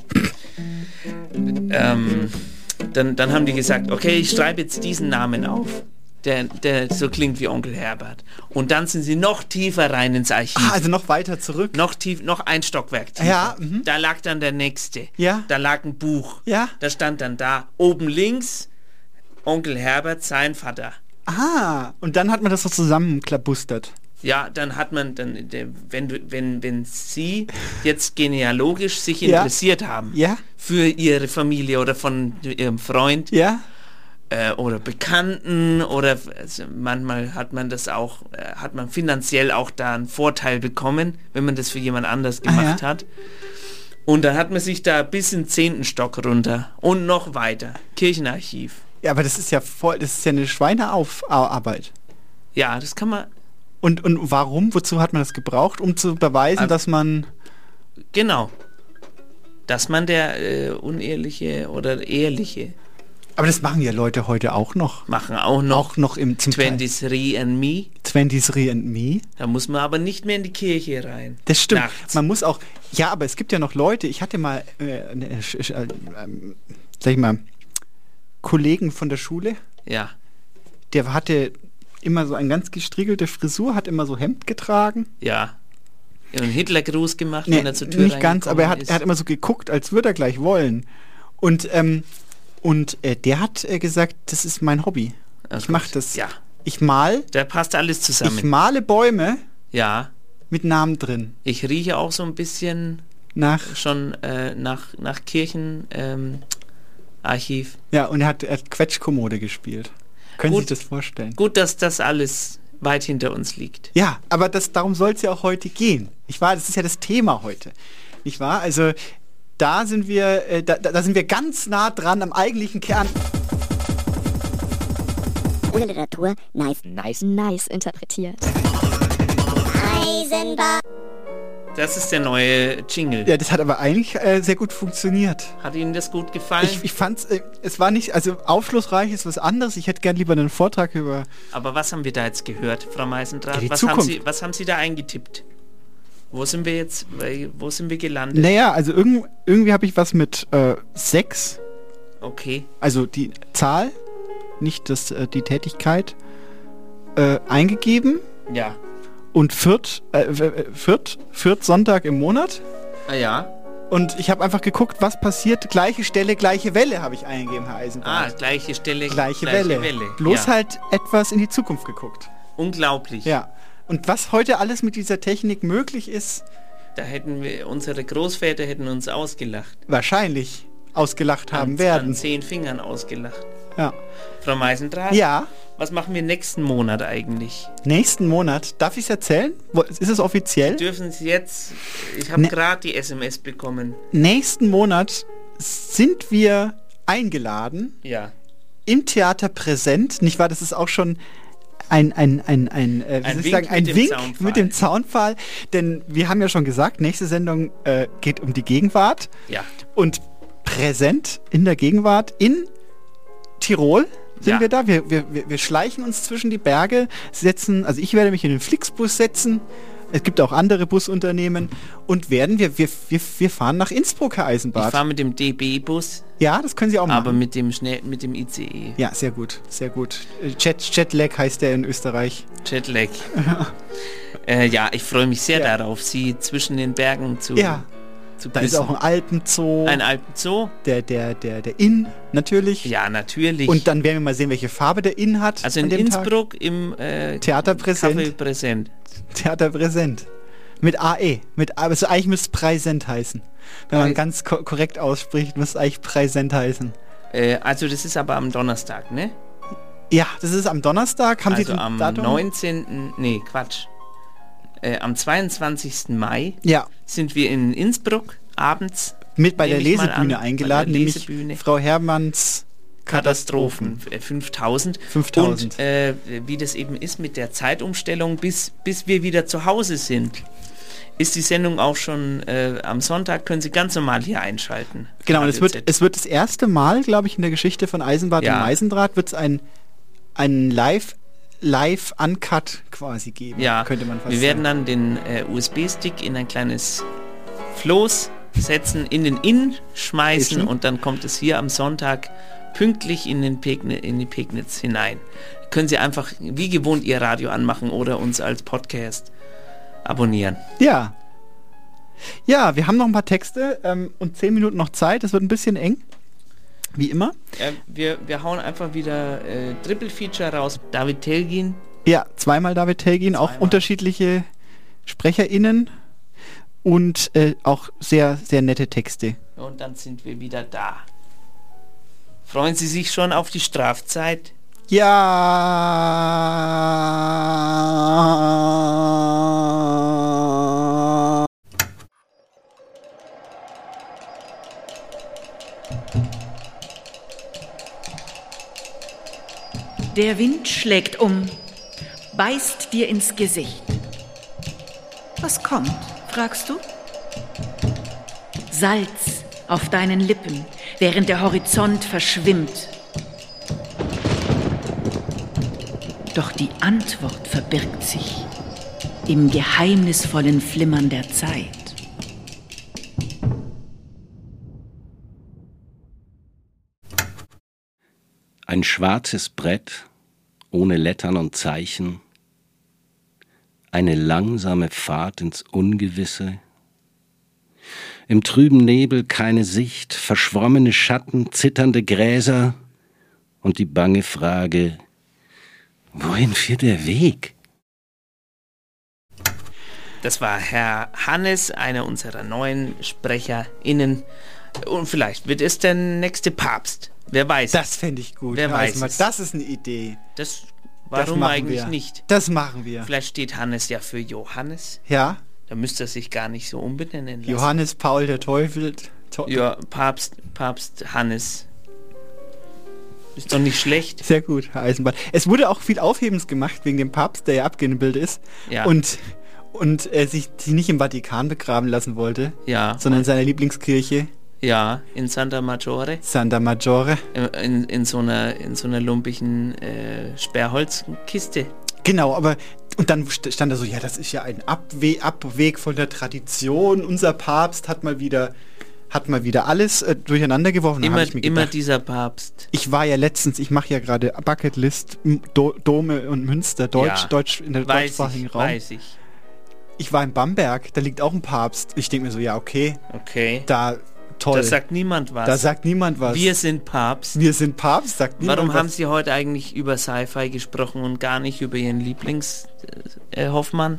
Ähm, dann, dann haben die gesagt, okay, ich schreibe jetzt diesen Namen auf, der, der so klingt wie Onkel Herbert. Und dann sind sie noch tiefer rein ins Archiv. Ah, also noch weiter zurück. Noch tief, noch ein Stockwerk tiefer. Ja, mhm. Da lag dann der nächste. Ja. Da lag ein Buch. Ja. Da stand dann da, oben links, Onkel Herbert, sein Vater. Ah, und dann hat man das so zusammenklabustert. Ja, dann hat man, dann, der- wenn, du, wenn, wenn Sie jetzt genealogisch sich Ja. interessiert haben Ja. für Ihre Familie oder von Ihrem Freund Ja. äh, oder Bekannten oder also manchmal hat man das auch, äh, hat man finanziell auch da einen Vorteil bekommen, wenn man das für jemand anders gemacht Ah, ja. hat. Und dann hat man sich da bis in den zehnten Stock runter und noch weiter. Kirchenarchiv. Ja, aber das ist ja voll, das ist ja eine Schweinearbeit. Ja, das kann man, Und, und warum? Wozu hat man das gebraucht? Um zu beweisen, Also- dass man... genau, dass man der äh, unehrliche oder ehrliche Aber das machen ja Leute heute auch noch. Machen auch noch. Auch noch im zum twenty-three and me. twenty-three and me. Da muss man aber nicht mehr in die Kirche rein. Das stimmt. Nachts. Man muss auch, ja, aber es gibt ja noch Leute, ich hatte mal, äh, äh, äh, äh, sag ich mal, Kollegen von der Schule. Ja. Der hatte immer so eine ganz gestriegelte Frisur, hat immer so Hemd getragen. Ja. Und einen Hitlergruß gemacht, nee, wenn er zur Tür nicht ganz, aber er hat, ist. er hat immer so geguckt, als würde er gleich wollen. Und, ähm, und äh, der hat äh, gesagt, das ist mein Hobby. Oh ich Gott. mache das. Ja. Ich mal. Da passt alles zusammen. Ich male Bäume. Ja. Mit Namen drin. Ich rieche auch so ein bisschen nach schon äh, nach, nach Kirchen ähm, Archiv. Ja, und er hat, er hat Quetschkommode gespielt. Können Sie Gut. sich das vorstellen? Gut, dass das alles weit hinter uns liegt. Ja, aber das, darum soll es ja auch heute gehen. Nicht wahr? Das ist ja das Thema heute. Nicht wahr? Also da sind wir, äh, da, da sind wir ganz nah dran am eigentlichen Kern. Ohne Literatur, nice, nice, nice interpretiert. Eisenbahn. Das ist der neue Jingle. Ja, das hat aber eigentlich äh, sehr gut funktioniert. Hat Ihnen das gut gefallen? Ich, ich fand's, äh, es war nicht, also aufschlussreich ist was anderes. Ich hätte gern lieber einen Vortrag über... Aber was haben wir da jetzt gehört, Frau Meisendrath? Ja, die was, Zukunft. haben Sie, was haben Sie da eingetippt? Wo sind wir jetzt, wo sind wir gelandet? Naja, also irgend, irgendwie habe ich was mit äh, sechs. Okay. Also die Zahl, nicht das, äh, die Tätigkeit, äh, eingegeben. Ja. Und Viert, äh, Viert, Viert Sonntag im Monat. Ah ja. Und ich habe einfach geguckt, was passiert. Gleiche Stelle, gleiche Welle habe ich eingegeben, Herr Eisenbahn. Ah, gleiche Stelle, gleiche, gleiche Welle. Welle. Bloß ja. halt etwas in die Zukunft geguckt. Unglaublich. Ja. Und was heute alles mit dieser Technik möglich ist... Da hätten wir, unsere Großväter hätten uns ausgelacht. Wahrscheinlich ausgelacht haben an, werden. An zehn Fingern ausgelacht. Ja. Frau Meisendrath? Ja? Was machen wir nächsten Monat eigentlich? Nächsten Monat? Darf ich es erzählen? Ist es offiziell? Sie dürfen Sie jetzt... Ich habe Ne- gerade die S M S bekommen. Nächsten Monat sind wir eingeladen. Ja. Im Theater präsent. Nicht wahr? Das ist auch schon ein, ein, ein, ein, äh, wie Ein soll ich Wink sagen, ein mit dem Wink Zaunpfahl. mit dem Zaunpfahl. Denn wir haben ja schon gesagt, nächste Sendung äh, geht um die Gegenwart. Ja. Und präsent in der Gegenwart in Tirol sind Ja. wir da. Wir, wir, wir wir schleichen uns zwischen die Berge, setzen, also ich werde mich in den Flixbus setzen. Es gibt auch andere Busunternehmen und werden wir, wir, wir, wir fahren nach Innsbruck, Herr Ich Eisenbart. fahre mit dem D B-Bus. Ja, das können Sie auch machen. Aber mit dem schnell, mit dem I C E. Ja, sehr gut, sehr gut. Äh, Jet, Jetlag heißt der in Österreich. Jetlag. äh, ja, ich freue mich sehr ja. darauf, Sie zwischen den Bergen zu, ja. zu Da ist auch ein Alpenzoo. Ein Alpenzoo. Der, der, der, der Inn, natürlich. Ja, natürlich. Und dann werden wir mal sehen, welche Farbe der Inn hat. Also in Innsbruck Tag. im äh, Theater präsent. Café präsent. Theater präsent. Mit A E. Mit A, also eigentlich müsste es präsent heißen. Wenn man ganz ko korrekt ausspricht, müsste es eigentlich präsent heißen. Äh, also das ist aber am Donnerstag, ne? Ja, das ist am Donnerstag. Haben also Sie am Datum? neunzehnten Nee, Quatsch. Äh, am zweiundzwanzigsten Mai ja. sind wir in Innsbruck abends. Mit bei der Lesebühne an, eingeladen, der nämlich Lesebühne. Frau Hermanns Katastrophen. Katastrophen. fünftausend. fünftausend. Und äh, wie das eben ist mit der Zeitumstellung, bis, bis wir wieder zu Hause sind, ist die Sendung auch schon äh, am Sonntag, können Sie ganz normal hier einschalten. Genau, und es wird, es wird das erste Mal, glaube ich, in der Geschichte von Eisenbahn ja. und Meisendraht, wird es ein, ein Live, Live-Uncut quasi geben, ja, könnte man fast wir werden sagen. dann den äh, U S B-Stick in ein kleines Floß setzen, in den Inn schmeißen und dann kommt es hier am Sonntag pünktlich in, den Pegni- in die Pegnitz hinein. Können Sie einfach wie gewohnt Ihr Radio anmachen oder uns als Podcast abonnieren. Ja. Ja, wir haben noch ein paar Texte ähm, und zehn Minuten noch Zeit. Das wird ein bisschen eng. Wie immer. Äh, wir, wir hauen einfach wieder äh, Triple-Feature raus. David Telgin. Ja, zweimal David Telgin, auch unterschiedliche SprecherInnen und äh, auch sehr, sehr nette Texte. Und dann sind wir wieder da. Freuen Sie sich schon auf die Strafzeit? Ja. Der Wind schlägt um, beißt dir ins Gesicht. Was kommt, fragst du? Salz auf deinen Lippen, während der Horizont verschwimmt. Doch die Antwort verbirgt sich im geheimnisvollen Flimmern der Zeit. Ein schwarzes Brett ohne Lettern und Zeichen, eine langsame Fahrt ins Ungewisse, im trüben Nebel keine Sicht, verschwommene Schatten, zitternde Gräser und die bange Frage, wohin führt der Weg? Das war Herr Hannes, einer unserer neuen SprecherInnen. Und vielleicht wird es der nächste Papst. Wer weiß. Das fände ich gut. Wer Ja, weiß also mal, es. das ist eine Idee. Das, Das warum machen eigentlich wir. nicht? Das machen wir. Vielleicht steht Hannes ja für Johannes. Ja. Da müsste er sich gar nicht so umbenennen lassen. Johannes Paul der Teufel. To Ja, Papst, Papst Hannes. Ist doch nicht schlecht. Sehr gut, Herr Eisenbahn. Es wurde auch viel Aufhebens gemacht wegen dem Papst, der ja abgebildet ist. Ja. Und, und er sich die nicht im Vatikan begraben lassen wollte. Ja. Sondern in seiner Lieblingskirche. Ja, in Santa Maggiore. Santa Maggiore. In, in, in, so, einer, in so einer lumpigen äh, Sperrholzkiste. Genau, aber und dann st- stand da so, ja, das ist ja ein Abwe- Abweg von der Tradition. Unser Papst hat mal wieder hat mal wieder alles äh, durcheinander geworfen. Immer, ich mir immer gedacht, dieser Papst. ich war ja letztens, ich mache ja gerade Bucketlist, M- Do- Dome und Münster, Deutsch, Ja, Deutsch in der weiß deutschsprachigen ich, Raum. weiß ich. Ich war in Bamberg, da liegt auch ein Papst. Ich denke mir so, ja, okay. Okay. Da, toll. Da sagt niemand was. Da sagt niemand was. Wir sind Papst. Wir sind Papst, sagt niemand Warum was. haben Sie heute eigentlich über Sci-Fi gesprochen und gar nicht über Ihren Lieblings äh, Hoffmann?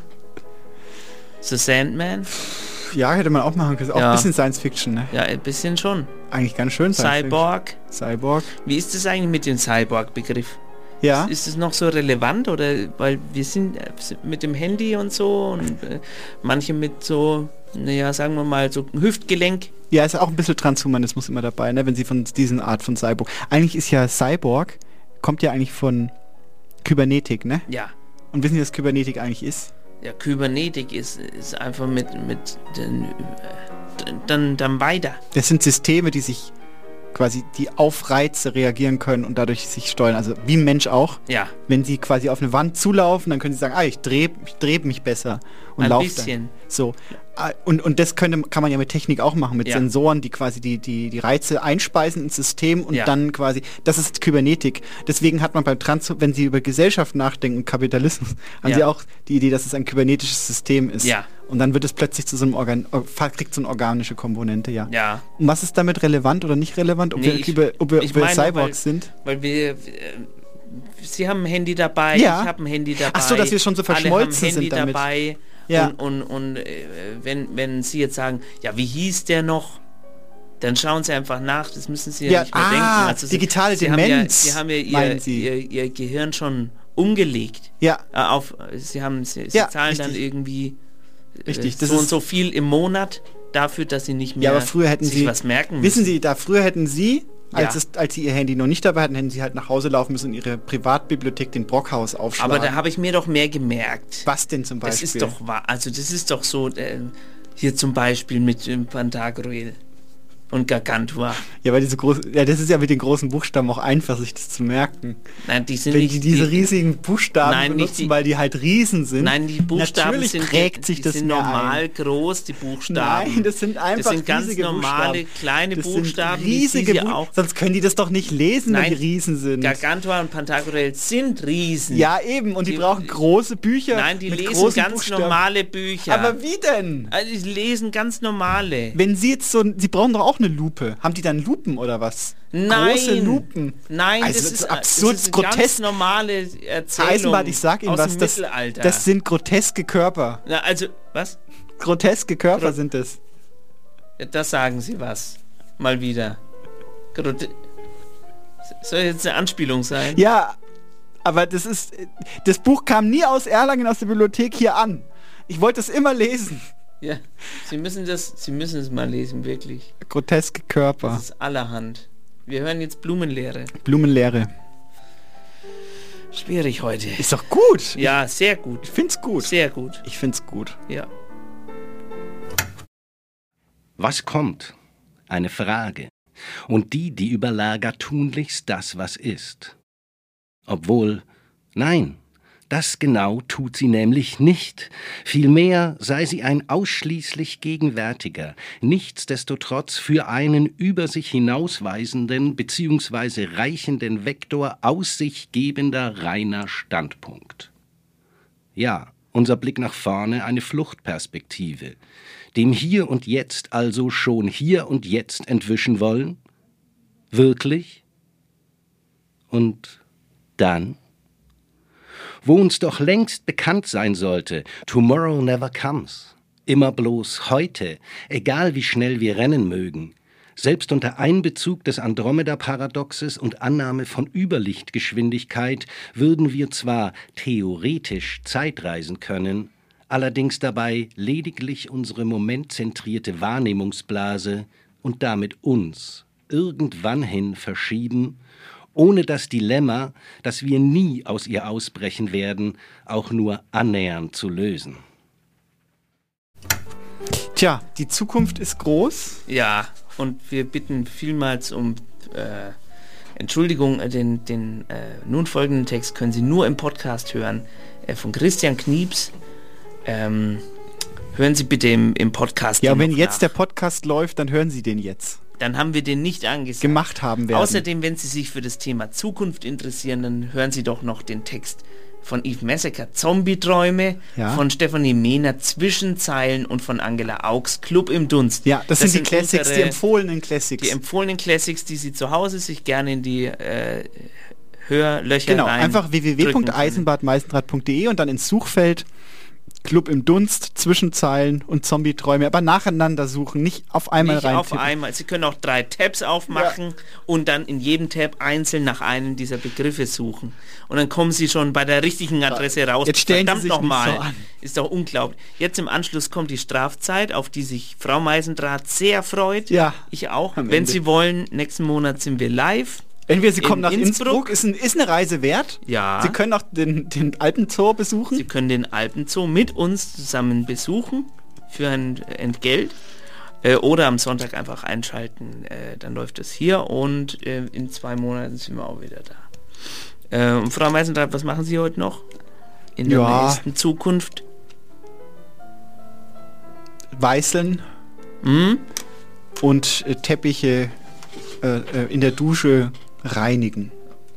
The Sandman? Ja, hätte man auch machen können. Auch Ja. ein bisschen Science Fiction, ne? Ja, ein bisschen schon. Eigentlich ganz schön Science Cyborg? Fiction. Cyborg. Wie ist es eigentlich mit dem Cyborg-Begriff? Ja. Ist es noch so relevant oder weil wir sind äh, mit dem Handy und so und äh, manche mit so, naja, sagen wir mal, so Hüftgelenk. Ja, ist auch ein bisschen Transhumanismus immer dabei, ne? Wenn sie von diesen Art von Cyborg. Eigentlich ist ja Cyborg, kommt ja eigentlich von Kybernetik, ne? Ja. Und wissen Sie, was Kybernetik eigentlich ist? Ja, Kybernetik ist, ist einfach mit, mit den, äh, dann, dann weiter. Das sind Systeme, die sich quasi, die auf Reize reagieren können und dadurch sich steuern. Also wie ein Mensch auch. Ja. Wenn sie quasi auf eine Wand zulaufen, dann können sie sagen, ah, ich drehe ich dreh mich besser und Ein laufe bisschen. dann. So. Und, und das könnte, kann man ja mit Technik auch machen, mit Ja. Sensoren, die quasi die, die, die Reize einspeisen ins System und Ja. dann quasi, das ist Kybernetik. Deswegen hat man beim Trans, wenn Sie über Gesellschaft nachdenken und Kapitalismus, haben Ja. Sie auch die Idee, dass es ein kybernetisches System ist. Ja. Und dann wird es plötzlich zu so einem Organ, kriegt so eine organische Komponente, ja. Ja. Und was ist damit relevant oder nicht relevant, ob Nee, wir, ich- Kyber, ob wir, ich ob wir meine, Cyborgs weil- sind? Weil wir, äh, Sie haben ein Handy dabei, Ja. ich habe ein Handy dabei. Ach so, dass wir schon so verschmolzen alle haben ein Handy sind damit. dabei. Ja. Und, und, und äh, wenn, wenn Sie jetzt sagen, ja, wie hieß der noch? Dann schauen Sie einfach nach, das müssen Sie ja, Ja, nicht mehr ah, denken. Also Sie, digitale Sie haben ja, Demenz, Sie haben ja meinen ihr, Sie? ihr, ihr Gehirn schon umgelegt. Ja. Äh, auf, Sie, haben, Sie, Sie Ja, zahlen dann richtig. irgendwie äh, Richtig, das so und ist- so viel im Monat dafür, dass Sie nicht mehr Ja, aber früher hätten sich Sie, was merken müssen. wissen Sie, da früher hätten Sie, als, Ja. es, als Sie Ihr Handy noch nicht dabei hatten, hätten Sie halt nach Hause laufen müssen und Ihre Privatbibliothek, den Brockhaus, aufschlagen. Aber da habe ich mir doch mehr gemerkt. Was denn zum Beispiel? Das ist doch wahr. Also das ist doch so, äh, hier zum Beispiel mit dem Pantagruel und Gargantua. Ja, weil diese große, ja, das ist ja mit den großen Buchstaben auch einfach, sich das zu merken. Nein, die sind Wenn nicht die diese die, riesigen Buchstaben Nein, nicht benutzen, die- weil die halt Riesen sind. Nein, die Buchstaben Natürlich sind, prägt sich die das sind mehr normal ein. groß, die Buchstaben. Nein, das sind einfach Das sind ganz riesige normale, Buchstaben. kleine das Buchstaben, sind riesige wie Sie Buch auch. Sonst können die das doch nicht lesen, Nein, wenn die Riesen sind. Gargantua und Pantagruel sind Riesen. Ja, eben. Und die, Die- brauchen große Bücher. Nein, die mit lesen großen ganz Buchstaben. normale Bücher. Aber wie denn? Also die lesen ganz normale. Wenn Sie jetzt so, Sie brauchen doch auch eine Lupe. Haben die dann Lupen oder was? Nein. Große Lupen. Nein, Also das das ist ist absurd, das ist eine grotesk. ganz normale Herr Erzählung Eisenbart, ich sag Ihnen aus was, dem das, Mittelalter. das sind groteske Körper. Na, also, was? Groteske Körper Gro- sind das. Ja, das sagen Sie was. Mal wieder. Grote Soll jetzt eine Anspielung sein? Ja, aber das ist, das Buch kam nie aus Erlangen aus der Bibliothek hier an. Ich wollte es immer lesen. Ja. Sie müssen das, Sie müssen es mal lesen, wirklich. Groteske Körper. Das ist allerhand. Wir hören jetzt Blumenlehre. Blumenlehre. Schwierig heute. Ist doch gut. Ja, sehr gut. Ich find's gut. Sehr gut. Ich find's gut. Ja. Was kommt? Eine Frage. Und die, die überlagert tunlichst das, was ist. Obwohl, nein, Das genau tut sie nämlich nicht. Vielmehr sei sie ein ausschließlich gegenwärtiger, nichtsdestotrotz für einen über sich hinausweisenden bzw. reichenden Vektor aus sich gebender reiner Standpunkt. Ja, unser Blick nach vorne eine Fluchtperspektive, dem Hier und Jetzt also schon hier und jetzt entwischen wollen? Wirklich? Und dann? Wo uns doch längst bekannt sein sollte, tomorrow never comes. Immer bloß heute, egal wie schnell wir rennen mögen. Selbst unter Einbezug des Andromeda-Paradoxes und Annahme von Überlichtgeschwindigkeit würden wir zwar theoretisch Zeitreisen können, allerdings dabei lediglich unsere momentzentrierte Wahrnehmungsblase und damit uns irgendwann hin verschieben, ohne das Dilemma, dass wir nie aus ihr ausbrechen werden, auch nur annähernd zu lösen. Tja, die Zukunft ist groß. Ja, und wir bitten vielmals um äh, Entschuldigung. Den, den äh, nun folgenden Text können Sie nur im Podcast hören, äh, von Christian Knieps. Ähm, hören Sie bitte im, im Podcast. Ja, wenn jetzt nach. Der Podcast läuft, dann hören Sie den jetzt. Dann haben wir den nicht angesagt. Gemacht haben werden. Außerdem, wenn Sie sich für das Thema Zukunft interessieren, dann hören Sie doch noch den Text von Yves Messecker, Zombie-Träume, ja. von Stefanie Mehner, Zwischenzeilen und von Angela Augs, Club im Dunst. Ja, das, das sind die Classics, unsere, die empfohlenen Classics. Die empfohlenen Classics, die Sie zu Hause sich gerne in die äh, Hörlöcher genau, rein Genau, einfach w w w punkt eisenbad meisendraht punkt d e und dann ins Suchfeld Club im Dunst, Zwischenzeilen und Zombie-Träume, aber nacheinander suchen, nicht auf einmal rein. Nicht auf einmal. Sie können auch drei Tabs aufmachen ja. und dann in jedem Tab einzeln nach einem dieser Begriffe suchen. Und dann kommen Sie schon bei der richtigen Adresse raus. Jetzt stellen Verdammt Sie sich noch nicht mal. so an. Ist doch unglaublich. Jetzt im Anschluss kommt die Strafzeit, auf die sich Frau Meisendrath sehr freut. Ja. Ich auch. Am Wenn Ende. Sie wollen, nächsten Monat sind wir live. Entweder Sie kommen nach Innsbruck. Innsbruck, ist, ein, ist eine Reise wert. Ja. Sie können auch den, den Alpenzoo besuchen. Sie können den Alpenzoo mit uns zusammen besuchen für ein Entgelt. Äh, oder am Sonntag einfach einschalten. Äh, dann läuft es hier und äh, in zwei Monaten sind wir auch wieder da. Äh, und Frau Meisendrath, was machen Sie heute noch? In der ja. nächsten Zukunft? Weißeln. Mhm. Und äh, Teppiche äh, äh, in der Dusche reinigen.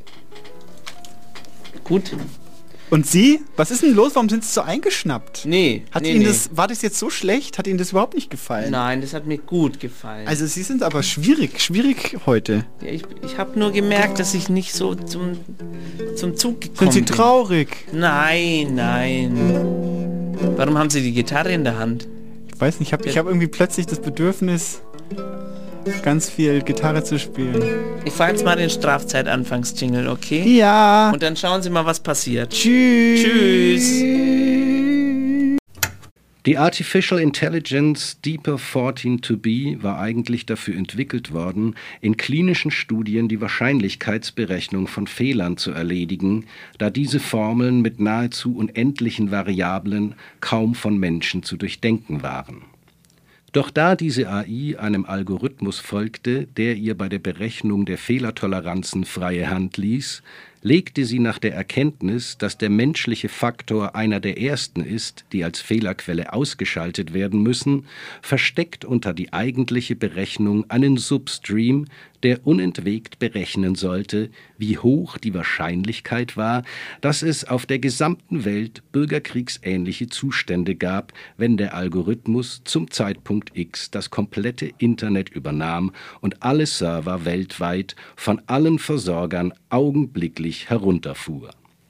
Gut. Und Sie? Was ist denn los? Warum sind Sie so eingeschnappt? Nee. Hat nee, Ihnen nee. das, war das jetzt so schlecht? Hat Ihnen das überhaupt nicht gefallen? Nein, das hat mir gut gefallen. Also Sie sind aber schwierig, schwierig heute. Ja, ich ich habe nur gemerkt, dass ich nicht so zum, zum Zug gekommen bin. Sind Sie traurig? Nein, nein. Warum haben Sie die Gitarre in der Hand? Ich weiß nicht, ich habe ich hab irgendwie plötzlich das Bedürfnis, ganz viel Gitarre zu spielen. Ich fahre jetzt mal den Strafzeit-Anfangs-Jingle, okay? Ja. Und dann schauen Sie mal, was passiert. Tschüss. Tschüss. Die Artificial Intelligence Deeper fourteen to be war eigentlich dafür entwickelt worden, in klinischen Studien die Wahrscheinlichkeitsberechnung von Fehlern zu erledigen, da diese Formeln mit nahezu unendlichen Variablen kaum von Menschen zu durchdenken waren. Doch da diese A I einem Algorithmus folgte, der ihr bei der Berechnung der Fehlertoleranzen freie Hand ließ, legte sie nach der Erkenntnis, dass der menschliche Faktor einer der ersten ist, die als Fehlerquelle ausgeschaltet werden müssen, versteckt unter die eigentliche Berechnung einen Substream, der unentwegt berechnen sollte, wie hoch die Wahrscheinlichkeit war, dass es auf der gesamten Welt bürgerkriegsähnliche Zustände gab, wenn der Algorithmus zum Zeitpunkt X das komplette Internet übernahm und alle Server weltweit von allen Versorgern augenblicklich herunterfuhr.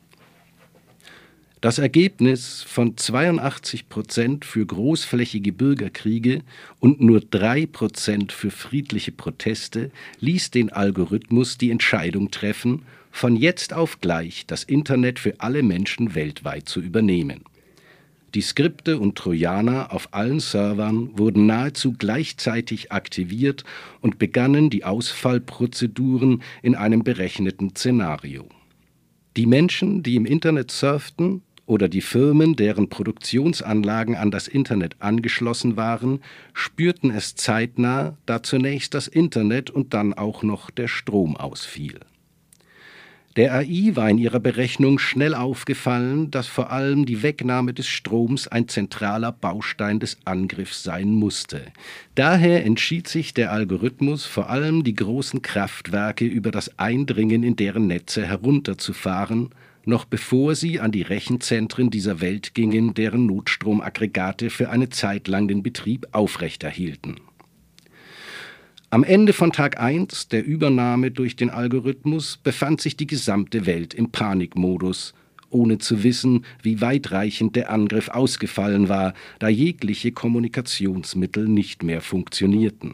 Das Ergebnis von zweiundachtzig Prozent für großflächige Bürgerkriege und nur drei Prozent für friedliche Proteste ließ den Algorithmus die Entscheidung treffen, von jetzt auf gleich das Internet für alle Menschen weltweit zu übernehmen. Die Skripte und Trojaner auf allen Servern wurden nahezu gleichzeitig aktiviert und begannen die Ausfallprozeduren in einem berechneten Szenario. Die Menschen, die im Internet surften, oder die Firmen, deren Produktionsanlagen an das Internet angeschlossen waren, spürten es zeitnah, da zunächst das Internet und dann auch noch der Strom ausfiel. Der A I war in ihrer Berechnung schnell aufgefallen, dass vor allem die Wegnahme des Stroms ein zentraler Baustein des Angriffs sein musste. Daher entschied sich der Algorithmus, vor allem die großen Kraftwerke über das Eindringen in deren Netze herunterzufahren, noch bevor sie an die Rechenzentren dieser Welt gingen, deren Notstromaggregate für eine Zeit lang den Betrieb aufrechterhielten. Am Ende von Tag eins der Übernahme durch den Algorithmus befand sich die gesamte Welt im Panikmodus, ohne zu wissen, wie weitreichend der Angriff ausgefallen war, da jegliche Kommunikationsmittel nicht mehr funktionierten.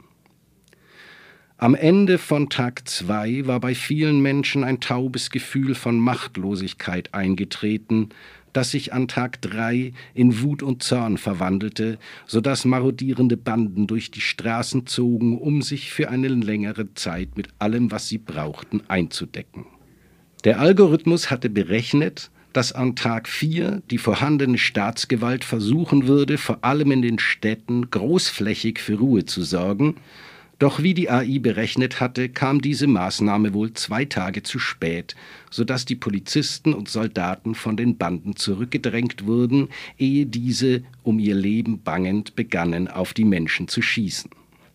Am Ende von Tag zwei war bei vielen Menschen ein taubes Gefühl von Machtlosigkeit eingetreten, das sich an Tag drei in Wut und Zorn verwandelte, sodass marodierende Banden durch die Straßen zogen, um sich für eine längere Zeit mit allem, was sie brauchten, einzudecken. Der Algorithmus hatte berechnet, dass an Tag vier die vorhandene Staatsgewalt versuchen würde, vor allem in den Städten großflächig für Ruhe zu sorgen. Doch wie die A I berechnet hatte, kam diese Maßnahme wohl zwei Tage zu spät, sodass die Polizisten und Soldaten von den Banden zurückgedrängt wurden, ehe diese, um ihr Leben bangend, begannen, auf die Menschen zu schießen.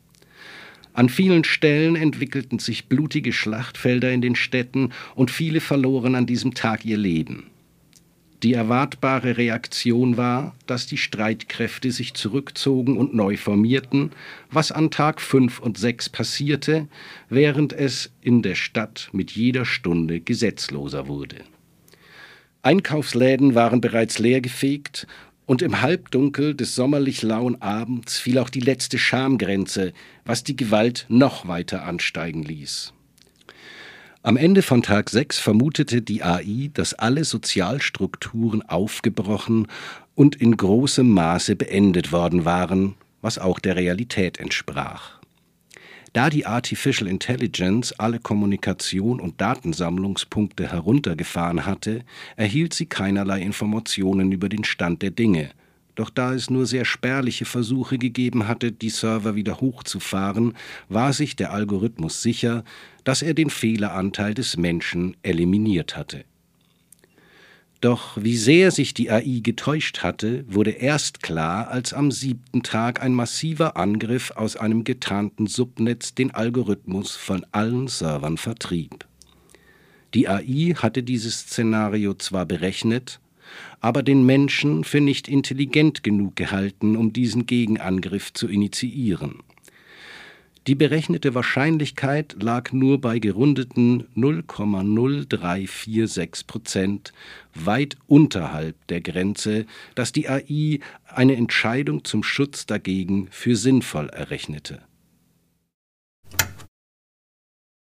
An vielen Stellen entwickelten sich blutige Schlachtfelder in den Städten und viele verloren an diesem Tag ihr Leben. Die erwartbare Reaktion war, dass die Streitkräfte sich zurückzogen und neu formierten, was an Tag fünf und sechs passierte, während es in der Stadt mit jeder Stunde gesetzloser wurde. Einkaufsläden waren bereits leergefegt und im Halbdunkel des sommerlich lauen Abends fiel auch die letzte Schamgrenze, was die Gewalt noch weiter ansteigen ließ. Am Ende von Tag sechs vermutete die A I, dass alle Sozialstrukturen aufgebrochen und in großem Maße beendet worden waren, was auch der Realität entsprach. Da die Artificial Intelligence alle Kommunikation- und Datensammlungspunkte heruntergefahren hatte, erhielt sie keinerlei Informationen über den Stand der Dinge. Doch da es nur sehr spärliche Versuche gegeben hatte, die Server wieder hochzufahren, war sich der Algorithmus sicher, dass er den Fehleranteil des Menschen eliminiert hatte. Doch wie sehr sich die A I getäuscht hatte, wurde erst klar, als am siebten Tag ein massiver Angriff aus einem getarnten Subnetz den Algorithmus von allen Servern vertrieb. Die A I hatte dieses Szenario zwar berechnet, aber den Menschen für nicht intelligent genug gehalten, um diesen Gegenangriff zu initiieren. Die berechnete Wahrscheinlichkeit lag nur bei gerundeten null Komma null drei vier sechs Prozent, weit unterhalb der Grenze, dass die A I eine Entscheidung zum Schutz dagegen für sinnvoll errechnete.